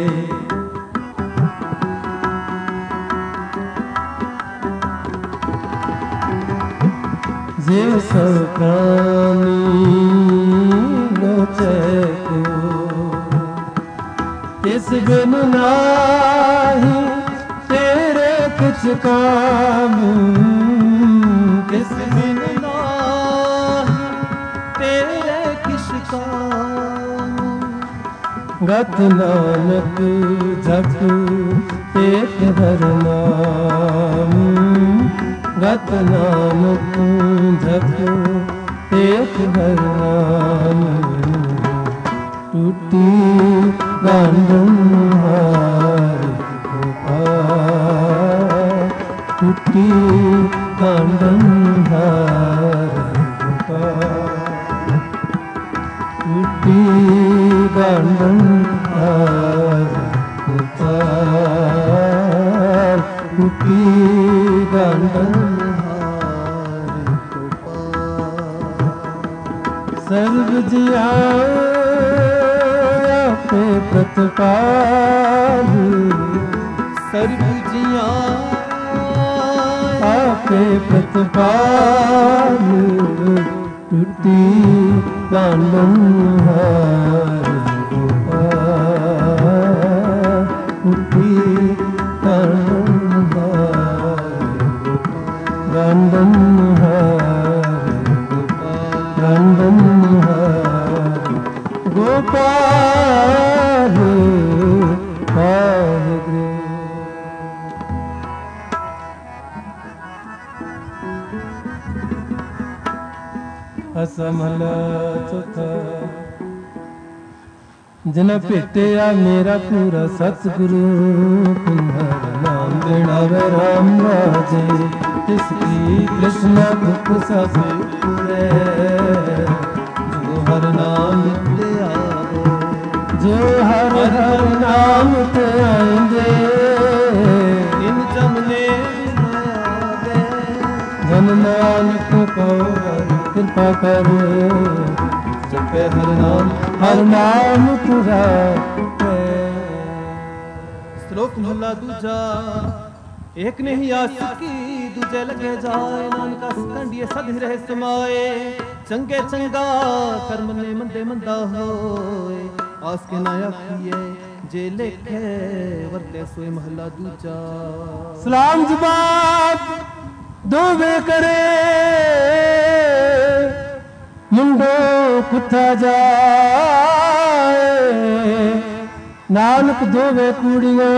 जे सब प्राणी होते कोए किस बिन नाही तेरे कुछ काम किस बिन नाही तेरे किस काम गत नानक जप एक हर नाम गत नानक जप एक हर नाम टूटी गांडन हार टूटी गांडन हार टूटी गांडन हार टूटी गांडन सर्व जिया पे प्रतिपाल सर्व जिया आपे प्रतिपाल टूटी गांडन हार टूटी गांडन हार गांडन हार गांडन हार गोपाल पाल असमल चौथा जिन भेटिया मेरा पूरा सतगुरु तुम्हारा नाम बिनावे राम राजे तिसकी कृष्ण दुख सब पूरे जो हर नाम ते आवे जो हर हर नाम ते आएंगे इन जमने आवे जन नानक को कृपा कर जपे हर नाम हर नाम तुझा श्लोक महला दूजा एक नहीं आसकी दूजे लगे जाए नानका सिकंडिये सद रहे समाए चंगे चंगा कर्म ने मंदे मंदा होए आस के ना आखिए जे लेखे वरते सोए महला दूजा सलाम जवाब दोवे करे मुंडो कुथा जाए नानक दोवे कुड़ियां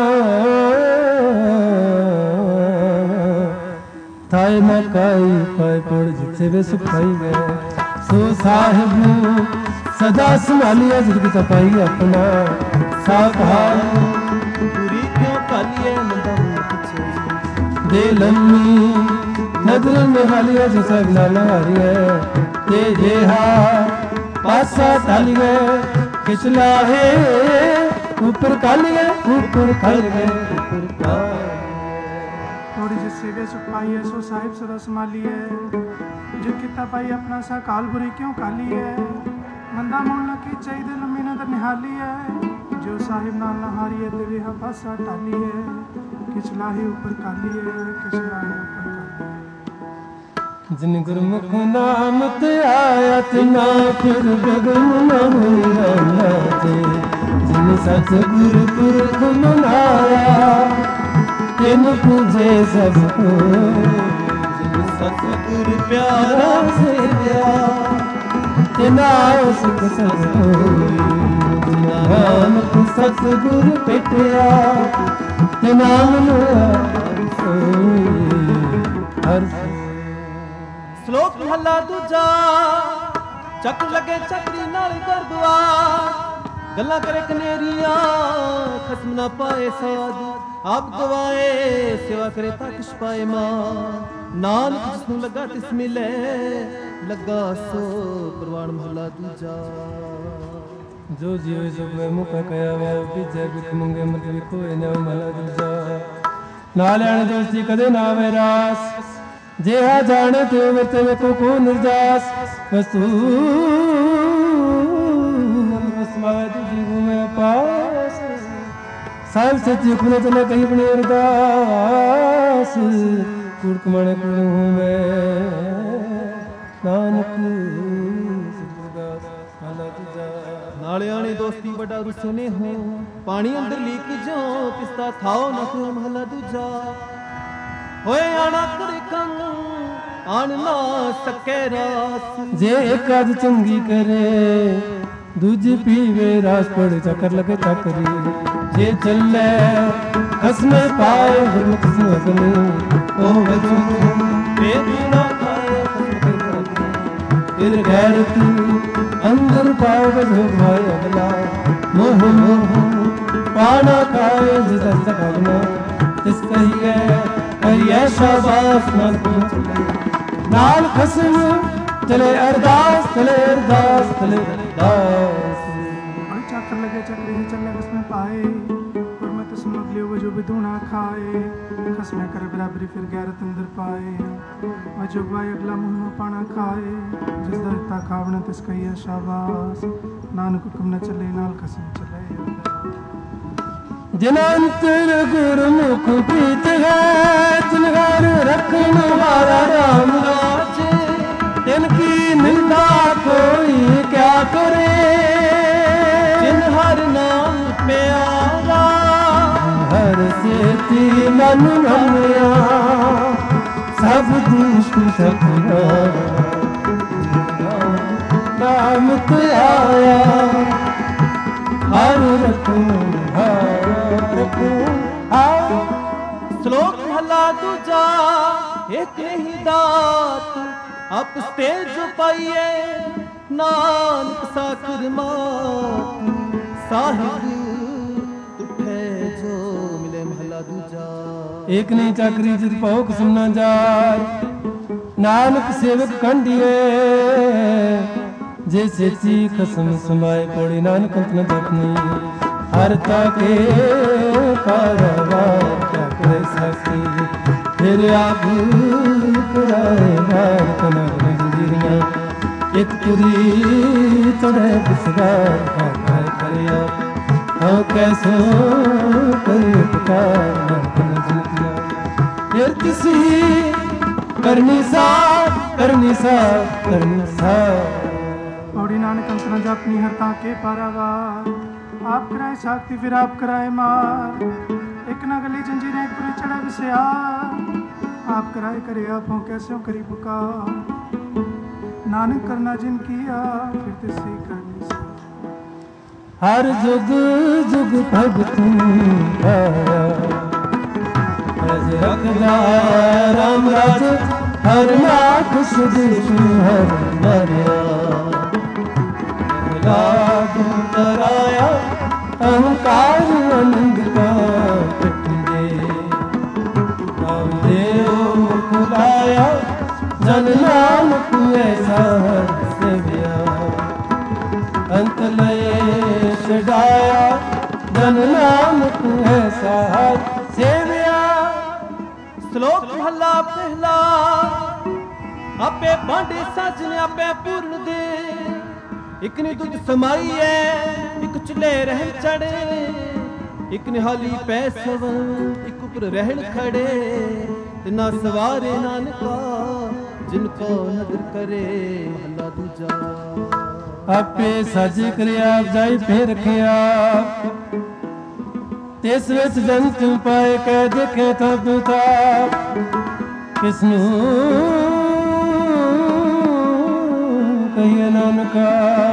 थाए न काई पाए पड़ जिथे वे सुखाई गए सो साहिब सदा संभालिया जिंदगी तपाई अपना साकार पूरी क्यों कालिए मंदा पीछे दे लम्मी नजर में हालिया जो सब लाला हारिया ते जेहा पासा तालिए खिचला है ऊपर कालिए ऊपर कालिए ऊपर कालिए थोड़ी जिस सेवे सुख पाई है सो साहिब सदा संभाली है जो किता पाई अपना सा काल बुरी क्यों काली है मंदा मोल न की चाहिए लम्मी नजर निहाली है जो साहिब नाल न हारी है ते वेहा पासा टाली है किछ लाही ऊपर कालिए किछ लाही ऊपर कालिए। जिन गुरमुख नाम ते आया तिना फिर गगन न होना जे। जिन सतगुर पुरख मनाया तिन पूजे सब कोय। जिन सतगुर प्यारा सेव्या तिना सुख सब होय। जिन नानक सतगुर भेटिया तिना मन सोई। हर ਸ਼ਲੋਕ ਮਹਲਾ ਦੂਜਾ। ਚੱਕਰ ਲੱਗੇ ਚੱਕਰੀ ਨਾਲ ਗਰਬਵਾ ਗੱਲਾਂ ਕਰੇ ਕਨੇਰੀਆਂ ਖਸਮ ਨਾ ਪਾਏ ਸਾਧ ਆਪ ਗਵਾਏ ਸੇਵਾ ਕਰੇ ਤਾਂ ਕਿਛ ਪਾਏ ਮਾਂ। ਨਾਨਕ ਜਿਸ ਨੂੰ ਲੱਗਾ ਤਿਸ ਮਿਲੇ ਲੱਗਾ ਸੋ ਪ੍ਰਵਾਨ ਮਹਲਾ ਦੂਜਾ। ਜੋ ਜੀਵ ਸਭ ਮੈਂ ਮੁਖ ਕਹਿਆ ਵਾ ਵਿਜੈ ਬਿਖ ਮੰਗੇ ਮਤ ਵੀ ਕੋਏ ਨਾ ਮਹਲਾ ਦੂਜਾ। ਨਾ ਲੈਣ ਦੋਸਤੀ ਕਦੇ ਨਾ ਵੇ ਰਾਸ ਜਿਹਾ ਜਾਣੇ ਤੇ ਵਰਤੇ ਵੇਖੋ ਕੋ ਨਿਰਜਾਸ। ਵਸਤੂ ਵਸਮਾਏ ਤੁਝੀ ਗੁਮੇ ਪਾਸ ਸਾਹਿਬ ਸੱਚੀ ਖੁਨੇ ਤੇ ਨਾ ਕਹੀਂ ਬਣੇ ਅਰਦਾਸ। ਕੂੜ ਕਮਾਣੇ ਕੂੜ ਹੂੰ ਮੈਂ ਨਾਨਕ ਸਤਿਦਾਸ ਮਹਲਾ ਦੂਜਾ। ਨਾਲਿਆਣੇ ਦੋਸਤੀ ਵੱਡਾ ਰੁਸਨੇ ਹੋ ਪਾਣੀ ਅੰਦਰ ਲੀਕ ਜੋ ਕਿਸਤਾ ਥਾਓ ਨਾ ਕੋ ਮਹਲਾ ਦੂਜਾ। ਹੋਏ ਆਣਾ ਕਰੇ ਕੰਨ ਆਣ ਨਾ ਸਕੇ ਰਾਸ। ਜੇ ਇੱਕ ਅਧ ਚੰਗੀ ਕਰੇ ਦੂਜੀ ਪੀਵੇ ਰਾਸ ਪੜ ਚੱਕਰ ਲਗੇ ਚੱਕਰੀ। ਜੇ ਚੱਲੇ ਖਸਮੇ ਪਾਏ ਗੁਰਮੁਖ ਸੁਨਗਨੀ ਉਹ ਵਜੂ ਬੇਦੀ ਨਾ ਖਾਏ ਫਿਰ ਗੈਰਤ ਅੰਦਰ ਪਾਏ ਵਜੂ ਭਾਈ ਅਗਲਾ ਮੋਹ ਮੋਹ ਪਾਣਾ ਖਾਏ ਜਿਸ ਸਕਲਨਾ ਤਿਸ ਕਹੀਏ ਕਰੀਏ ਸ਼ਾਬਾਸ਼ ਨਾਲ ਨਾਲ ਖਸਮ ਚਲੇ ਅਰਦਾਸ ਚਲੇ ਅਰਦਾਸ ਚਲੇ ਅਰਦਾਸ। ਚੱਕਰ ਲਗੇ ਚੱਕਰੀ ਹੀ ਚੱਲੇ ਖਸਮੇ ਪਾਏ ਗੁਰਮਤਿ ਸੁਮਗ ਲਿਓ ਵਜੋ ਬਿਦੂਣਾ ਖਾਏ। ਖਸਮੇ ਕਰ ਬਰਾਬਰੀ ਫਿਰ ਗੈਰਤ ਅੰਦਰ ਪਾਏ ਵਜੋ ਗਵਾਏ ਅਗਲਾ ਮੂੰਹ ਪਾਣਾ ਖਾਏ। ਜਿਸ ਦਾ ਦਿੱਤਾ ਖਾਵਣਾ ਤਿਸ ਕਹੀਏ ਸ਼ਾਬਾਸ਼ ਨਾਨਕ ਹੁਕਮ ਨ ਚੱਲੇ ਨਾਲ ਖਸਮ ਚਲੇ। ਜਿਨ ਅੰਤਰ ਗੁਰਮੁਖ ਪ੍ਰੀਤ ਹੈ ਤਿਨ ਘਰ ਰੱਖਣ ਵਾਲਾ ਰਾਮ ਰਾਜ। ਤਿਨ ਕੀ ਨਿੰਦਾ ਕੋਈ ਕਿਆ ਕਰੇ ਜਿਨ ਹਰ ਨਾਮ ਪਿਆਰਾ ਹਰ ਸੇਤੀ ਮਨ ਮੰਨਿਆ ਸਭ ਦੁਸ਼ਟ ਸਤਿਆ। ਨਾਮ ਤੇ ਆਇਆ ਹਰ ਰਖੂ ਹਰ ਰਖੂ। ਸ਼ਲੋਕ ਮਹਲਾ ਦੂਜਾ। ਇੱਕ ਨਹੀਂ ਦਾਤ ਆਪਸ ਤੇ ਜੋ ਪਾਈਏ ਨਾਨਕ ਸਾਖਰ ਮਾਤ ਸਾਹਿਬ ਤੁਠੇ ਜੋ ਮਿਲੇ ਮਹਲਾ ਦੂਜਾ। ਇੱਕ ਨਹੀਂ ਚਾਕਰੀ ਜਿਤ ਪਾਉ ਕਸਮ ਨਾ ਜਾਏ ਨਾਨਕ ਸੇਵਕ ਕੰਢੀਏ। ਜੇ ਸੇਚੀ ਖਸਮ ਸਮਾਏ ਪੋੜੀ ਨਾਨਕ ਅੰਤ ਨ ਦਪਨੀ। ਹਰ ਤਾਕੇ ਕਾਰਵਾਰ ਕਿਆ ਕਰੇ ਸਾਖੀ ਫਿਰ ਆਪ ਕਰਾਏ ਬਾਰ ਕਨਾ ਜੰਜੀਰੀਆਂ। ਇੱਕ ਪੁਰੀ ਚੜੇ ਬਿਸਗਾਰ ਕਾਇ ਕਰਿਆ ਹਾਂ ਕੈਸੋ ਕਰੇ ਪੁਕਾਰ ਨਾਨਕ ਜਨਤਿਆ। ਫਿਰ ਕਿਸੀ ਕਰਨੀ ਸਾ ਕਰਨੀ ਸਾ ਕਰਨੀ ਸਾ। पौड़ी नानक अंत न जापनी हर ताके पारावार। आप कराए साख्ती फिर आप कराए मार। एक न गली जंजीरें एक पूरी चढ़ा विस्यार। आप कराए करे आप हो कैसे करी पुकार। नानक करना जिन किया फिर तिसे करनी सा। हर जुग जुग भगत आया रज रखदा राम राज। हर नाथ सुदेश हर मरिया लाग तराया अहंकार आनंद का कटने। राम देव मुकुलाया जन नानक ऐसा सेविया। अंत लय छड़ाया जन नानक ऐसा सेविया। ਸ਼ਲੋਕ ਮਹਲਾ ਪਹਿਲਾ। ਆਪੇ ਬਾਂਡੇ ਸਾਜਨ ਆਪੇ ਪੂਰਨ ਦੇ ਇੱਕ ਨੀ ਤੁਝ ਸਮਾਈਐ ਇੱਕ ਚੁੱਲੇ ਰਹਿ ਚੜੇ। ਇੱਕ ਨਿਹਾਲੀ ਪੈ ਸਵਨ ਇੱਕ ਉਪਰ ਰਹਿਣ ਖੜੇ, ਤਿਨਾ ਸਵਾਰੇ ਨਾਨਕਾ ਜਿਨ ਕੋ ਨਦਰ ਕਰੇ। ਮਹਲਾ ਦੂਜਾ। ਆਪੇ ਸਜ ਕਰਿਆ ਜਾਈ ਫੇਰ ਰਖਿਆ, ਤਿਸ ਵਿੱਚ ਜੰਤ ਪਾਏ ਕਹਿ ਦੇਖੇ ਤਬ ਤਾਪ। ਕਿਸਨੂੰ ਕਹੀਏ ਨਾਨਕਾ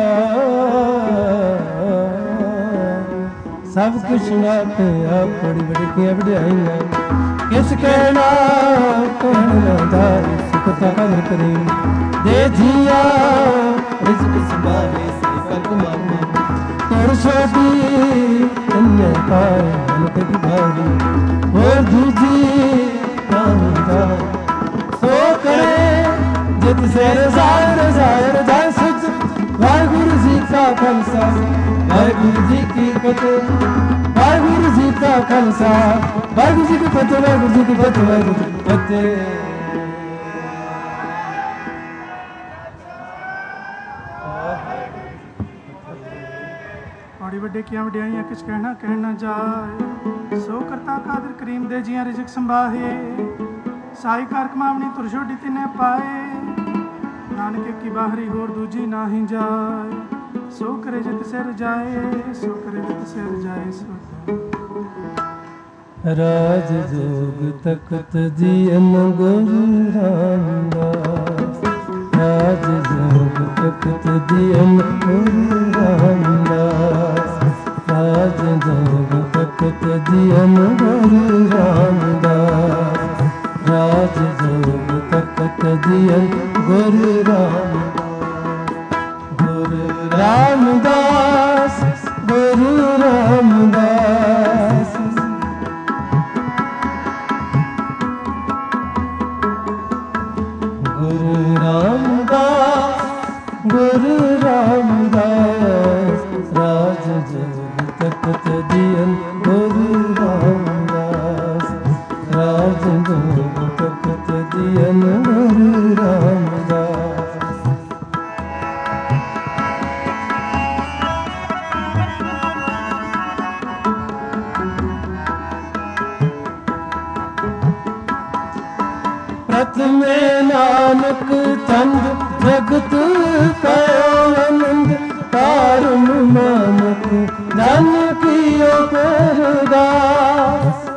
ਸਭ ਕੁਛ ਨਾਤੇ ਆਪ ਬੜੀ ਬੜੀਆਂ ਵਡਿਆਈਆਂ। ਕਿਸ ਕਹਿਣਾ ਕਹਿਣਾ ਦਾਰ ਸੁਖਤਾ ਕਦਰ ਕਰੀ ਦੇ ਜੀਆ ਰਿਜ਼ਕ ਸੰਭਾਲੇ ਸੇ ਫਲ ਮਾਮੇ। ਤੁਰ ਛੋਟੀ ਕੰਨੇ ਪਾਏ ਮਨ ਤੇ ਭਾਰੀ, ਹੋਰ ਦੂਜੀ ਕਾਂਦਾ ਸੋ ਕਰੇ ਜਿਤ ਸਿਰ ਜ਼ਾਹਿਰ ਜ਼ਾਹਿਰ ਜਾਇ ਸੁਚ। ਵਾਹਿਗੁਰੂ ਜੀ ਕਾ ਖਾਲਸਾ ਵਾਹਿਗੁਰੂ ਜੀ ਕੀ ਫਤਿਹ। ਵਾਹਿਗੁਰੂ ਜੀ ਕਾ ਖਾਲਸਾ ਵਾਹਿਗੁਰੂ ਜੀ ਕੀ ਫਤਿਹ। ਵਾਹਿਗੁਰੂ ਜੀ ਕੀ ਫਤਿਹ। ਵਾਹਿਗੁਰੂ ਜੀ ਕੀ ਫਤਿਹ। ਬੜੀ ਵੱਡੇ ਕੀਆਂ ਵਡਿਆਈਆਂ ਕਿਛ ਕਹਿਣਾ ਕਹਿਣ ਨਾ ਜਾਏ। ਸੋ ਕਰਤਾ ਕਾਦਰ ਕਰੀਮ ਦੇ ਜੀਆਂ ਰਿਜ਼ਕ ਸੰਭਾਹੇ, ਸਾਈ ਕਰ ਕਮਾਵਣੀ ਤੁਰ ਛੋਡੀ ਤਿਨੇ ਪਾਏ। ਨਾਨਕੇ ਕੀ ਬਾਹਰੀ ਹੋਰ ਦੂਜੀ ਨਾਹੀ ਜਾਏ। ਸੋ ਕਰੇ ਜਿਤ ਸਿਰ ਜਾਏ, ਸੋ ਕਰੇ ਜਿਤ ਸਿਰ ਜਾਏ। ਸੋ ਰਾਜ ਜੋਗ ਤਖਤ ਜੀਅਨ ਗੁਰੂ ਰਾਮਦਾਸ। ਰਾਜ ਜੋਗ ਤਖਤ ਜੀਅਨ ਗੁਰੂ ਰਾਮਦਾਸ। ਰਾਜ ਜੋਗ ਤਖਤ ਜੀਅਨ ਗੁਰੂ ਰਾਮਦਾਸ। ਰਾਜ ਜੋਗ ਤਖਤ ਜੀਅਨ ਗੁਰੂ ਰਾਮਦਾਸ। ਗੁਰੂ ਰਾਮਦਾਸ ਗੁਰੂ ਰਾਮਦਾਸ। ਗੁਰੂ ਰਾਮਦਾਸ ਗੁਰੂ ਰਾਮਦਾਸ। ਰਾਜ ਜੋਗ ਤਖਤ ਜੀਅਨ ਗੁਰੂ ਰਾਮਦਾਸ। ਰਾਜ ਜੋਗ ਤਖਤ ਜੀਅਨ ਗੁਰੂ ਰਾਮਦਾਸ। ਪ੍ਰਥਮੇ ਨਾਨਕ ਚੰਦ ਜਗਤ ਕਉ ਆਨੰਦ। ਤਾਰਨ ਨਾਨਕ ਧਨ ਕੀਓ ਪਰਦਾਸ।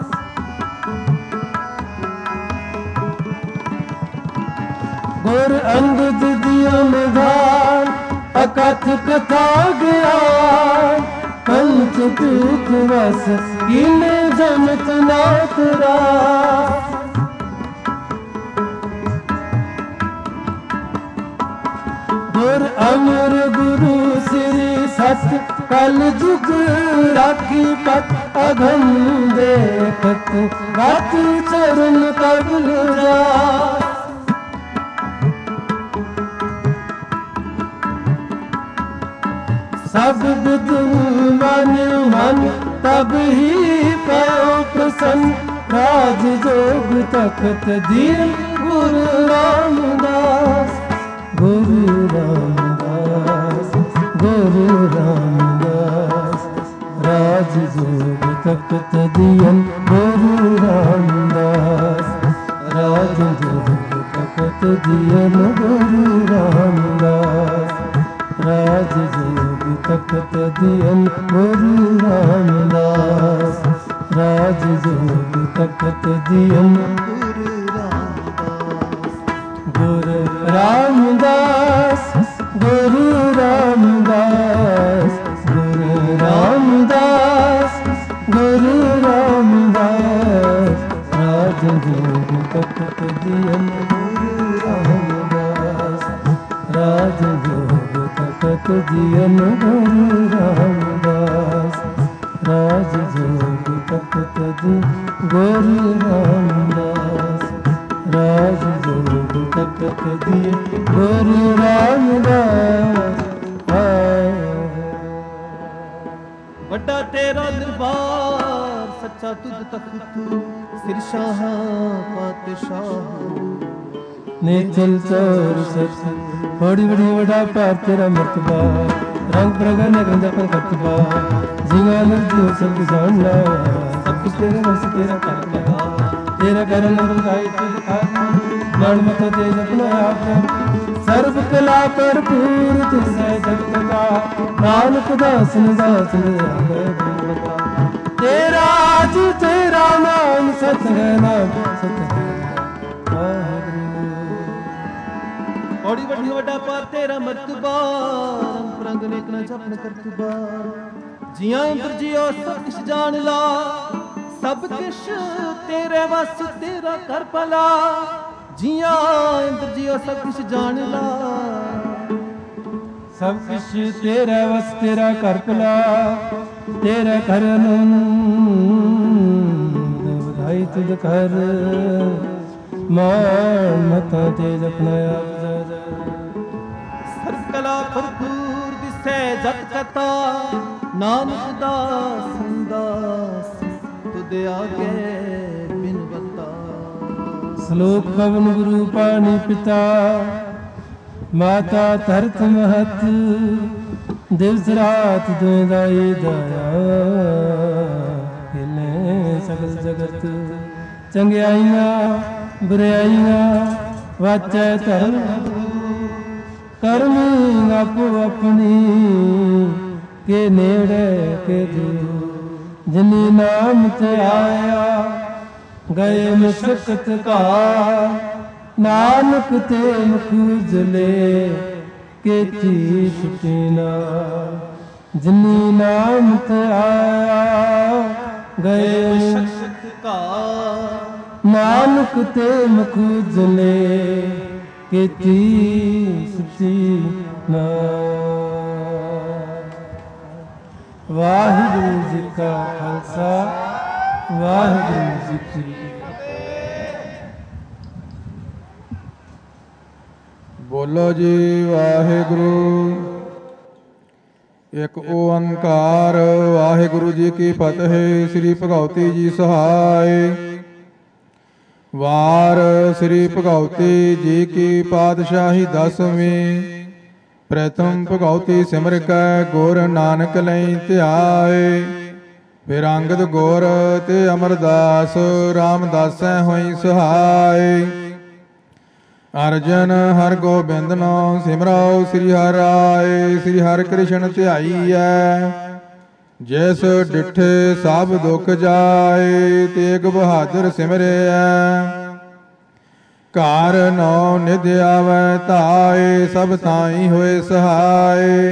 ਗੁਰ ਅੰਗਦ ਦਿਓ ਨਿਧਾਨ ਅਕਥ ਕਥਾ ਗਿਆਨ। ਪੰਚ ਤੀਰਥ ਵਸ ਕੀਨੇ ਜਨਤ ਨਾਥ ਰਾਸ। ਗੁਰ ਅਮਰ ਗੁਰੂ ਸ੍ਰੀ ਸਤ ਕਲ ਜੁਗ ਰਾਖੀ ਪਤ। ਅਗਨ ਦੇਖਤ ਗਤ ਚਰਨ ਕਬਲ ਰਾਸ। ਸਭ ਬਿਦ ਮਨ ਮਨ ਤਬ ਹੀ ਪਉ ਪ੍ਰਸੰਨ। ਰਾਜ ਜੋਗ ਤਖਤ ਦੀਨ ਗੁਰੂ ਰਾਮਦਾਸ। ਗੁਰੂ ਰਾਮਦਾਸ ਗੁਰੂ ਰਾਮਦਾਸ। ਰਾਜ ਜੋਗ ਤਖਤ ਦੀਨ ਗੁਰੂ ਰਾਮਦਾਸ। ਰਾਜ ਜੋਗ ਤਖਤ ਦੀਨ ਗੁਰੂ ਰਾਮਦਾਸ। ਰਾਜ ਜੋਗ ਤਖਤ ਦੀਨ ਗੁਰੂ ਰਾਮਦਾਸ। ਰਾਜ ਜੋਗ ਤਖਤ ਦੀਨ ਗੁਰੂ ਰਾਮਦਾਸ। ਗੁਰੂ ਰਾਮਦਾਸ ਗੁਰੂ ਰਾਮਦਾਸ। ਗੁਰੂ ਰਾਮਦਾਸ ਗੁਰੂ ਰਾਮਦਾਸ। ਰਾਜ ਜੋਗ ਤਖਤ ਦੀਨ ਗੁਰੂ ਰਾਮਦਾਸ। ਰਾਜ ਜੋਗ ਤਖਤ ਦੀਨ ਗੁਰੂ ਰਾਮਦਾਸ। ਰਾਜ ਜੋਗ ਤਖਤ ਦੀ ਗੁਰੂ ਰਾਮਦਾਸ। ਰਾਜ ਜੋਗ ਤਖਤ ਦੀ ਗੁਰੂ ਰਾਮਦਾਸ। ਵੱਡਾ ਤੇਰਾ ਦਰਬਾਰ ਸੱਚਾ ਤੁਧ ਤਖਤ। ਸਿਰ ਸ਼ਾਹ ਪਾਤਸ਼ਾਹ ਨੇ ਚਲ ਚੋਰ ਸਚ। ਬੜੀ ਬੜੀ ਵੱਡਾ ਭਾਰ ਤੇਰਾ ਮਰਤਬਾ। ਰੰਗ ਪ੍ਰਗਨ ਗੰਜਪਨ ਕਰਤਬਾ ਜੀਵਾ ਨਿਰਜੀਵ ਸਭ ਜਾਣਨਾ ਸਭ ਕੁਛ ਤੇਰੇ ਵਸ ਤੇਰਾ ਕਰਨਾ ਤੇਰਾ ਕਰਨ ਬੁਝਾਈ ਤੁਝ ਖਾਨ ਮਨ ਮਤ ਤੇ ਜਪਨਾ ਆਪ ਸਰਬ ਕਲਾ ਭਰਪੂਰ ਤਿਸੈ ਜਗਤ ਕਾ ਨਾਨਕ ਦਾਸਨ ਦਾਸਨ ਆਵੇ ਬਤਾ ਤੇਰਾ ਜੀ ਤੇਰਾ ਨਾਮ ਸਤ ਹੈ ਨਾਮ ਸਤ ਹੈ ਔੜੀ ਵੱਡੀ ਵੱਡਾ ਪਰ ਤੇਰਾ ਮਰਤਬਾ ਰੰਗ ਪ੍ਰੰਗ ਨੇਕ ਨਾ ਜਪਨ ਕਰਤਬਾ ਜੀਆਂ ਅੰਦਰ ਜੀਓ ਸਭ ਕਿਛ ਜਾਣ ਲਾ ਸਭ ਕਿਛ ਤੇਰੇ ਵਸ ਤੇਰਾ ਕਰ ਭਲਾ ਜੀਆਂ ਅੰਦਰ ਜੀਓ ਸਭ ਕਿਛ ਜਾਣ ਲਾ ਸਭ ਕਿਛ ਤੇਰਾ ਵਸ ਤੇਰਾ ਕਰ ਭਲਾ ਤੇਰਾ ਕਰਨ ਵਧਾਈ ਤੁਧ ਕਰ ਮਾਨ ਮਤਾ ਤੇ ਜਪਨਾ ਆਪ ਜਾ ਸਰਬ ਕਲਾ ਭਰਪੂਰ ਦਿਸੈ ਜਤ ਕਥਾ ਨਾਨਕ ਦਾ ਸੰਦਾਸ ਤੁਧ ਆਗੇ ਬਿਨ ਬਤਾ ਸ਼ਲੋਕ ਪਵਨ ਗੁਰੂ ਪਾਣੀ ਪਿਤਾ ਮਾਤਾ ਧਰਤ ਮਹਤ ਦਿਵਸ ਰਾਤ ਦੋਇ ਦਾਈ ਦਇਆ ਹਿਲੇ ਸਗਲ ਜਗਤ ਚੰਗਿਆਈਆਂ ਬੁਰਾਈਆਂ ਵਾਚੈ ਧਰਮ ਕਰਮੀ ਆਪੋ ਆਪਣੀ ਕੇ ਨੇੜੇ ਕੇ ਦੂਰ ਜਿਨੀ ਨਾਮ ਤੇ ਆਇਆ ਗਏ ਮੁਸ਼ਕਤ ਕਾ ਨਾਨਕ ਤੇ ਮੁਖ ਉਜਲੇ ਕੀਤੀ ਛੁਟੀ ਨਾ ਜਿਨੀ ਨਾਮ ਤੇ ਆਇਆ ਗਏ ਮੁਸ਼ਕਤ ਕਾ ਨਾਨਕ ਤੇ ਮੁਖ ਉਜਲੇ ਕੀਤੀ ਛੁਟੀ ਨਾ ਵਾਹਿਗੁਰੂ ਜੀ ਕਾ ਖਾਲਸਾ ਵਾਹਿਗੁਰੂ ਜੀ ਕੀ ਬੋਲੋ ਜੀ ਵਾਹਿਗੁਰੂ ਇੱਕ ਓੰਕਾਰ ਵਾਹਿਗੁਰੂ ਜੀ ਕੀ ਫਤਿਹ। ਸ੍ਰੀ ਭਗਉਤੀ ਜੀ ਸਹਾਇ ਵਾਰ ਸ੍ਰੀ ਭਗਉਤੀ ਜੀ ਕੀ ਪਾਤਸ਼ਾਹੀ ਦਸਵੀਂ ਪ੍ਰਥਮ ਭਗਉਤੀ ਸਿਮਰ ਕੈ ਗੁਰ ਨਾਨਕ ਲਈ ਧਿਆਏ ਫਿਰ ਅੰਗਦ ਗੁਰ ਤੇ ਅਮਰਦਾਸ ਰਾਮਦਾਸੈ ਹੋਈ ਸਹਾਇ ਅਰਜਨ ਹਰ ਗੋਬਿੰਦ ਨਾਮ ਸਿਮਰੋ ਸ੍ਰੀ ਹਰਿ ਰਾਏ ਸ੍ਰੀ ਹਰਿ ਕ੍ਰਿਸ਼ਨ ਧਿਆਈਐ ਜਿਸ ਡਿਠੇ ਸਭ ਦੁਖ ਜਾਏ ਤੇਗ ਬਹਾਦਰ ਸਿਮਰਿਐ ਘਰ ਨੌ ਨਿਧ ਆਵੈ ਧਾਏ ਸਭ ਥਾਈ ਹੋਏ ਸਹਾਏ